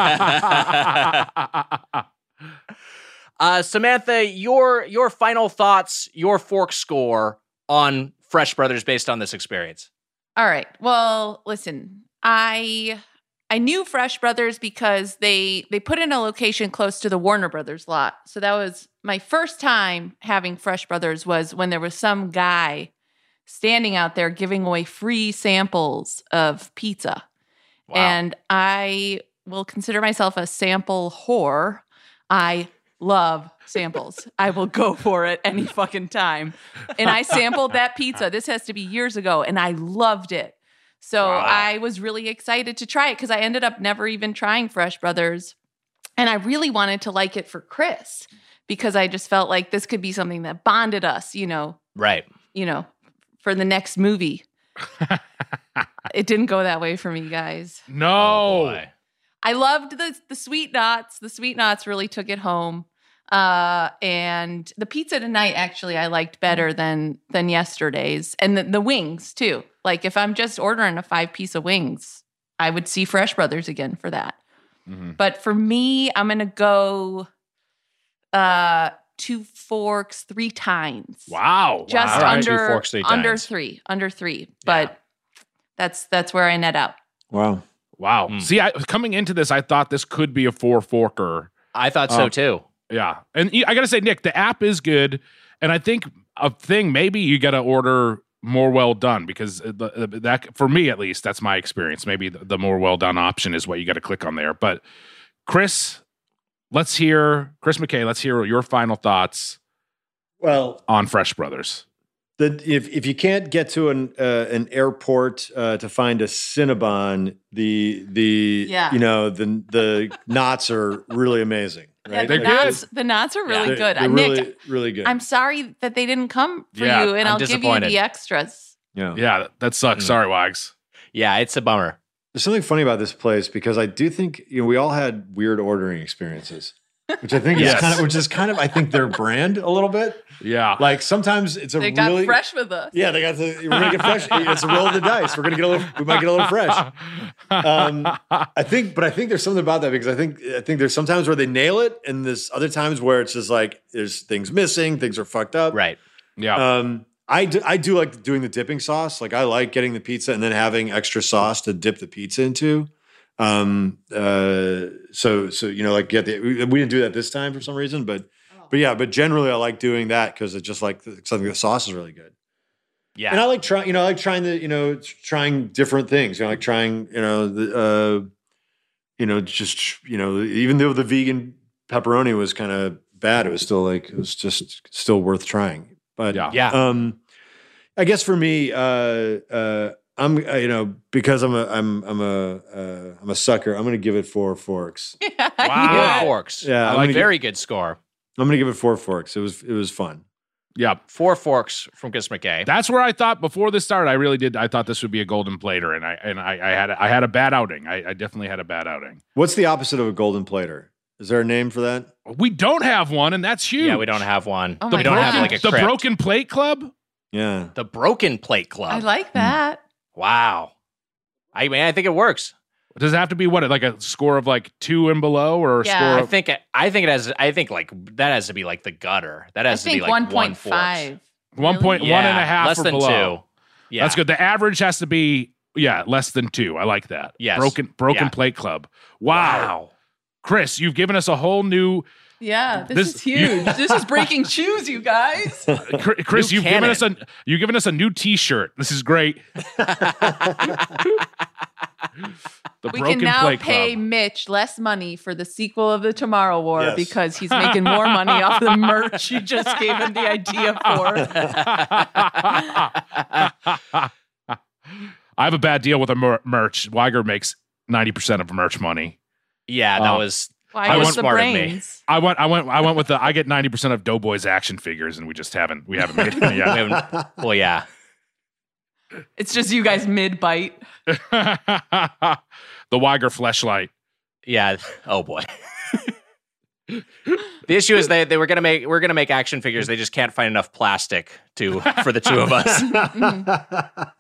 Speaker 2: Uh, Samantha, your your final thoughts, your fork score on Fresh Brothers based on this experience.
Speaker 6: All right. Well, listen, I I knew Fresh Brothers because they they put in a location close to the Warner Brothers lot. So that was my first time having Fresh Brothers was when there was some guy standing out there giving away free samples of pizza.
Speaker 2: Wow.
Speaker 6: And I will consider myself a sample whore. I love samples. I will go for it any fucking time. And I sampled that pizza. This has to be years ago, and I loved it. So
Speaker 2: Wow.
Speaker 6: I was really excited to try it because I ended up never even trying Fresh Brothers. And I really wanted to like it for Chris because I just felt like this could be something that bonded us, you know,
Speaker 2: Right.
Speaker 6: you know, for the next movie. It didn't go that way for me, guys.
Speaker 4: No.
Speaker 2: Oh, boy.
Speaker 6: I loved the the sweet knots. The sweet knots really took it home. Uh, and the pizza tonight actually I liked better than than yesterday's, and the, the wings too. Like if I'm just ordering a five piece of wings, I would see Fresh Brothers again for that.
Speaker 4: Mhm.
Speaker 6: But for me, I'm gonna go uh two forks three times.
Speaker 4: Wow.
Speaker 6: Just
Speaker 2: All right.
Speaker 6: under
Speaker 2: Two forks, three
Speaker 6: under
Speaker 2: times.
Speaker 6: three, under three. But that's that's where I net out.
Speaker 1: Wow.
Speaker 4: Wow.
Speaker 2: Mm.
Speaker 4: See, I, coming into this, I thought this could be a four forker.
Speaker 2: I thought so
Speaker 4: Um,
Speaker 2: too.
Speaker 4: Yeah. And y- I got to say, Nick, the app is good. And I think a thing, maybe you got to order more well done because the, the, that, for me at least, that's my experience. Maybe the, the more well done option is what you got to click on there. But Chris, let's hear, Chris McKay, let's hear your final thoughts
Speaker 1: Well,
Speaker 4: on Fresh Brothers.
Speaker 1: the, if if you can't get to an uh, an airport uh, to find a Cinnabon, the the
Speaker 6: Yeah.
Speaker 1: you know the the knots are really amazing.
Speaker 6: Yeah,
Speaker 1: Right?
Speaker 6: the
Speaker 4: They're
Speaker 1: Like,
Speaker 6: knots the knots are really
Speaker 1: they're-
Speaker 6: good.
Speaker 1: they're
Speaker 6: Uh, Nick,
Speaker 1: really really good.
Speaker 6: I'm sorry that they didn't come for
Speaker 4: Yeah,
Speaker 6: you, and
Speaker 2: I'm
Speaker 6: I'll give you
Speaker 2: disappointed.
Speaker 6: the extras.
Speaker 1: Yeah.
Speaker 4: Yeah, that, that sucks.
Speaker 2: Mm.
Speaker 4: Sorry, Wags.
Speaker 2: Yeah, it's a bummer.
Speaker 1: There's something funny about this place because I do think you know we all had weird ordering experiences, which I think
Speaker 4: Yes.
Speaker 1: is kind of which is kind of I think their brand a little bit.
Speaker 4: Yeah.
Speaker 1: Like sometimes it's a
Speaker 6: They got
Speaker 1: really
Speaker 6: fresh with us.
Speaker 1: yeah they got the we're gonna get fresh. It's a roll of the dice. We're gonna get a little we might get a little fresh. Um, I think, but I think there's something about that because I think I think there's sometimes where they nail it, and there's other times where it's just like there's things missing, things are fucked up.
Speaker 2: Right.
Speaker 4: yeah.
Speaker 1: Um, I do, I do like doing the dipping sauce. Like I like getting the pizza and then having extra sauce to dip the pizza into. Um, uh, so so you know, like get the we, we didn't do that this time for some reason, but but yeah, but generally I like doing that because it's just like the, something the sauce is really good.
Speaker 2: Yeah.
Speaker 1: And I like trying, you know, I like trying the, you know, trying different things. You know, like trying, you know, the, uh, you know, just, you know, even though the vegan pepperoni was kind of bad, it was still like, it was just still worth trying. But
Speaker 4: Yeah.
Speaker 2: Yeah.
Speaker 1: um, I guess for me, uh, uh, I'm, uh, you know, because I'm a, I'm, I'm a, uh, I'm a sucker. I'm going to give it four forks.
Speaker 6: Yeah,
Speaker 2: Four
Speaker 6: I knew it.
Speaker 2: forks.
Speaker 1: Yeah,
Speaker 2: I
Speaker 1: I'm
Speaker 2: like
Speaker 1: gonna
Speaker 2: very good score.
Speaker 1: I'm going to give it four forks. It was, it was fun.
Speaker 4: yeah.
Speaker 2: Four forks from Gus McKay.
Speaker 4: That's where I thought before this started. I really did. I thought this would be a golden plater, and I and I, I had a, I had a bad outing. I, I definitely had a bad outing.
Speaker 1: What's the opposite of a golden plater? Is there a name for that?
Speaker 4: We don't have one, and that's huge.
Speaker 2: Yeah, we don't have one.
Speaker 6: Oh
Speaker 2: we
Speaker 6: my
Speaker 2: don't have
Speaker 6: God.
Speaker 2: like a
Speaker 4: the
Speaker 2: crypt.
Speaker 4: Broken Plate Club.
Speaker 1: Yeah.
Speaker 2: The Broken Plate Club.
Speaker 6: I like that.
Speaker 2: Wow. I mean, I think it works.
Speaker 4: Does it have to be what, like a score of like two and below, or a
Speaker 6: Yeah.
Speaker 4: score
Speaker 2: I
Speaker 4: of
Speaker 2: think I think it has. I think like that has to be like the gutter. That
Speaker 6: I
Speaker 2: has to be
Speaker 6: think
Speaker 2: like
Speaker 6: one
Speaker 2: one
Speaker 6: point
Speaker 2: forks.
Speaker 6: five.
Speaker 4: one point
Speaker 2: Yeah,
Speaker 4: one and a half
Speaker 2: less
Speaker 4: or
Speaker 2: than
Speaker 4: below?
Speaker 2: two. Yeah,
Speaker 4: That's good. The average has to be yeah less than two. I like that.
Speaker 2: Yes.
Speaker 4: Broken Broken
Speaker 2: Yeah.
Speaker 4: Plate Club. Wow.
Speaker 2: Wow.
Speaker 4: Chris, you've given us a whole new.
Speaker 6: Yeah, this,
Speaker 4: This-
Speaker 6: is huge. this is breaking shoes, you guys.
Speaker 4: Chris, Chris,
Speaker 2: New
Speaker 4: you've given
Speaker 2: cannon.
Speaker 4: us a you've given us a new T-shirt. This is great. The
Speaker 6: We
Speaker 4: Broken
Speaker 6: can now
Speaker 4: Plate
Speaker 6: pay
Speaker 4: Club.
Speaker 6: Mitch less money for the sequel of the Tomorrow War
Speaker 1: Yes.
Speaker 6: because he's making more money off the merch you just gave him the idea for.
Speaker 4: I have a bad deal with a mer- merch. Weiger makes ninety percent of merch money.
Speaker 2: Yeah, that
Speaker 4: Uh,
Speaker 2: was.
Speaker 6: Why
Speaker 2: I
Speaker 6: was
Speaker 2: was
Speaker 6: the
Speaker 2: smart of me.
Speaker 6: brains?
Speaker 4: I went I went I went with the I get ninety percent of Doughboys action figures, and we just haven't we haven't made it
Speaker 2: we
Speaker 4: yet.
Speaker 2: haven't- well, yeah.
Speaker 6: It's just you guys mid bite.
Speaker 4: The Weiger fleshlight.
Speaker 2: Yeah. Oh boy. The issue is they, they were gonna make we're gonna make action figures. They just can't find enough plastic to for the two of us.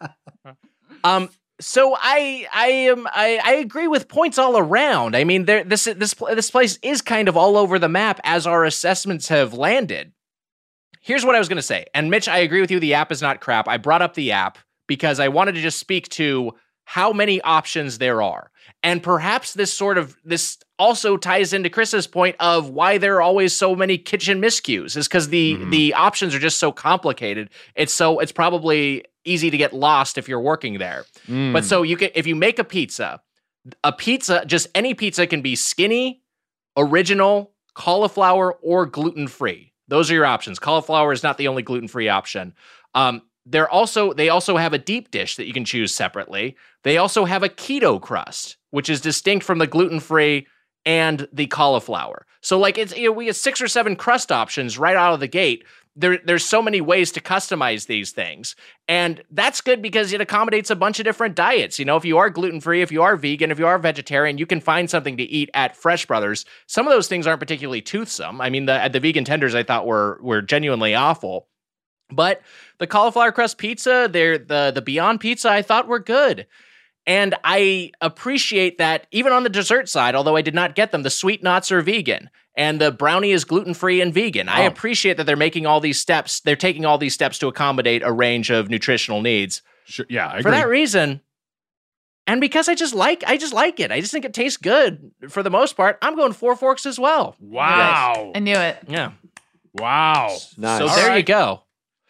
Speaker 2: Um. So I I am I, I agree with points all around. I mean, there this this pl- this place is kind of all over the map as our assessments have landed. Here's what I was gonna say, and Mitch, I agree with you. The app is not crap. I brought up the app because I wanted to just speak to how many options there are. And perhaps this sort of, this also ties into Chris's point of why there are always so many kitchen miscues is because the,
Speaker 4: Mhm.
Speaker 2: the options are just so complicated. It's so, it's probably easy to get lost if you're working there.
Speaker 4: Mm.
Speaker 2: But so you can, if you make a pizza, a pizza, just any pizza can be skinny, original, cauliflower, or gluten-free. Those are your options. Cauliflower is not the only gluten-free option. Um, They're also they also have a deep dish that you can choose separately. They also have a keto crust, which is distinct from the gluten-free and the cauliflower. So like it's you know, we have six or seven crust options right out of the gate. There, there's so many ways to customize these things. And that's good because it accommodates a bunch of different diets. You know, if you are gluten-free, if you are vegan, if you are vegetarian, you can find something to eat at Fresh Brothers. Some of those things aren't particularly toothsome. I mean, the the vegan tenders I thought were were genuinely awful. But the cauliflower crust pizza, they're the the Beyond Pizza, I thought were good. And I appreciate that even on the dessert side, although I did not get them, the sweet knots are vegan and the brownie is gluten-free and vegan. I
Speaker 4: Oh.
Speaker 2: appreciate that they're making all these steps. They're taking all these steps to accommodate a range of nutritional needs.
Speaker 4: Sure, yeah, I
Speaker 2: For
Speaker 4: agree.
Speaker 2: that reason, and because I just like I just like it. I just think it tastes good for the most part. I'm going Four Forks as well.
Speaker 4: Wow.
Speaker 6: I knew it.
Speaker 2: Yeah.
Speaker 4: Wow.
Speaker 1: Nice.
Speaker 2: So
Speaker 4: All
Speaker 2: there you
Speaker 4: right.
Speaker 2: go.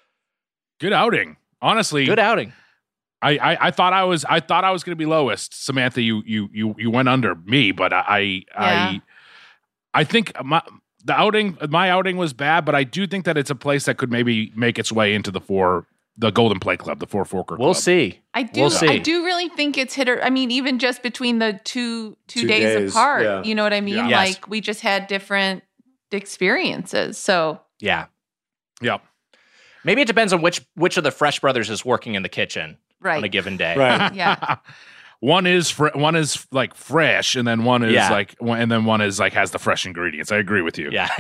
Speaker 4: Good outing. Honestly,
Speaker 2: Good outing.
Speaker 4: I, I, I thought I was I thought I was going to be lowest. Samantha, you you you you went under me, but I
Speaker 6: Yeah.
Speaker 4: I I think my the outing my outing was bad, but I do think that it's a place that could maybe make its way into the four the Golden Plate Club, the Four Forker Club.
Speaker 2: We'll see.
Speaker 6: I do.
Speaker 2: We'll see.
Speaker 6: I do really think it's hit or. I mean, even just between the two two,
Speaker 1: Two
Speaker 6: days,
Speaker 1: days,
Speaker 6: apart,
Speaker 1: yeah.
Speaker 6: you know what I mean?
Speaker 4: Yeah.
Speaker 2: Yes.
Speaker 6: Like we just had different experiences. So
Speaker 2: Yeah.
Speaker 4: Yep.
Speaker 2: Maybe it depends on which which of the Fresh brothers is working in the kitchen
Speaker 6: Right.
Speaker 2: on a given day.
Speaker 1: Right.
Speaker 6: Yeah.
Speaker 4: One is fr- one is like fresh, and then one is
Speaker 2: Yeah.
Speaker 4: like, one, and then one is like has the fresh ingredients. I agree with you.
Speaker 2: Yeah.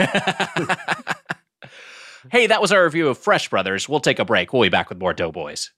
Speaker 2: Hey, that was our review of Fresh Brothers. We'll take a break. We'll be back with more Doughboys.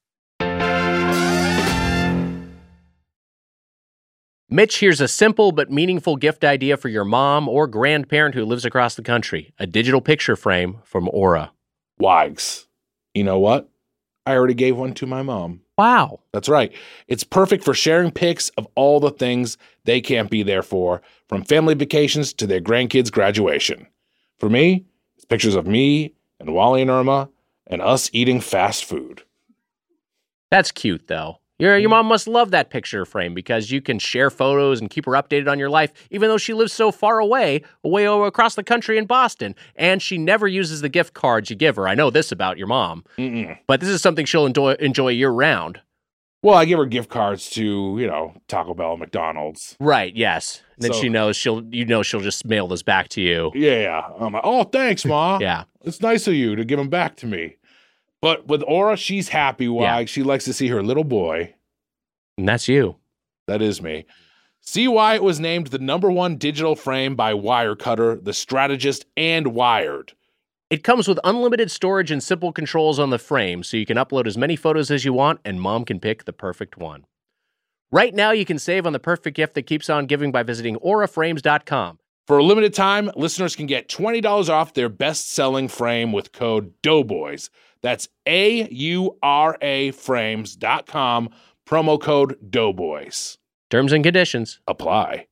Speaker 2: Mitch, here's a simple but meaningful gift idea for your mom or grandparent who lives across the country. A digital picture frame from Aura.
Speaker 3: Wags. You know what? I already gave one to my mom.
Speaker 2: Wow.
Speaker 3: That's right. It's perfect for sharing pics of all the things they can't be there for, from family vacations to their grandkids' graduation. For me, it's pictures of me and Wally and Irma and us eating fast food.
Speaker 2: That's cute, though. Your, your mom must love that picture frame because you can share photos and keep her updated on your life, even though she lives so far away, away over across the country in Boston. And she never uses the gift cards you give her. I know this about your mom.
Speaker 3: Mm-mm.
Speaker 2: But this is something she'll enjoy, enjoy year-round.
Speaker 3: Well, I give her gift cards to, you know, Taco Bell, McDonald's.
Speaker 2: Right, yes. And then
Speaker 3: So-
Speaker 2: she knows she'll, you know, she'll just mail those back to you.
Speaker 3: Yeah. I'm like, oh, thanks, Ma.
Speaker 2: Yeah.
Speaker 3: It's nice of you to give them back to me. But with Aura, she's happy. Why?
Speaker 2: Yeah.
Speaker 3: She likes to see her little boy.
Speaker 2: And that's you.
Speaker 3: That is me. See why it was named the number one digital frame by Wirecutter, The Strategist, and Wired.
Speaker 2: It comes with unlimited storage and simple controls on the frame, so you can upload as many photos as you want, and mom can pick the perfect one. Right now, you can save on the perfect gift that keeps on giving by visiting aura frames dot com.
Speaker 3: For a limited time, listeners can get twenty dollars off their best-selling frame with code Doughboys. That's A U R A frames dot com, promo code Doughboys.
Speaker 2: Terms and conditions.
Speaker 3: Apply.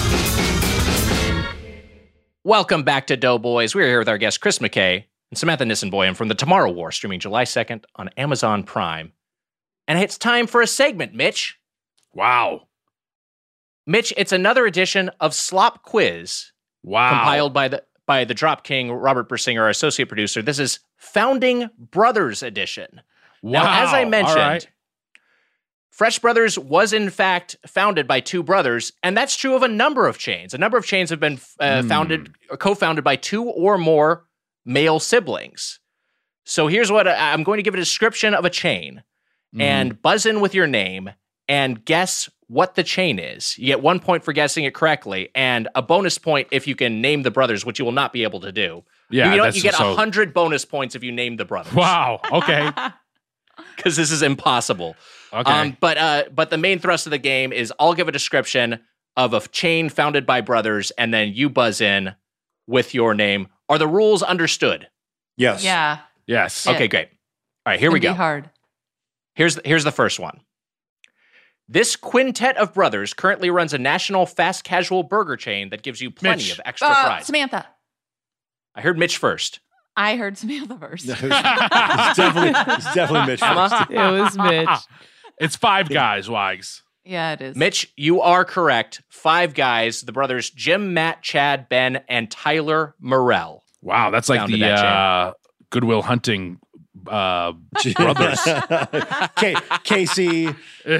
Speaker 2: Welcome back to Doughboys. We're here with our guest Chris McKay and Samantha Nissenboyum from The Tomorrow War, streaming July second on Amazon Prime. And it's time for a segment, Mitch.
Speaker 4: Wow.
Speaker 2: Mitch, it's another edition of Slop Quiz,
Speaker 4: Wow.
Speaker 2: compiled by the by the Drop King, Robert Bersinger, our associate producer. This is Founding Brothers edition.
Speaker 4: Wow.
Speaker 2: Now, as I mentioned,
Speaker 4: All right.
Speaker 2: Fresh Brothers was in fact founded by two brothers, and that's true of a number of chains. A number of chains have been uh,
Speaker 4: Hmm.
Speaker 2: founded or co-founded by two or more male siblings. So here's what I, I'm going to give a description of a chain,
Speaker 4: Mm.
Speaker 2: and buzz in with your name and guess what the chain is. You get one point for guessing it correctly, and a bonus point if you can name the brothers, which you will not be able to do.
Speaker 4: Yeah,
Speaker 2: you, know,
Speaker 4: that's
Speaker 2: you get a
Speaker 4: so-
Speaker 2: hundred bonus points if you name the brothers.
Speaker 4: Wow. Okay.
Speaker 2: Because this is impossible.
Speaker 4: Okay.
Speaker 2: Um, but uh, but the main thrust of the game is I'll give a description of a chain founded by brothers, and then you buzz in with your name. Are the rules understood?
Speaker 1: Yes.
Speaker 6: Yeah.
Speaker 4: yes.
Speaker 6: Yeah.
Speaker 2: Okay, great. All right, here we
Speaker 6: Can
Speaker 2: go.
Speaker 6: be hard.
Speaker 2: Here's here's the first one. This quintet of brothers currently runs a national fast casual burger chain that gives you plenty
Speaker 4: Mitch.
Speaker 2: of extra
Speaker 6: Uh,
Speaker 2: fries.
Speaker 6: Samantha.
Speaker 2: I heard Mitch first.
Speaker 6: I heard Samantha first.
Speaker 1: it's definitely, it's definitely Mitch.
Speaker 2: Emma?
Speaker 6: It was Mitch.
Speaker 4: It's five guys, Wags.
Speaker 6: Yeah, it is.
Speaker 2: Mitch, you are correct. Five guys, the brothers Jim, Matt, Chad, Ben, and Tyler Morrell.
Speaker 4: Wow, that's like
Speaker 2: Founded
Speaker 4: the
Speaker 2: that chain.
Speaker 4: uh, Goodwill Hunting uh, brothers.
Speaker 1: K- Casey.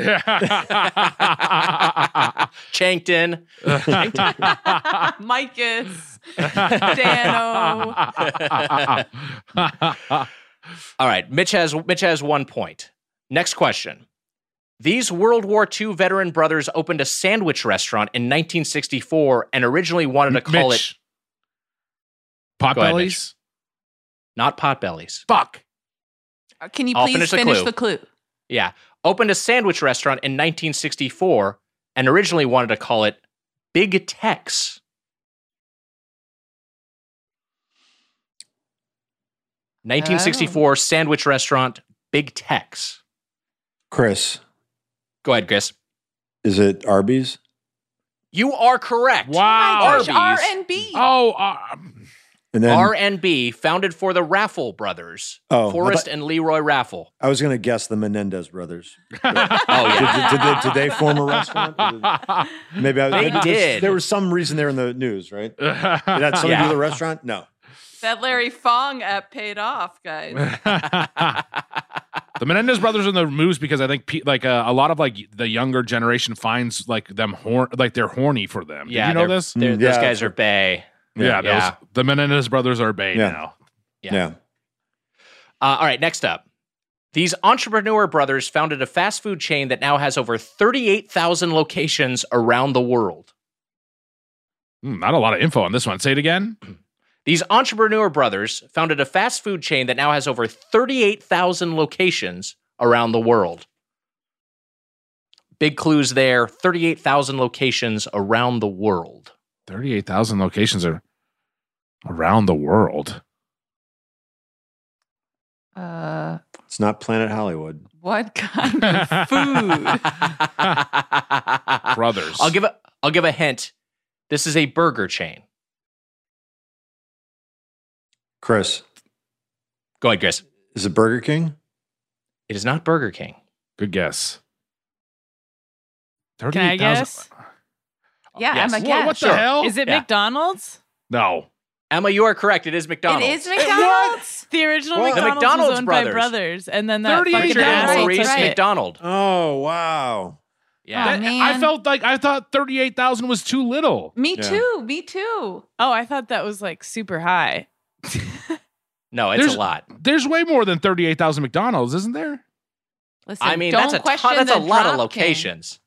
Speaker 2: Chankton.
Speaker 6: Micus. Dano.
Speaker 2: All right, Mitch has Mitch has one point. Next question. These World War Two veteran brothers opened a sandwich restaurant in nineteen sixty-four and originally wanted to call it
Speaker 4: Mitch. Potbellies?
Speaker 2: Go ahead, Mitch. not Potbellies.
Speaker 4: Fuck.
Speaker 6: Uh, Can you
Speaker 2: I'll
Speaker 6: please
Speaker 2: finish the
Speaker 6: finish
Speaker 2: clue.
Speaker 6: the clue?
Speaker 2: Yeah. Opened a sandwich restaurant in nineteen sixty-four and originally wanted to call it Big Tex. nineteen sixty-four sandwich restaurant, Big Tex.
Speaker 1: Chris,
Speaker 2: Go ahead, Chris.
Speaker 1: is it Arby's?
Speaker 2: You are correct.
Speaker 4: Wow.
Speaker 2: Arby's.
Speaker 6: R and B.
Speaker 4: Oh, uh,
Speaker 1: And then
Speaker 2: R and B, founded for the Raffle brothers,
Speaker 1: Oh, I
Speaker 2: Forrest
Speaker 1: thought-
Speaker 2: and Leroy Raffle.
Speaker 1: I was going to guess the Menendez brothers.
Speaker 2: Oh,
Speaker 1: Did,
Speaker 2: yeah.
Speaker 1: did, did they, did they form a restaurant? Did it- maybe I,
Speaker 2: They
Speaker 1: maybe there's-
Speaker 2: did.
Speaker 1: There was some reason they're in the news, right? Did that something
Speaker 2: Yeah.
Speaker 1: to do with the restaurant? No.
Speaker 6: That Larry Fong app paid off, guys.
Speaker 4: the Menendez brothers are in the moves because I think pe- like uh, a lot of like the younger generation finds like them horn like they're horny for them.
Speaker 2: Yeah,
Speaker 4: Did you know
Speaker 2: they're-
Speaker 4: this?
Speaker 2: they're-
Speaker 1: Mm,
Speaker 2: those
Speaker 1: yeah.
Speaker 2: guys are bae.
Speaker 4: Yeah,
Speaker 2: Yeah.
Speaker 4: those, the Menendez brothers are Bay
Speaker 1: Yeah.
Speaker 4: now.
Speaker 2: Yeah.
Speaker 1: Yeah.
Speaker 2: Uh, all right, next up. These entrepreneur brothers founded a fast food chain that now has over thirty-eight thousand locations around the world.
Speaker 4: Hmm, not a lot of info on this one. Say it again.
Speaker 2: These entrepreneur brothers founded a fast food chain that now has over thirty-eight thousand locations around the world. Big clues there, thirty-eight thousand locations around the world.
Speaker 4: thirty-eight thousand locations are around the world.
Speaker 6: Uh,
Speaker 1: It's not Planet Hollywood.
Speaker 6: what kind of food?
Speaker 4: Brothers.
Speaker 2: I'll give a I'll give a hint. This is a burger chain.
Speaker 1: Chris,
Speaker 2: Go ahead, Chris.
Speaker 1: is it Burger King?
Speaker 2: It is not Burger King.
Speaker 4: Good guess.
Speaker 7: Can I
Speaker 4: thirty-eight thousand
Speaker 7: guess?
Speaker 6: Yeah,
Speaker 2: Yes.
Speaker 6: I'm a
Speaker 4: What,
Speaker 6: guess.
Speaker 4: what the
Speaker 2: Sure.
Speaker 4: hell?
Speaker 7: Is it
Speaker 2: Yeah.
Speaker 7: McDonald's?
Speaker 4: No.
Speaker 2: Emma, you are correct. It is McDonald's.
Speaker 6: It is McDonald's.
Speaker 7: The original
Speaker 1: What?
Speaker 2: The
Speaker 7: McDonald's,
Speaker 2: McDonald's
Speaker 7: was owned
Speaker 2: brothers.
Speaker 7: by brothers, and then that
Speaker 4: thirty-eight
Speaker 7: fucking
Speaker 2: Richard and
Speaker 6: That's
Speaker 7: asshole
Speaker 2: Maurice
Speaker 7: took
Speaker 6: right.
Speaker 7: it.
Speaker 2: McDonald.
Speaker 1: Oh, wow.
Speaker 2: Yeah.
Speaker 6: Oh,
Speaker 4: That-
Speaker 6: man.
Speaker 4: I felt like I thought thirty-eight thousand was too little.
Speaker 6: Me
Speaker 1: Yeah.
Speaker 6: too. Me too.
Speaker 7: Oh, I thought that was like super high.
Speaker 2: No, it's
Speaker 4: There's-
Speaker 2: a lot.
Speaker 4: There's way more than thirty-eight thousand McDonald's, isn't there?
Speaker 6: Listen,
Speaker 2: I mean,
Speaker 6: don't
Speaker 2: that's a
Speaker 6: question
Speaker 2: ton, that's a
Speaker 6: the
Speaker 2: lot of
Speaker 6: Drop King.
Speaker 2: locations.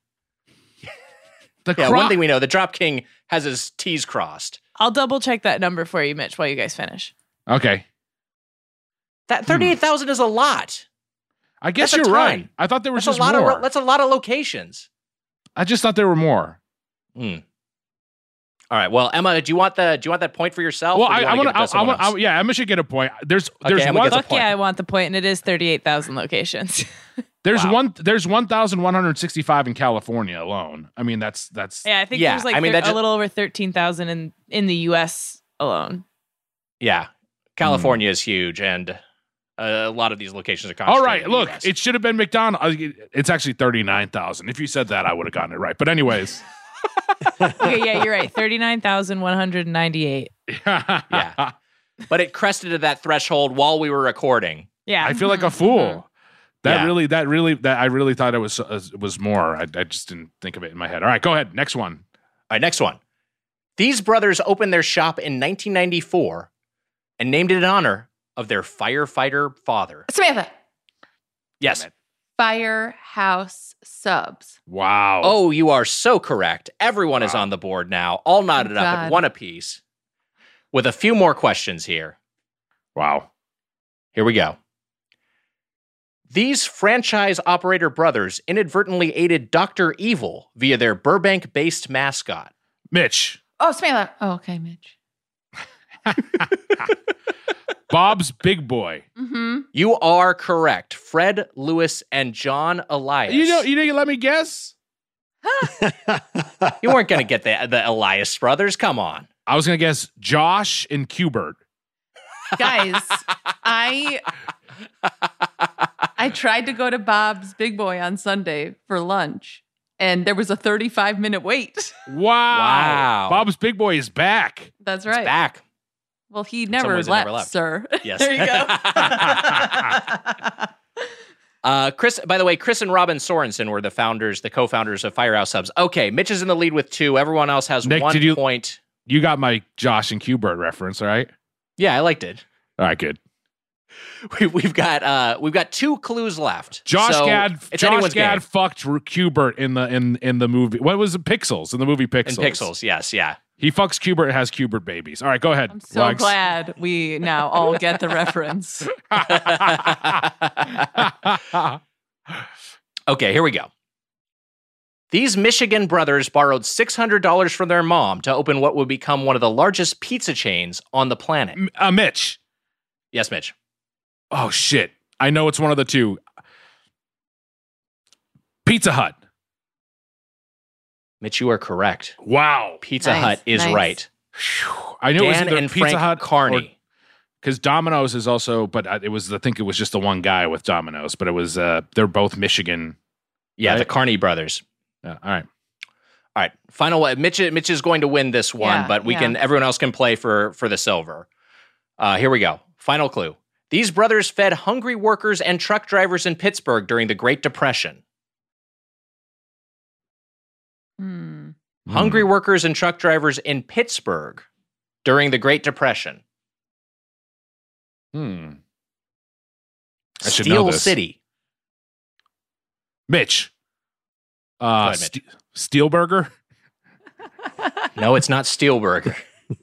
Speaker 4: The
Speaker 2: Yeah,
Speaker 4: cro-
Speaker 2: one thing we know, the Drop King has his T's crossed.
Speaker 7: I'll double check that number for you, Mitch, while you guys finish.
Speaker 4: Okay.
Speaker 2: That thirty-eight thousand is a lot.
Speaker 4: I guess
Speaker 2: That's a
Speaker 4: you're
Speaker 2: ton.
Speaker 4: right. I thought there was
Speaker 2: That's a
Speaker 4: just
Speaker 2: lot
Speaker 4: more.
Speaker 2: of that's a lot of locations.
Speaker 4: I just thought there were more.
Speaker 2: Hmm. All right. Well, Emma, do you want the do you want that point for yourself?
Speaker 4: Well,
Speaker 2: or do
Speaker 4: I,
Speaker 2: you
Speaker 4: I
Speaker 2: wanna
Speaker 4: want
Speaker 2: give it to
Speaker 4: to. I,
Speaker 2: someone
Speaker 4: I, I,
Speaker 2: else?
Speaker 4: yeah, Emma should get a point. There's there's
Speaker 2: Emma
Speaker 4: one
Speaker 2: gets a
Speaker 7: Fuck
Speaker 2: point.
Speaker 7: yeah, I want the point, and it is thirty-eight thousand locations.
Speaker 4: there's
Speaker 2: Wow.
Speaker 4: one there's one thousand one hundred sixty-five in California alone. I mean, that's that's
Speaker 7: yeah, I think
Speaker 2: Yeah,
Speaker 7: there's like
Speaker 2: I mean,
Speaker 7: thir-
Speaker 2: that ju-
Speaker 7: a little over thirteen thousand in in the U S alone.
Speaker 2: Yeah, California is huge, and uh, a lot of these locations are concentrated.
Speaker 4: all right.
Speaker 2: in the
Speaker 4: Look,
Speaker 2: U S.
Speaker 4: it should have been McDonald's. It's actually thirty-nine thousand. If you said that, I would have gotten it right. But anyways,
Speaker 7: Okay, yeah, you're right. Thirty-nine thousand one hundred ninety-eight.
Speaker 2: Yeah. but it crested to that threshold while we were recording.
Speaker 7: Yeah,
Speaker 4: I feel like a fool. That
Speaker 2: Yeah.
Speaker 4: really, that really, that I really thought it was uh, was more. I, I just didn't think of it in my head. All right, go ahead. Next one.
Speaker 2: All right, next one. These brothers opened their shop in nineteen ninety-four and named it in honor of their firefighter father.
Speaker 6: Samantha,
Speaker 2: Yes.
Speaker 6: Firehouse Subs.
Speaker 4: Wow.
Speaker 2: Oh, you are so correct. Everyone is
Speaker 4: Wow.
Speaker 2: on the board now, all knotted up at
Speaker 6: God.
Speaker 2: one apiece. With a few more questions here.
Speaker 4: wow.
Speaker 2: Here we go. These franchise operator brothers inadvertently aided Doctor Evil via their Burbank-based mascot.
Speaker 4: Mitch.
Speaker 6: Oh, Samantha. Oh, okay, Mitch.
Speaker 4: Bob's Big Boy.
Speaker 6: Mm-hmm.
Speaker 2: You are correct. Fred Lewis and John Elias.
Speaker 4: You know, you didn't let me guess.
Speaker 2: You weren't going to get the, the Elias brothers. Come on.
Speaker 4: I was gonna guess Josh and Qbert.
Speaker 6: Guys, I I tried to go to Bob's Big Boy on Sunday for lunch, and there was a thirty-five minute wait.
Speaker 4: Wow.
Speaker 2: Wow.
Speaker 4: Bob's Big Boy is back.
Speaker 6: That's
Speaker 2: It's
Speaker 6: right.
Speaker 2: back.
Speaker 6: Well, he
Speaker 2: some
Speaker 6: never
Speaker 2: ways
Speaker 6: left,
Speaker 2: it never left.
Speaker 6: sir.
Speaker 2: Yes.
Speaker 6: there you go.
Speaker 2: Uh, Chris, by the way, Chris and Robin Sorensen were the founders, the co-founders of Firehouse Subs. Okay, Mitch is in the lead with two. Everyone else has
Speaker 4: Nick,
Speaker 2: one
Speaker 4: did you-
Speaker 2: point.
Speaker 4: You got my Josh and Qbert reference, all right?
Speaker 2: Yeah, I liked it.
Speaker 4: All right, good.
Speaker 2: We, we've got uh, we've got two clues left.
Speaker 4: Josh
Speaker 2: So
Speaker 4: Gad.
Speaker 2: it's
Speaker 4: Josh
Speaker 2: anyone's
Speaker 4: Gad
Speaker 2: game.
Speaker 4: fucked Ru- Qbert in the in in the movie. What was it? Pixels in the movie
Speaker 2: And
Speaker 4: Pixels.
Speaker 2: Pixels, yes, yeah.
Speaker 4: He fucks Qbert and has Qbert babies. All right, go ahead.
Speaker 6: I'm so
Speaker 4: Wags.
Speaker 6: glad we now all get the reference.
Speaker 2: Okay, here we go. These Michigan brothers borrowed six hundred dollars from their mom to open what would become one of the largest pizza chains on the planet.
Speaker 4: M- uh, Mitch.
Speaker 2: Yes, Mitch.
Speaker 4: Oh shit! I know it's one of the two. Pizza Hut.
Speaker 2: Mitch, you are correct.
Speaker 4: Wow.
Speaker 2: Pizza
Speaker 6: Nice,
Speaker 2: Hut is
Speaker 6: nice.
Speaker 2: right.
Speaker 4: Phew. I knew it was
Speaker 2: Dan
Speaker 4: either
Speaker 2: and
Speaker 4: Pizza
Speaker 2: Frank
Speaker 4: Hut
Speaker 2: Carney.
Speaker 4: because Domino's is also, but I- it was I think it was just the one guy with Domino's, but it was uh they're both Michigan.
Speaker 2: Yeah, the
Speaker 4: Right.
Speaker 2: Carney brothers.
Speaker 4: Yeah, all right.
Speaker 2: All right, final one. Mitch, Mitch is going to win this one,
Speaker 6: Yeah,
Speaker 2: but we
Speaker 6: yeah.
Speaker 2: can. Everyone else can play for for the silver. Uh, here we go. Final clue. These brothers fed hungry workers and truck drivers in Pittsburgh during the Great Depression.
Speaker 6: Hmm.
Speaker 2: Hungry workers and truck drivers in Pittsburgh during the Great Depression.
Speaker 4: Hmm. I should know
Speaker 2: Steel
Speaker 4: this.
Speaker 2: City.
Speaker 4: Mitch. Uh,
Speaker 2: ahead, Mitch.
Speaker 4: St- Steelburger?
Speaker 2: No, it's not Steelburger.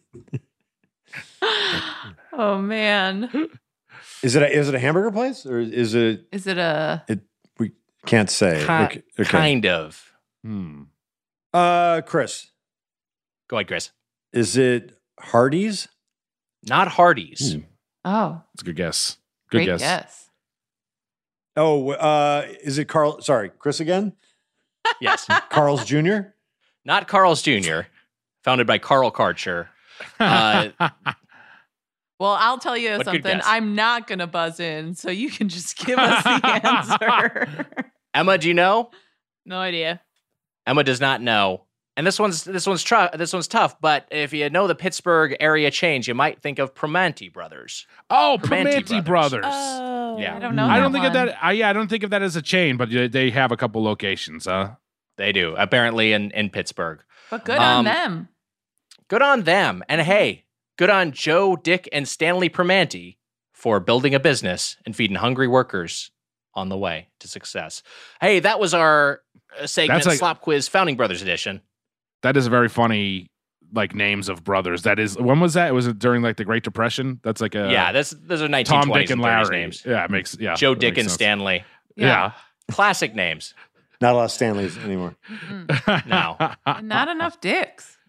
Speaker 6: Oh man.
Speaker 1: Is it a, is it a hamburger place or is it?
Speaker 6: Is it a
Speaker 1: It we can't say.
Speaker 2: Ki-
Speaker 1: Okay, okay.
Speaker 2: Kind of.
Speaker 4: Hmm.
Speaker 1: Uh, Chris,
Speaker 2: Go ahead, Chris.
Speaker 1: is it Hardee's?
Speaker 2: Not Hardee's.
Speaker 4: Ooh.
Speaker 6: Oh,
Speaker 4: That's a good guess. Good
Speaker 6: great
Speaker 4: guess.
Speaker 6: guess.
Speaker 1: Oh, uh, is it Carl? Sorry, Chris again.
Speaker 2: Yes.
Speaker 1: Carl's Junior
Speaker 2: Not Carl's Junior, founded by Carl Karcher. Uh,
Speaker 6: Well, I'll tell you
Speaker 2: But good
Speaker 6: something.
Speaker 2: guess.
Speaker 6: I'm not going to buzz in, so you can just give us the answer.
Speaker 2: Emma, do you know?
Speaker 7: No idea.
Speaker 2: Emma does not know. And this one's this one's tr- this one's tough, but if you know the Pittsburgh area chains, you might think of Primanti Brothers.
Speaker 4: Oh,
Speaker 2: Primanti
Speaker 4: Primanti
Speaker 2: Brothers.
Speaker 4: Brothers.
Speaker 7: Oh,
Speaker 2: Yeah.
Speaker 7: I don't know.
Speaker 4: I
Speaker 7: that
Speaker 4: don't think of
Speaker 7: one.
Speaker 4: that. I, yeah, I don't think of that as a chain, but they- they have a couple locations, huh?
Speaker 2: They do, apparently in, in Pittsburgh.
Speaker 6: But good
Speaker 2: Um,
Speaker 6: on them.
Speaker 2: Good on them. And hey, good on Joe, Dick, and Stanley Primanti for building a business and feeding hungry workers on the way to success. Hey, that was our uh, segment,
Speaker 4: That's like-
Speaker 2: Slop Quiz Founding Brothers Edition.
Speaker 4: That is a very funny, like, names of brothers. That is, when was that? Was it during, like, the Great Depression? That's like a
Speaker 2: yeah, this, those are nineteen
Speaker 4: Tom,
Speaker 2: twenties
Speaker 4: Dick, and
Speaker 2: and thirties
Speaker 4: Larry.
Speaker 2: names.
Speaker 4: Yeah, it makes, yeah.
Speaker 2: Joe,
Speaker 4: that
Speaker 2: Dick,
Speaker 4: makes
Speaker 2: and
Speaker 4: sense.
Speaker 2: Stanley.
Speaker 4: Yeah.
Speaker 2: Classic names.
Speaker 1: Not a lot of Stanleys anymore.
Speaker 2: No.
Speaker 6: And not enough dicks.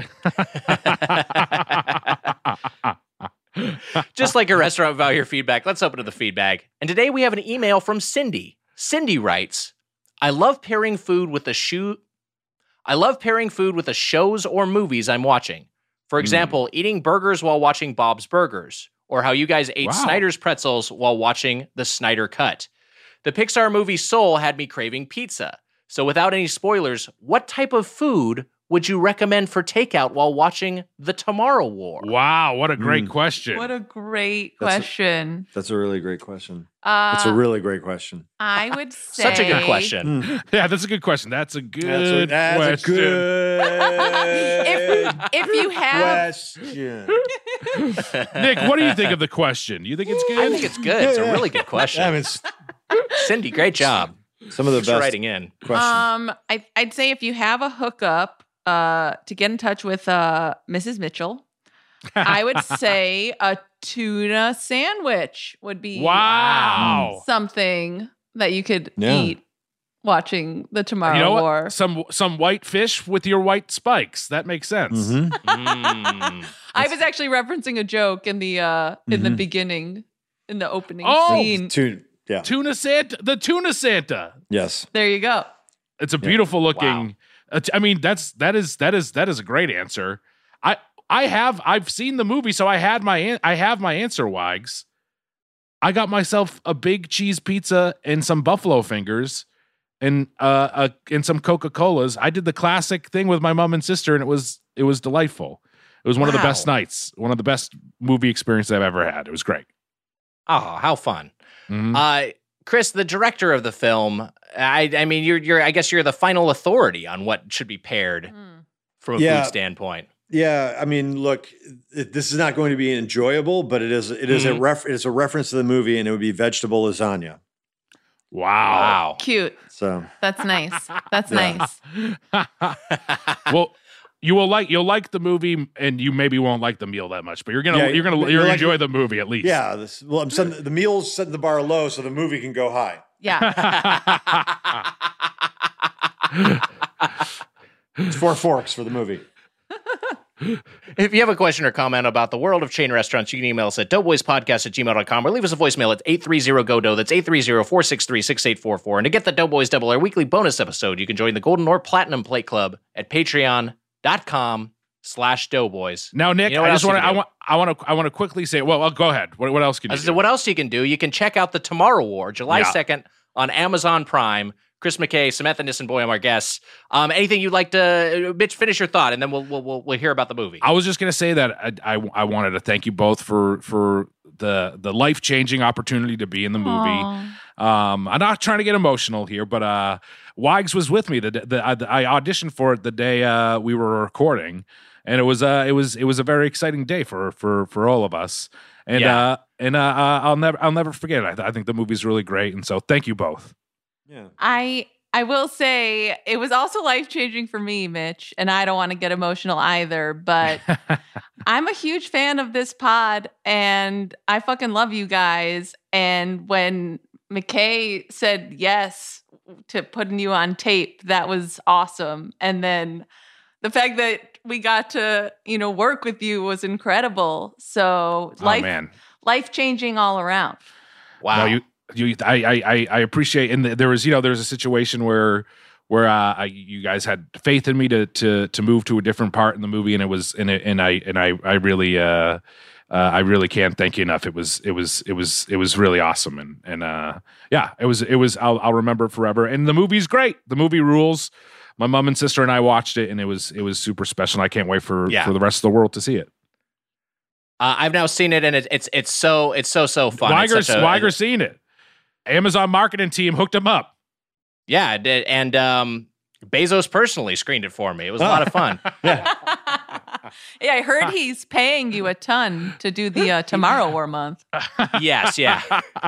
Speaker 2: Just like a restaurant without your feedback, let's open to the feedback. And today we have an email from Cindy. Cindy writes, I love pairing food with the shoe. I love pairing food with the shows or movies I'm watching. For example, eating burgers while watching Bob's Burgers, or how you guys ate
Speaker 4: Wow.
Speaker 2: Snyder's pretzels while watching the Snyder Cut. The Pixar movie Soul had me craving pizza. So without any spoilers, what type of food would you recommend for takeout while watching The Tomorrow War?
Speaker 4: Wow, what a great
Speaker 1: Mm.
Speaker 4: question.
Speaker 6: What a great
Speaker 1: That's a-
Speaker 6: question.
Speaker 1: That's a really great question.
Speaker 6: Uh,
Speaker 1: That's a really great question.
Speaker 6: I would say
Speaker 2: Such a good question.
Speaker 1: Hmm.
Speaker 4: Yeah, that's a good question. That's a good
Speaker 1: That's a, that's a
Speaker 4: question.
Speaker 1: good
Speaker 6: if if you have
Speaker 1: question.
Speaker 4: Nick, what do you think of the question? You think it's good?
Speaker 2: I think it's good. It's a really good question.
Speaker 1: I mean, it's
Speaker 2: Cindy, great job.
Speaker 1: some of the
Speaker 2: Thanks for
Speaker 1: best
Speaker 2: writing in.
Speaker 1: questions.
Speaker 6: um I I'd say if you have a hookup uh to get in touch with uh Missus Mitchell, I would say a tuna sandwich would be
Speaker 4: Wow.
Speaker 6: something that you could
Speaker 1: Yeah.
Speaker 6: eat watching the Tomorrow
Speaker 4: You know what?
Speaker 6: War.
Speaker 4: Some some white fish with your white spikes. That makes sense.
Speaker 1: Mhm.
Speaker 2: Mm.
Speaker 6: I was actually referencing a joke in the uh in the
Speaker 1: Mhm.
Speaker 6: beginning, in the opening
Speaker 4: Oh!
Speaker 6: scene.
Speaker 1: Two, yeah,
Speaker 4: Tuna Santa, the Tuna Santa.
Speaker 1: yes.
Speaker 6: There you go.
Speaker 4: It's a beautiful looking. uh, t- I mean, that's that is that is that is a great answer. I I have I've seen the movie, so I had my an- I have my answer. Wags. I got myself a big cheese pizza and some buffalo fingers, and uh, uh and some Coca Colas. I did the classic thing with my mom and sister, and it was it was delightful. It was one of the
Speaker 2: Wow.
Speaker 4: best nights, one of the best movie experiences I've ever had. It was great.
Speaker 2: Oh, how fun.
Speaker 4: Mhm.
Speaker 2: Uh, Chris, the director of the film, I, I mean, you're, you're, I guess you're the final authority on what should be paired from a
Speaker 1: Yeah.
Speaker 2: food standpoint.
Speaker 1: Yeah, I mean, look, it, this is not going to be enjoyable, but it is it is
Speaker 2: Mhm.
Speaker 1: a ref it is a reference to the movie, and it would be vegetable lasagna.
Speaker 4: Wow.
Speaker 2: Wow.
Speaker 6: Cute.
Speaker 1: So
Speaker 6: That's nice. That's
Speaker 1: Yeah.
Speaker 6: nice.
Speaker 4: Well, you will like you'll like the movie, and you maybe won't like the meal that much, but you're gonna
Speaker 1: Yeah,
Speaker 4: you're gonna
Speaker 1: you'll
Speaker 4: you're gonna
Speaker 1: like
Speaker 4: enjoy
Speaker 1: it.
Speaker 4: the movie at least.
Speaker 1: yeah, this, well, I'm setting the meal's setting the bar low, so the movie can go high.
Speaker 6: Yeah.
Speaker 1: It's four forks for the movie.
Speaker 2: If you have a question or comment about the world of chain restaurants, you can email us at doughboyspodcast at gmail dot com or leave us a voicemail at eight three zero G O D O. That's eight three zero, four six three, six eight four four. And to get the Doughboys Double, our weekly bonus episode, you can join the Golden or Platinum Plate Club at patreon.com slash doughboys.
Speaker 4: Now, Nick,
Speaker 2: You know what
Speaker 4: I just
Speaker 2: else you
Speaker 4: want to
Speaker 2: can
Speaker 4: I
Speaker 2: do?
Speaker 4: want I want to I want to quickly say. Well, well, go ahead. What, what else can
Speaker 2: I
Speaker 4: you
Speaker 2: said,
Speaker 4: do?
Speaker 2: what else you can do? You can check out the Tomorrow War, July
Speaker 4: Yeah.
Speaker 2: second on Amazon Prime. Chris McKay, Samantha Nissenboy, our guests. Um, anything you'd like to, Mitch, finish your thought, and then we'll we'll we'll, we'll hear about the movie.
Speaker 4: I was just gonna say that I, I I wanted to thank you both for for the the life changing opportunity to be in the movie.
Speaker 6: Aw.
Speaker 4: Um, I'm not trying to get emotional here, but uh, Wags was with me. The, the, I, I auditioned for it the day uh, we were recording, and it was uh, it was it was a very exciting day for for for all of us. And
Speaker 2: Yeah.
Speaker 4: uh, and uh, uh, I'll never I'll never forget it. I, I think the movie's really great, and so thank you both.
Speaker 1: Yeah.
Speaker 6: I I will say it was also life-changing for me, Mitch, and I don't want to get emotional either, but I'm a huge fan of this pod and I fucking love you guys. And when McKay said yes to putting you on tape, that was awesome. And then the fact that we got to, you know, work with you was incredible. So life,
Speaker 4: oh man,
Speaker 6: life-changing all around.
Speaker 2: Wow.
Speaker 4: No, you, you, I, I, I appreciate. And there was, you know, there was a situation where, where uh, I, you guys had faith in me to, to, to move to a different part in the movie, and it was, and it, and I, and I, I really, uh, uh, I really can't thank you enough. It was, it was, it was, it was really awesome, and, and, uh, yeah, it was, it was. I'll, I'll remember it forever. And the movie's great. The movie rules. My mom and sister and I watched it, and it was, it was super special. And I can't wait for,
Speaker 2: Yeah.
Speaker 4: for the rest of the world to see it.
Speaker 2: Uh, I've now seen it, and it, it's it's so it's so so fun. It's
Speaker 4: Weiger's,
Speaker 2: such a-
Speaker 4: Weiger's seen it. Amazon marketing team hooked him up.
Speaker 2: Yeah, it did. And um, Bezos personally screened it for me. It was a lot of fun.
Speaker 6: Yeah, I heard he's paying you a ton to do the uh, Tomorrow War month.
Speaker 2: Yes, yeah.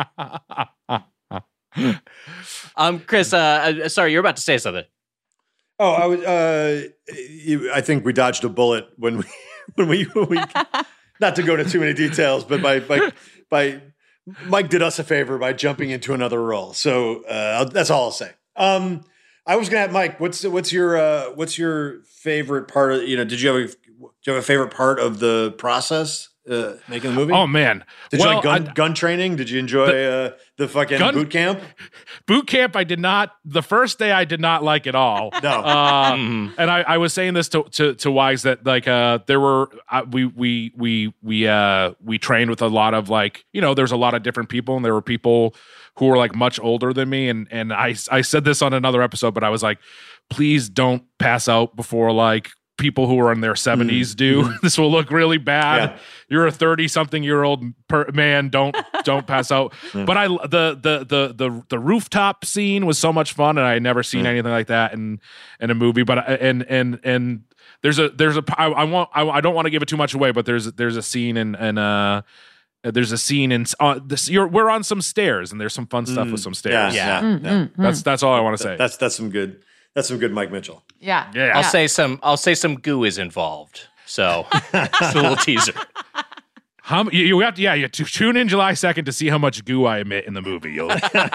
Speaker 2: um, Chris, uh, uh, sorry, you're about to say something.
Speaker 1: Oh, I was. Uh, you, I think we dodged a bullet when we when we, when we not to go into too many details, but by by by Mike did us a favor by jumping into another role. So uh, that's all I'll say. Um, I was gonna have Mike. What's what's your uh, what's your favorite part of, you know? Did you have a, do you have a favorite part of the process uh, making the movie?
Speaker 4: Oh man,
Speaker 1: Did
Speaker 4: well,
Speaker 1: you like gun,
Speaker 4: I-
Speaker 1: gun training? Did you enjoy the, uh, the fucking
Speaker 4: gun-
Speaker 1: boot camp?
Speaker 4: boot camp. I did not. The first day, I did not like it all.
Speaker 1: No.
Speaker 4: Uh,
Speaker 2: Mhm.
Speaker 4: And I, I was saying this to to, to Wags that like uh there were uh, we we we we uh we trained with a lot of like, you know, there's a lot of different people, and there were people who were like much older than me, and and I I said this on another episode, but I was like, please don't pass out before like people who are in their seventies do. This will look really bad.
Speaker 1: Yeah.
Speaker 4: You're a thirty something year old per- man. Don't don't pass out. But I the the the the the rooftop scene was so much fun, and I had never seen anything like that in in a movie. But I- and and and there's a there's a I, I want I, I don't want to give it too much away, but there's there's a scene in and uh there's a scene in uh, this. You're we're on some stairs, and there's some fun stuff with some stairs.
Speaker 1: Yeah,
Speaker 2: Yeah.
Speaker 1: yeah, yeah.
Speaker 4: That's that's all I want to say.
Speaker 1: That's that's some good. That's some good Mike Mitchell.
Speaker 6: Yeah,
Speaker 4: Yeah.
Speaker 2: I'll say some. I'll say some goo is involved. So just a little teaser.
Speaker 4: How m- you, you have to yeah you have to tune in July second to see how much goo I emit in the movie. You'll,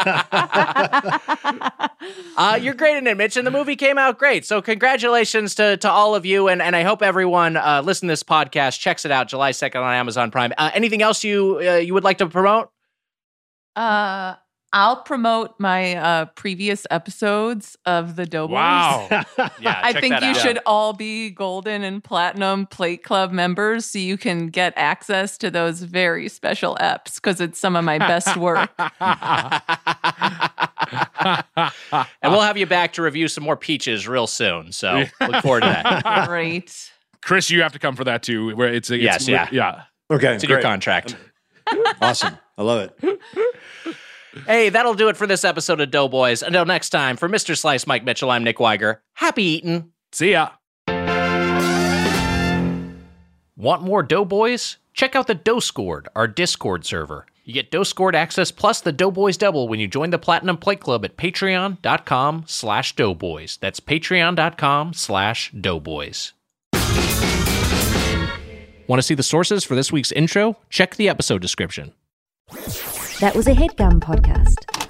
Speaker 2: Uh, you're great in it, Mitch, and the movie came out great. So congratulations to, to all of you, and, and I hope everyone uh, listening to this podcast checks it out July second on Amazon Prime. Uh, anything else you uh, you would like to promote?
Speaker 6: Uh, I'll promote my uh, previous episodes of the Doughboys.
Speaker 4: wow.
Speaker 2: Yeah,
Speaker 6: I
Speaker 2: check
Speaker 6: think
Speaker 2: that
Speaker 6: you
Speaker 2: out.
Speaker 6: should all be golden and platinum plate club members so you can get access to those very special eps because it's some of my best work.
Speaker 2: And we'll have you back to review some more peaches real soon. So look forward to that.
Speaker 6: Great.
Speaker 4: Chris, you have to come for that too. Where it's, it's
Speaker 2: Yes, yeah.
Speaker 4: yeah.
Speaker 1: Okay,
Speaker 2: It's in your
Speaker 1: great.
Speaker 2: contract.
Speaker 1: Awesome. I love it.
Speaker 2: Hey, that'll do it for this episode of Doughboys. Until next time, for Mister Slice, Mike Mitchell, I'm Nick Weiger. Happy eating.
Speaker 4: See ya.
Speaker 2: Want more Doughboys? Check out the Doughscored, our Discord server. You get Doughscored access plus the Doughboys double when you join the Platinum Plate Club at patreon.com slash doughboys. That's patreon.com slash doughboys. Want to see the sources for this week's intro? Check the episode description.
Speaker 8: That was a HeadGum podcast.